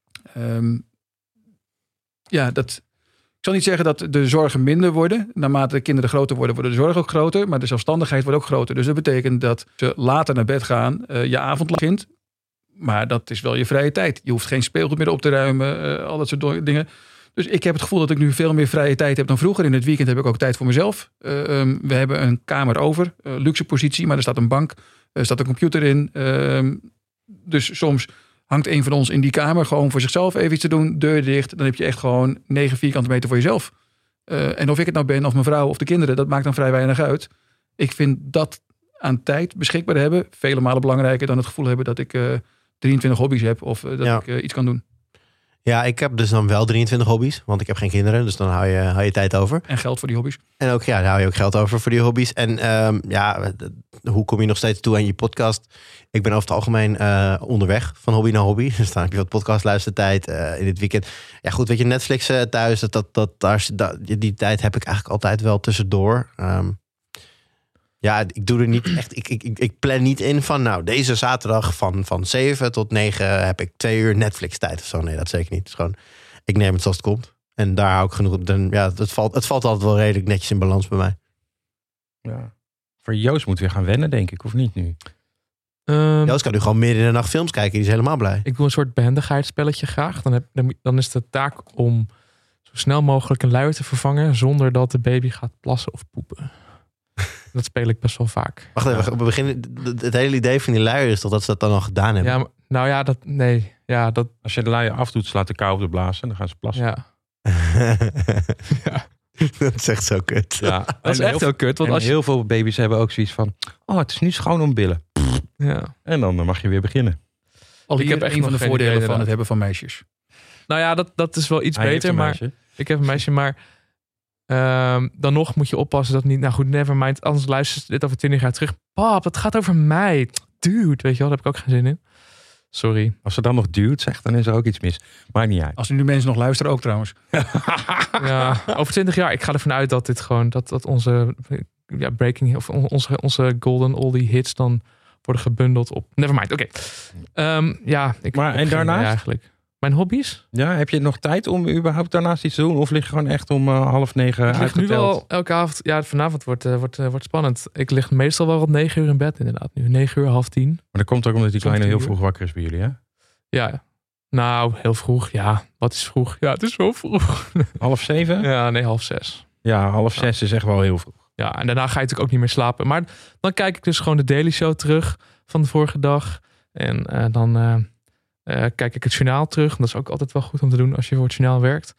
Ik zal niet zeggen dat de zorgen minder worden. Naarmate de kinderen groter worden, worden de zorgen ook groter. Maar de zelfstandigheid wordt ook groter. Dus dat betekent dat ze later naar bed gaan, je avond begint. Maar dat is wel je vrije tijd. Je hoeft geen speelgoed meer op te ruimen, al dat soort dingen. Dus ik heb het gevoel dat ik nu veel meer vrije tijd heb dan vroeger. In het weekend heb ik ook tijd voor mezelf. We hebben een kamer over, luxe positie, maar er staat een bank, er staat een computer in. Dus soms hangt een van ons in die kamer gewoon voor zichzelf even iets te doen, deur dicht. Dan heb je echt gewoon 9 vierkante meter voor jezelf. En of ik het nou ben, of mijn vrouw, of de kinderen, dat maakt dan vrij weinig uit. Ik vind dat aan tijd beschikbaar hebben vele malen belangrijker dan het gevoel hebben dat ik 23 hobby's heb of dat ik iets kan doen. Ja, ik heb dus dan wel 23 hobby's, want ik heb geen kinderen, dus dan hou je tijd over. En geld voor die hobby's. En ook, daar hou je ook geld over voor die hobby's. En hoe kom je nog steeds toe aan je podcast? Ik ben over het algemeen onderweg van hobby naar hobby. Dus dan heb je wat podcastluistertijd in het weekend. Ja goed, weet je, Netflix thuis, die tijd heb ik eigenlijk altijd wel tussendoor. Ik doe er niet echt. Ik plan niet in van deze zaterdag van 7 tot 9 heb ik 2 uur Netflix tijd of zo. Nee, dat zeker niet. Het is gewoon, ik neem het zoals het komt. En daar hou ik genoeg. Het valt altijd wel redelijk netjes in balans bij mij. Ja. Voor Joost moet weer gaan wennen, denk ik, of niet nu? Joost kan nu gewoon midden in de nacht films kijken. Die is helemaal blij. Ik doe een soort behendigheidsspelletje graag. Dan is de taak om zo snel mogelijk een luier te vervangen zonder dat de baby gaat plassen of poepen. Dat speel ik best wel vaak. Wacht even, we beginnen. Het hele idee van die luier is toch dat ze dat dan al gedaan hebben? Ja, dat. Als je de luier afdoet, slaat de kou op de blazen. Dan gaan ze plassen. Ja. Ja. Dat is echt zo kut. Ja, dat is echt heel kut. Want als heel veel baby's hebben ook zoiets van, het is nu schoon om billen. Ja. En dan mag je weer beginnen. Ik heb echt een van de voordelen van het hebben van meisjes. Nou ja, dat is wel iets beter. Maar ik heb een meisje, maar dan nog moet je oppassen dat niet. Nou goed, nevermind. Anders luister je dit over 20 jaar terug. Pap, het gaat over mij. Dude, weet je wel, daar heb ik ook geen zin in. Sorry. Als ze dan nog dude zegt, dan is er ook iets mis. Maakt niet uit. Als er nu mensen nog luisteren, ook trouwens. Ja, over 20 jaar. Ik ga ervan uit dat dit gewoon, dat onze breaking, of onze golden oldie hits dan worden gebundeld op. Nevermind, oké. Maar en daarnaast? Eigenlijk. Mijn hobby's? Ja, heb je nog tijd om überhaupt daarnaast iets te doen? Of lig je gewoon echt om 8:30 uitgeteld? Ik lig nu wel elke avond. Ja, vanavond wordt spannend. Ik lig meestal wel rond 9 uur in bed inderdaad. Nu 9 uur, 8:30. Maar dat komt ook omdat die kleine heel vroeg wakker is bij jullie, hè? Ja. Nou, heel vroeg. Ja, wat is vroeg? Ja, het is zo vroeg. 6:30? Ja, nee, 5:30. Ja, 5:30 is echt wel heel vroeg. Ja, en daarna ga je natuurlijk ook niet meer slapen. Maar dan kijk ik dus gewoon de Daily Show terug van de vorige dag. En dan kijk ik het journaal terug. Dat is ook altijd wel goed om te doen als je voor het journaal werkt.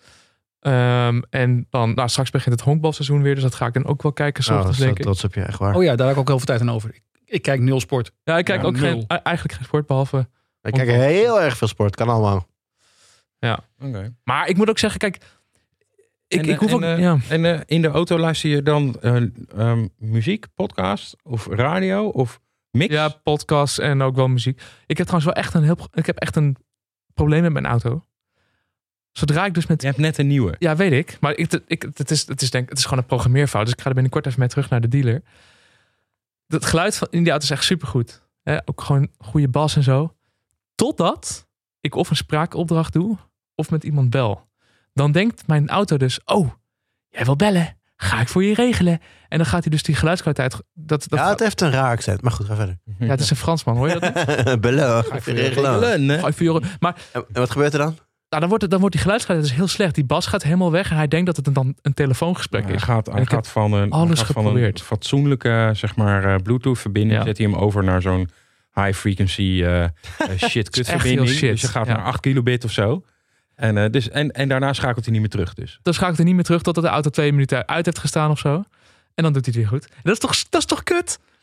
En dan, straks begint het honkbalseizoen weer. Dus dat ga ik dan ook wel kijken. Dat is trots op je, echt waar. Oh ja, daar heb ik ook heel veel tijd aan over. Ik kijk 0 sport. Ja, ik kijk ook eigenlijk geen sport, behalve... Ik kijk heel erg veel sport. Kan allemaal. Ja. Okay. Maar ik moet ook zeggen, kijk... Ik hoef ook... En in de auto luister je dan muziek, podcast of radio of mix? Ja, podcast en ook wel muziek. Ik heb trouwens wel echt een probleem met mijn auto. Zodra ik dus met... Je hebt net een nieuwe. Ja, weet ik. Maar het is gewoon een programmeerfout. Dus ik ga er binnenkort even mee terug naar de dealer. Het geluid in die auto is echt supergoed. Ook gewoon goede bas en zo. Totdat ik of een spraakopdracht doe of met iemand bel. Dan denkt mijn auto dus, jij wil bellen? Ga ik voor je regelen. En dan gaat hij dus die geluidskwaliteit... Het heeft een raar accent, maar goed, ga verder. Ja, het is een Fransman, hoor je dat niet? Bellen, ga ik voor je regelen. Maar en wat gebeurt er dan? Nou, dan wordt die geluidskwaliteit dus heel slecht. Die bas gaat helemaal weg en hij denkt dat het dan een telefoongesprek is. Hij gaat van een fatsoenlijke, zeg maar, Bluetooth-verbinding. Ja. Zet hij hem over naar zo'n high-frequency shit-kut-verbinding. Shit. Dus je gaat naar 8 kilobit of zo. En daarna schakelt hij niet meer terug dus. Dan schakelt hij niet meer terug totdat de auto 2 minuten uit heeft gestaan of zo. En dan doet hij het weer goed. En dat is toch kut?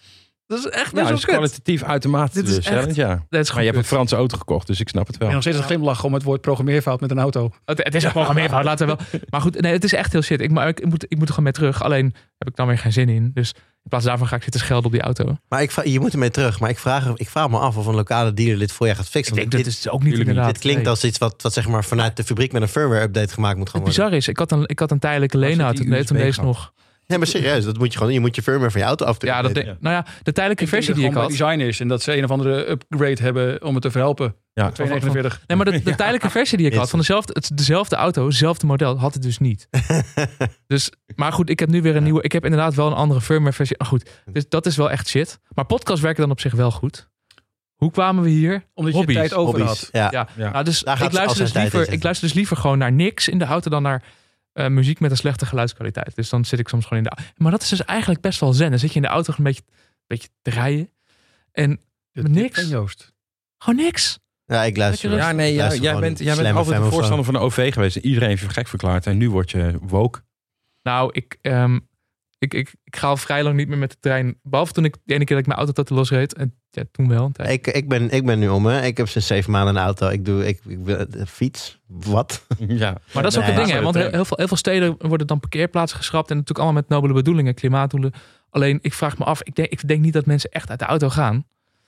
Dat is echt Ja, best dat wel is kut. kwalitatief uitermate Dit is teleurstellend, echt- ja. Dat is Maar je gewoon hebt een kut. Franse auto gekocht, dus ik snap het wel. En nog steeds een glimlach om het woord programmeerfout met een auto. Het is echt programmeerfout, laten we wel. Maar goed, nee, het is echt heel shit. Ik moet er gewoon mee terug. Alleen heb ik dan weer geen zin in. Dus in plaats daarvan ga ik zitten schelden op die auto. Maar je moet ermee terug. Maar ik vraag me af of een lokale dealer dit voor je gaat Ik fixen. denk Want dat is ook niet Tuurlijk inderdaad. dit klinkt Nee. als iets wat zeg maar vanuit de fabriek met een firmware update gemaakt moet gaan Het worden. bizar is, ik had een tijdelijke Was het leenauto. die Nee, toen USB deze gehad? nog. Nee, maar serieus, dat moet je gewoon. Je moet je firmware van je auto af. Ja, nou ja, de tijdelijke versie die ik had. design is en dat ze een of andere upgrade hebben om het te verhelpen. Ja. 249. Nee, maar de tijdelijke versie die ik had Dit. van dezelfde auto, hetzelfde model, had het dus niet. Dus, maar goed, ik heb nu weer een nieuwe. Ik heb inderdaad wel een andere firmware versie. Maar goed, dus dat is wel echt shit. Maar podcasts werken dan op zich wel goed. Hoe kwamen we hier? Omdat Hobby's. je tijd over Hobby's. had. Ja. Ja, Ja. nou, dus Daar gaat ik luister al zijn tijd in ik luister dus liever gewoon naar niks in de auto dan naar muziek met een slechte geluidskwaliteit. Dus dan zit ik soms gewoon in de. Maar dat is dus eigenlijk best wel zen. Dan zit je in de auto een beetje te rijden en De Niks. tip van Joost. gewoon niks. Ja, ik luister. Ja, nee, luister jij gewoon bent Slam altijd FM een of zo. voorstander van de OV geweest. Iedereen heeft je gek verklaard en nu word je woke. Nou, ik ga al vrij lang niet meer met de trein. Behalve toen ik de ene keer dat ik mijn auto tot losreed. En ja, toen wel. Een tijd. Ik ben nu om. Hè. Ik heb sinds 7 maanden een auto. Ik fiets. Wat? Ja. Maar dat is ook Nee, het ding, ja, hè? Want dat, heel veel steden worden dan parkeerplaatsen geschrapt. En natuurlijk allemaal met nobele bedoelingen, klimaatdoelen. Alleen, ik vraag me af, ik denk niet dat mensen echt uit de auto gaan.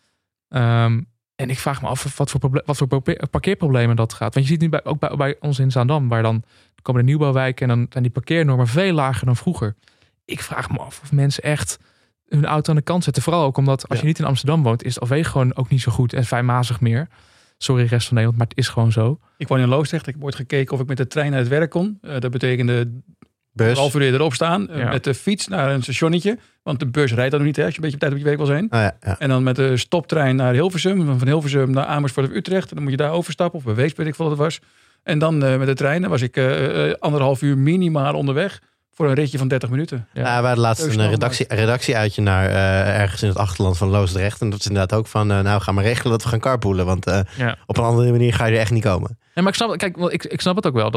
En ik vraag me af wat voor parkeerproblemen dat gaat. Want je ziet nu ook bij ons in Zaandam, waar dan komen de nieuwbouwwijken en dan zijn die parkeernormen veel lager dan vroeger. Ik vraag me af of mensen echt hun auto aan de kant zetten. Vooral ook omdat als je niet in Amsterdam woont, is het OV gewoon ook niet zo goed en fijnmazig meer. Sorry, rest van Nederland, maar het is gewoon zo. Ik woon in Loosdrecht. Ik heb ooit gekeken of ik met de trein naar het werk kon. Dat betekende Bus. een half uur erop staan. Ja. Met de fiets naar een stationnetje. Want de bus rijdt dan nog niet, hè, als je een beetje op tijd op je werk wil zijn. Oh, ja. En dan met de stoptrein naar Hilversum. Van Hilversum naar Amersfoort of Utrecht. En dan moet je daar overstappen. Of bij Weesp, weet ik veel wat het was. En dan met de trein. Dan was ik 1,5 uur minimaal onderweg. Voor een ritje van 30 minuten. Ja. Ja, we hadden laatst Keuze een redactieuitje naar ergens in het achterland van Loosdrecht. En dat is inderdaad ook van, nou ga maar regelen dat we gaan carpoolen. Want Ja. op een andere manier ga je er echt niet komen. Nee, maar ik snap, kijk, ik snap het ook wel.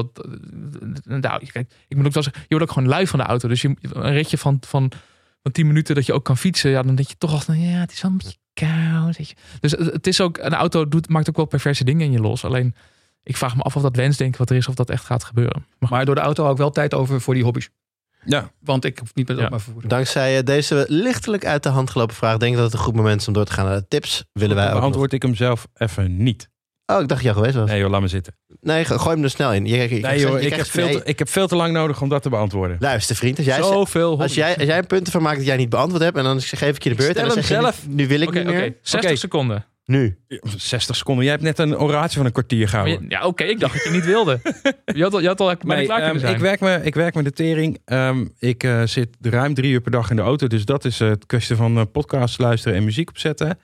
Kijk, ik moet ook wel zeggen, je wordt ook gewoon lui van de auto. Dus een ritje van 10 minuten dat je ook kan fietsen. Ja, dan denk je toch al, ja, het is wel een beetje koud. Weet je. Dus het is ook, een auto maakt ook wel perverse dingen in je los. Alleen, ik vraag me af of dat wensdenken wat er is, of dat echt gaat gebeuren. Maar door de auto hou ik wel tijd over voor die hobby's. Ja. Want ik hoef niet met Ja. openbaar vervoer. Dankzij deze lichtelijk uit de hand gelopen vraag denk ik dat het een goed moment is om door te gaan naar de tips. Willen wij ook nog... Beantwoord ik hem zelf even niet. Oh, ik dacht je al geweest was. Nee joh, laat me zitten. Nee, gooi hem er snel in. Nee joh, ik heb veel te lang nodig om dat te beantwoorden. Luister vriend, als jij, Zoveel als jij een punt ervan maakt dat jij niet beantwoord hebt... en dan geef ik je de beurt Stel en dan hem zeg je, zelf. nu wil ik Oké, niet meer. 60 seconden. Nu. 60 seconden. Jij hebt net een oratie van een kwartier Maar gehouden. ja, oké, ik dacht dat je niet wilde. Je had al bijna Nee, klaar kunnen zijn. ik werk met de tering. Ik zit ruim 3 uur per dag in de auto. Dus dat is het kwestie van podcasts luisteren en muziek opzetten.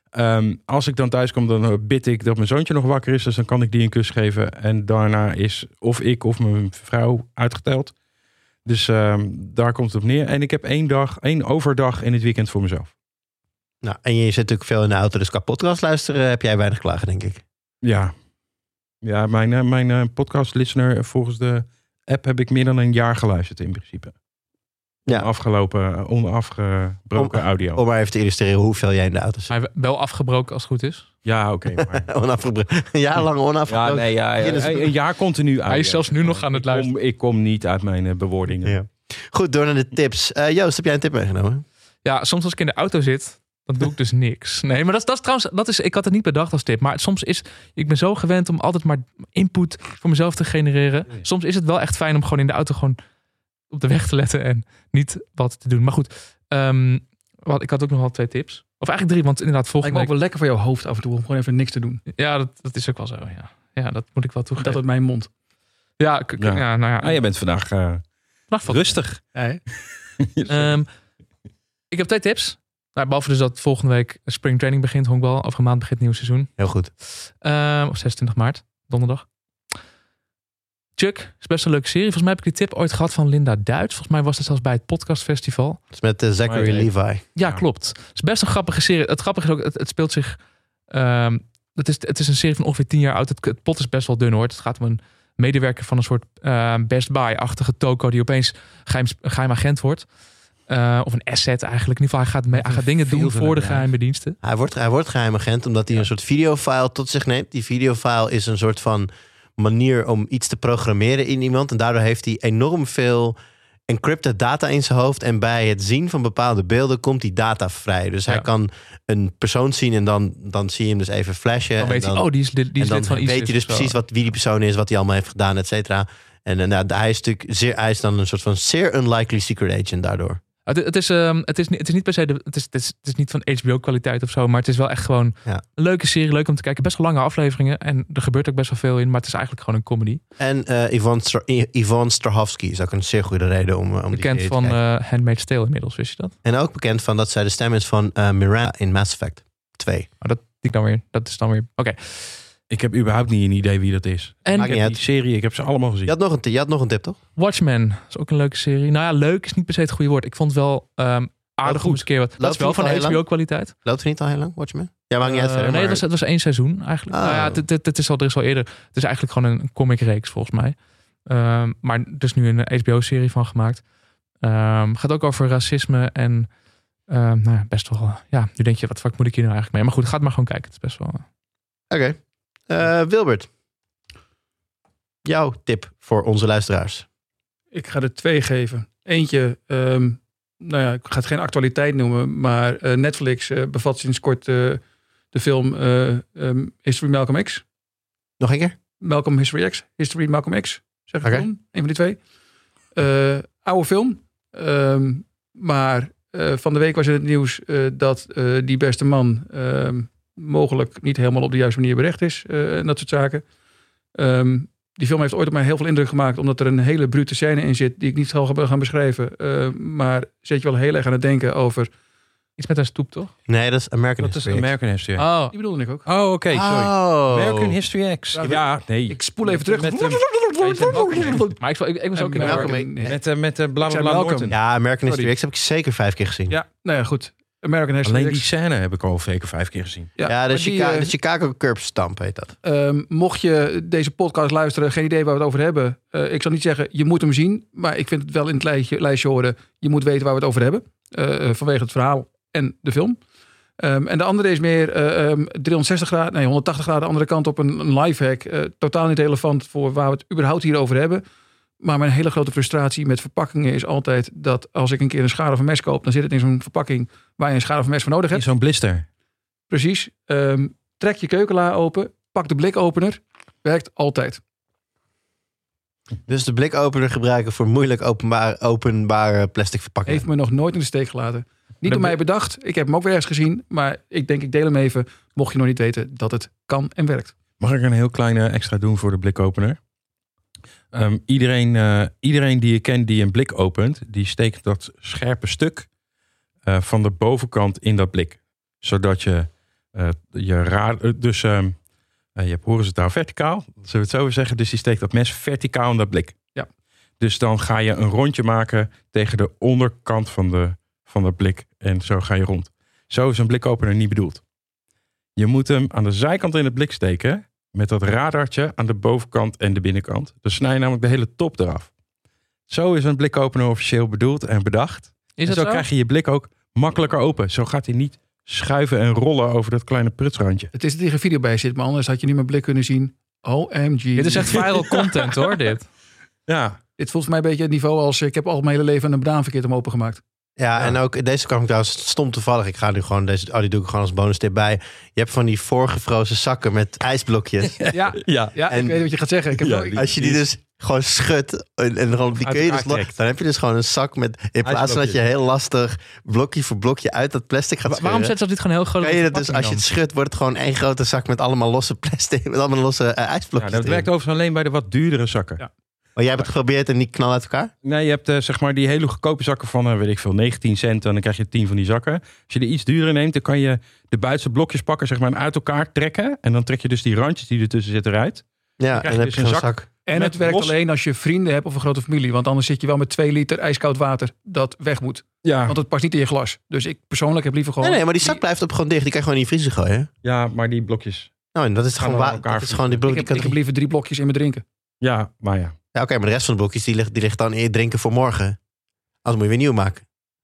Als ik dan thuis kom, dan bid ik dat mijn zoontje nog wakker is. Dus dan kan ik die een kus geven. En daarna is of ik of mijn vrouw uitgeteld. Dus daar komt het op neer. En ik heb 1 overdag in het weekend voor mezelf. Nou, en je zit natuurlijk veel in de auto, dus qua podcast luisteren heb jij weinig klagen, denk ik. Ja, mijn podcast listener volgens de app heb ik meer dan een jaar geluisterd in principe. Ja. Onafgebroken audio. Om maar even te illustreren hoeveel jij in de auto zit. Maar wel afgebroken als het goed is. Ja, oké. maar... Onafgebroken. Een jaar lang onafgebroken. Een jaar continu audio. Hij is zelfs nu nog aan het luisteren. Ik kom niet uit mijn bewoordingen. Ja. Goed, door naar de tips. Joost, heb jij een tip meegenomen? Ja, soms als ik in de auto zit, dan doe ik dus niks. Nee, maar dat is trouwens, ik had het niet bedacht als tip. Maar soms ik ben zo gewend om altijd maar input voor mezelf te genereren. Soms is het wel echt fijn om gewoon in de auto gewoon op de weg te letten en niet wat te doen. Maar goed, ik had ook nog wel 2 tips. Of eigenlijk 3, want inderdaad Lijkt volgende me ook week... wel lekker voor jouw hoofd af en toe om gewoon even niks te doen. Ja, dat is ook wel zo, ja. Ja, dat moet ik wel toegeven. Dat uit mijn mond. Ja, Ja. nou ja. Ah, jij bent vandaag rustig. Hey. Ik heb 2 tips. Nou, behalve dus dat volgende week spring training begint, honkbal. Over een maand begint het nieuwe seizoen. Heel goed. Op 26 maart, donderdag. Chuck is best een leuke serie. Volgens mij heb ik die tip ooit gehad van Linda Duits. Volgens mij was dat zelfs bij het podcastfestival. Dat is met Zachary Maar- Levi. Ja, Ja. klopt. Het is best een grappige serie. Het grappige is ook, het speelt zich... het is een serie van ongeveer 10 jaar oud. Het plot is best wel dun hoor. Het gaat om een medewerker van een soort Best Buy-achtige toko die opeens geheim agent wordt. Of een asset eigenlijk. In ieder geval, hij gaat dingen doen voor de geheime diensten. Hij wordt geheimagent omdat hij een soort videofile tot zich neemt. Die videofile is een soort van manier om iets te programmeren in iemand. En daardoor heeft hij enorm veel encrypted data in zijn hoofd. En bij het zien van bepaalde beelden komt die data vrij. Dus hij kan een persoon zien en dan zie je hem dus even flashen. Dan weet hij, die is lid van ISIS. weet hij dus precies wie die persoon is, wat hij allemaal heeft gedaan, et cetera. En hij is dan een soort van zeer unlikely secret agent daardoor. Het is niet per se het is niet van HBO kwaliteit of zo, maar het is wel echt gewoon een leuke serie, leuk om te kijken. Best wel lange afleveringen en er gebeurt ook best wel veel in, maar het is eigenlijk gewoon een comedy. En Yvonne Strahovski is ook een zeer goede reden om bekend die serie van te kijken. Handmaid's Tale inmiddels, wist je dat? En ook bekend van dat zij de stem is van Miranda in Mass Effect 2. Dat is dan weer. Oké. Ik heb überhaupt niet een idee wie dat is. En Maakt niet uit. Die serie, ik heb ze allemaal gezien. Je had nog een tip, toch? Watchmen is ook een leuke serie. Nou ja, leuk is niet per se het goede woord. Ik vond het wel aardig goed. om eens een keer wat. Dat is wel van HBO kwaliteit. Loopt het niet al heel lang, Watchmen? Ja, maakt niet uit verder. Nee, maar... het was 1 seizoen eigenlijk. Nou ja, het is al eerder. Het is eigenlijk gewoon een comicreeks volgens mij. Maar er is nu een HBO-serie van gemaakt. Gaat ook over racisme en best wel. Ja, nu denk je, wat fuck moet ik hier nou eigenlijk mee? Maar goed, ga het maar gewoon kijken. Het is best wel. Oké. Wilbert. Jouw tip voor onze luisteraars. Ik ga er 2 geven. Eentje, ik ga het geen actualiteit noemen, maar Netflix bevat sinds kort de film History Malcolm X. Nog een keer? Malcolm History X. History Malcolm X. Zeg ik dan? Een van die 2. Oude film. Maar van de week was in het nieuws dat die beste man mogelijk niet helemaal op de juiste manier berecht is. En dat soort zaken. Die film heeft ooit op mij heel veel indruk gemaakt, omdat er een hele brute scène in zit die ik niet zal gaan beschrijven. Maar zet je wel heel erg aan het denken over. Iets met een stoep, toch? Nee, dat is American Dat is History X. American History X. Oh, Die bedoelde ik ook. Oh, oké, sorry. American History X. Ja, nee. Ik spoel even terug. maar ik was ook in Malcolm American. Met bla bla bla Malcolm. Norton. Ja, American History X heb ik zeker 5 keer gezien. Ja, nou ja, goed. American History Alleen die X. scène heb ik al zeker 5 keer gezien. Ja, de maar die, Chicago Curb Stamp heet dat. mocht je deze podcast luisteren, geen idee waar we het over hebben. Ik zal niet zeggen, je moet hem zien. Maar ik vind het wel in het lijstje horen. Je moet weten waar we het over hebben. Vanwege het verhaal en de film. En de andere is meer 360 graden, nee, 180 graden de andere kant op, een lifehack. Totaal niet relevant voor waar we het überhaupt hier over hebben. Maar mijn hele grote frustratie met verpakkingen is altijd dat als ik een keer een schaar of een mes koop, dan zit het in zo'n verpakking waar je een schaar of een mes voor nodig In hebt. zo'n blister. Precies. Trek je keukenla open, pak de blikopener. Werkt altijd. Dus de blikopener gebruiken voor moeilijk openbare plastic verpakkingen. Heeft me nog nooit in de steek gelaten. Niet door mij bedacht. Ik heb hem ook weer ergens gezien. Maar ik deel hem even. Mocht je nog niet weten dat het kan en werkt. Mag ik een heel kleine extra doen voor de blikopener? Iedereen die je kent die een blik opent, die steekt dat scherpe stuk van de bovenkant in dat blik. Zodat je je hebt horizontaal verticaal, zullen we het zo zeggen. Dus die steekt dat mes verticaal in dat blik. Ja. Dus dan ga je een rondje maken tegen de onderkant van dat blik. En zo ga je rond. Zo is een blikopener niet bedoeld. Je moet hem aan de zijkant in het blik steken met dat radartje aan de bovenkant en de binnenkant. Dan snij je namelijk de hele top eraf. Zo is een blikopener officieel bedoeld en bedacht. Is en dat zo krijg je je blik ook makkelijker open. Zo gaat hij niet schuiven en rollen over dat kleine prutsrandje. Het is dat hier geen video bij zit, maar anders had je niet mijn blik kunnen zien. OMG. Dit is echt viral content hoor, dit. Ja, Dit voelt voor mij een beetje het niveau als ik heb al mijn hele leven een banaan verkeerd om opengemaakt. Ja, en ook deze kwam ik trouwens stom toevallig. Ik ga nu gewoon die doe ik gewoon als bonus tip bij. Je hebt van die voorgevrozen zakken met ijsblokjes. Ja, ja. ik weet wat je gaat zeggen. Ik heb Ja, wel- Als je die dus gewoon schudt en gewoon die Uit kun je dus elkaar trekt. dan heb je dus gewoon een zak met in plaats van dat je heel lastig blokje voor blokje uit dat plastic gaat scheuren. Waarom zetten ze dit gewoon heel groot? Kan je dat dus als je het schudt wordt het gewoon één grote zak met allemaal losse plastic met allemaal losse ijsblokjes. dat erin. werkt overigens alleen bij de wat duurdere zakken. Ja. Maar jij hebt het geprobeerd en die knal uit elkaar? Nee, je hebt zeg maar die hele goedkope zakken van, weet ik veel, 19 cent. En dan krijg je 10 van die zakken. Als je de iets duurder neemt, dan kan je de buitenste blokjes pakken, zeg maar, en uit elkaar trekken. En dan trek je dus die randjes die ertussen zitten eruit. Ja, krijg en je dan heb dus je een zo'n zak. zak. En met het werkt los- alleen als je vrienden hebt of een grote familie. Want anders zit je wel met 2 liter ijskoud water dat weg moet. Ja, Want het past niet in je glas. Dus ik persoonlijk heb liever gewoon... Nee, maar die zak blijft op gewoon dicht. Die kan je gewoon in je vriezer gooien. ja, maar die blokjes. Nou, en dat is Gaan gewoon we aan elkaar dat is gewoon die Ik blokjes. heb liever 3 blokjes in mijn drinken. Ja, maar ja. Ja, oké, maar de rest van de blokjes die ligt dan in je drinken voor morgen. Anders moet je weer nieuw maken.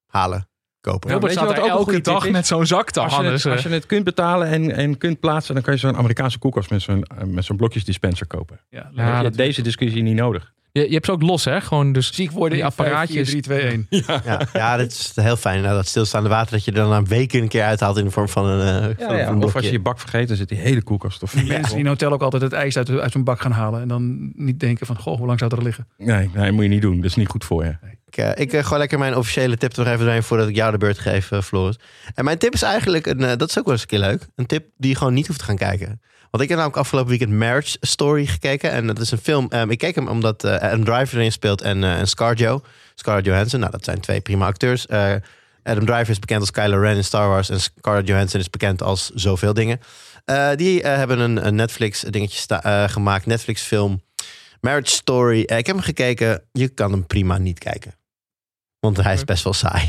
halen, kopen. Wilbert weet je staat wat er ook een elke goede dag tip is? met zo'n zak te hangen. Als je het kunt betalen en kunt plaatsen, dan kan je zo'n Amerikaanse koelkast met zo'n blokjesdispenser kopen. Ja, Dan heb je dat- deze discussie niet nodig. Je hebt ze ook los, hè? Gewoon dus ziek worden die in 5, apparaatjes. 4, 3, 2, 1. Ja, dat is heel fijn. Nou, dat stilstaande water dat je er dan na een week een keer uithaalt in de vorm van een, van een Of als blokje. je je bak vergeet, dan zit die hele koelkast of Mensen die in een hotel ook altijd het ijs uit zo'n bak gaan halen. En dan niet denken van, goh, hoe lang zou dat er liggen? Nee, moet je niet doen. Dat is niet goed voor je. Ik gooi lekker mijn officiële tip er nog even doorheen voordat ik jou de beurt geef, Floris. En mijn tip is eigenlijk, dat is ook wel eens een keer leuk, een tip die je gewoon niet hoeft te gaan kijken. Want ik heb namelijk afgelopen weekend Marriage Story gekeken. En dat is een film, ik keek hem omdat Adam Driver erin speelt en Scarlett Johansson. Nou, dat zijn 2 prima acteurs. Adam Driver is bekend als Kylo Ren in Star Wars en Scarlett Johansson is bekend als zoveel dingen. Die hebben een Netflix dingetje gemaakt, Netflix film Marriage Story. Ik heb hem gekeken, je kan hem prima niet kijken. Want hij is best wel saai.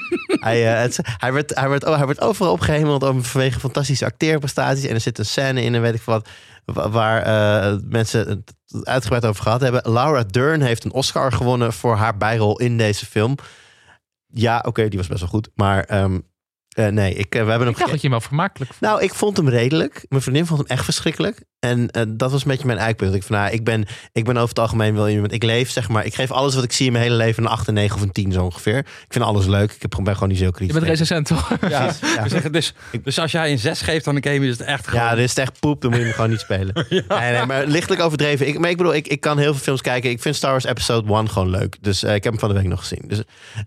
Hij werd overal opgehemeld vanwege fantastische acteerprestaties. En er zit een scène in en weet ik wat, waar mensen het uitgebreid over gehad hebben. Laura Dern heeft een Oscar gewonnen voor haar bijrol in deze film. Ja, oké, die was best wel goed. Maar nee, we hebben hem Ik dacht dat je hem wel vermakelijk vond. Nou, ik vond hem redelijk. Mijn vriendin vond hem echt verschrikkelijk. En dat was een beetje mijn eikpunt. Ik ben over het algemeen wel iemand. Ik leef, zeg maar. Ik geef alles wat ik zie in mijn hele leven een 8, een 9 of een 10 zo ongeveer. Ik vind alles leuk. Ben gewoon niet zo Je kritisch. bent recensent, toch? Ja. We zeggen dus als jij een 6 geeft aan een game, is het echt gewoon... Ja, dit is echt poep. Dan moet je hem gewoon niet spelen. Nee, maar lichtelijk overdreven. Ik kan heel veel films kijken. Ik vind Star Wars Episode 1 gewoon leuk. Dus ik heb hem van de week nog gezien. Dus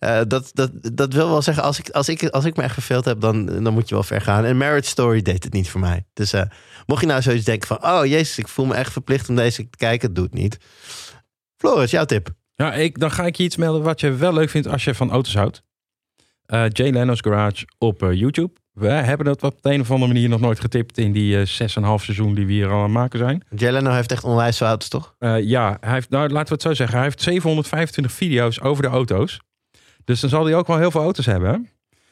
dat wil wel zeggen, als ik me echt verveeld heb, dan moet je wel ver gaan. En Marriage Story deed het niet voor mij. Dus mocht je nou zoiets denken van, oh jezus, ik voel me echt verplicht om deze te kijken, doe het niet. Floris, jouw tip. Ja, dan ga ik je iets melden wat je wel leuk vindt als je van auto's houdt. Jay Leno's Garage op YouTube. We hebben dat op de een of andere manier nog nooit getipt in die 6,5 seizoen die we hier al aan het maken zijn. Jay Leno heeft echt onwijs veel auto's, toch? Ja, hij heeft, nou, laten we het zo zeggen. Hij heeft 725 video's over de auto's. Dus dan zal hij ook wel heel veel auto's hebben.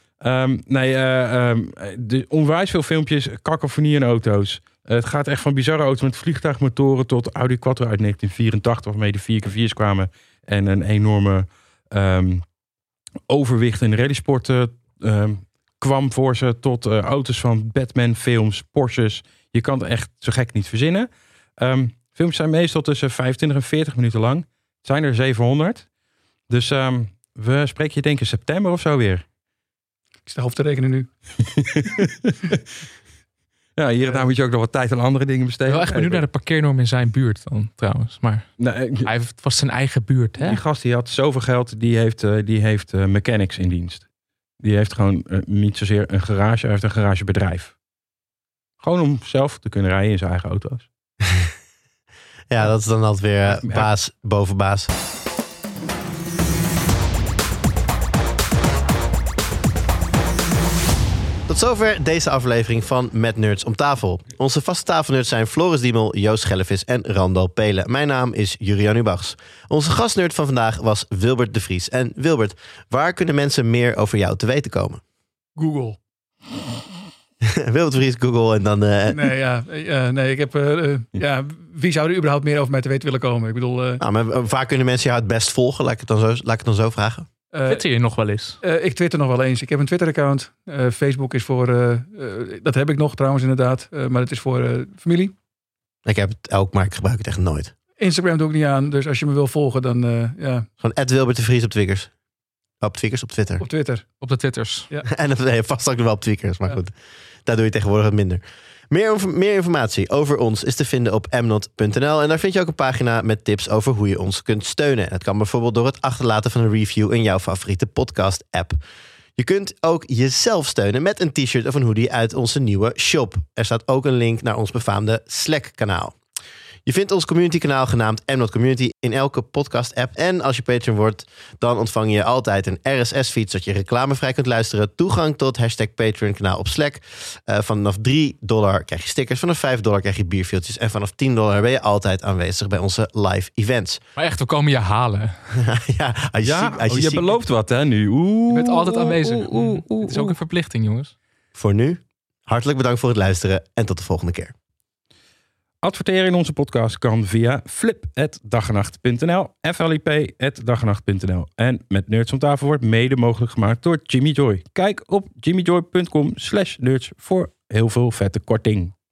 Onwijs veel filmpjes, kakofonie in auto's. Het gaat echt van bizarre auto's met vliegtuigmotoren tot Audi Quattro uit 1984, waarmee de 4x4's kwamen. En een enorme overwicht in de rallysport kwam voor ze, tot auto's van Batman films, Porsches. Je kan het echt zo gek niet verzinnen. Films zijn meestal tussen 25 en 40 minuten lang. Het zijn er 700. Dus we spreken je denk ik in september of zo weer. Ik sta op te rekenen nu. Ja, hier en daar moet je ook nog wat tijd aan andere dingen Ik besteden. ben wel echt benieuwd naar de parkeernorm in zijn buurt dan, trouwens. Maar Nee, het was zijn eigen buurt, hè? die gast die had zoveel geld, die heeft mechanics in dienst. Die heeft gewoon niet zozeer een garage, hij heeft een garagebedrijf. Gewoon om zelf te kunnen rijden in zijn eigen auto's. Ja, dat is dan altijd weer baas boven baas. Tot zover deze aflevering van Met Nerds om tafel. Onze vaste tafelnerds zijn Floris Diemel, Joost Schellevis en Randal Pelen. Mijn naam is Jurian Ubachs. Onze gastnerd van vandaag was Wilbert de Vries. En Wilbert, waar kunnen mensen meer over jou te weten komen? Google. Wilbert de Vries, Google en dan... Nee, ik heb... wie zou er überhaupt meer over mij te weten willen komen? Ik bedoel... Nou, maar waar kunnen mensen jou het best volgen? Laat ik het dan zo vragen. Twitter je nog wel eens? Ik twitter nog wel eens. Ik heb een Twitter-account. Facebook is voor... dat heb ik nog trouwens inderdaad. Maar het is voor familie. Ik heb het ook, maar ik gebruik het echt nooit. Instagram doe ik niet aan. Dus als je me wil volgen, dan Gewoon @Wilbert de Vries op Twitters. Op Twitter. op Twitter. Op de Twitters. En vast ook nog wel op Twitters. Maar goed, daar doe je tegenwoordig wat minder. Meer informatie over ons is te vinden op mnot.nl. En daar vind je ook een pagina met tips over hoe je ons kunt steunen. Dat kan bijvoorbeeld door het achterlaten van een review in jouw favoriete podcast-app. Je kunt ook jezelf steunen met een t-shirt of een hoodie uit onze nieuwe shop. Er staat ook een link naar ons befaamde Slack-kanaal. Je vindt ons community-kanaal genaamd mNot Community in elke podcast-app. En als je Patreon wordt, dan ontvang je altijd een RSS-feed... zodat je reclamevrij kunt luisteren. Toegang tot #Patreon-kanaal op Slack. Vanaf $3 krijg je stickers. Vanaf $5 krijg je bierveeltjes. En vanaf $10 ben je altijd aanwezig bij onze live events. Maar echt, we komen je halen. Je belooft wat hè nu. Je bent altijd aanwezig. Het is ook een verplichting, jongens. Voor nu, hartelijk bedankt voor het luisteren en tot de volgende keer. Adverteren in onze podcast kan via flip@dagenacht.nl, flip@dagenacht.nl. En met Nerds om tafel wordt mede mogelijk gemaakt door Jimmy Joy. Kijk op jimmyjoy.com/nerds voor heel veel vette korting.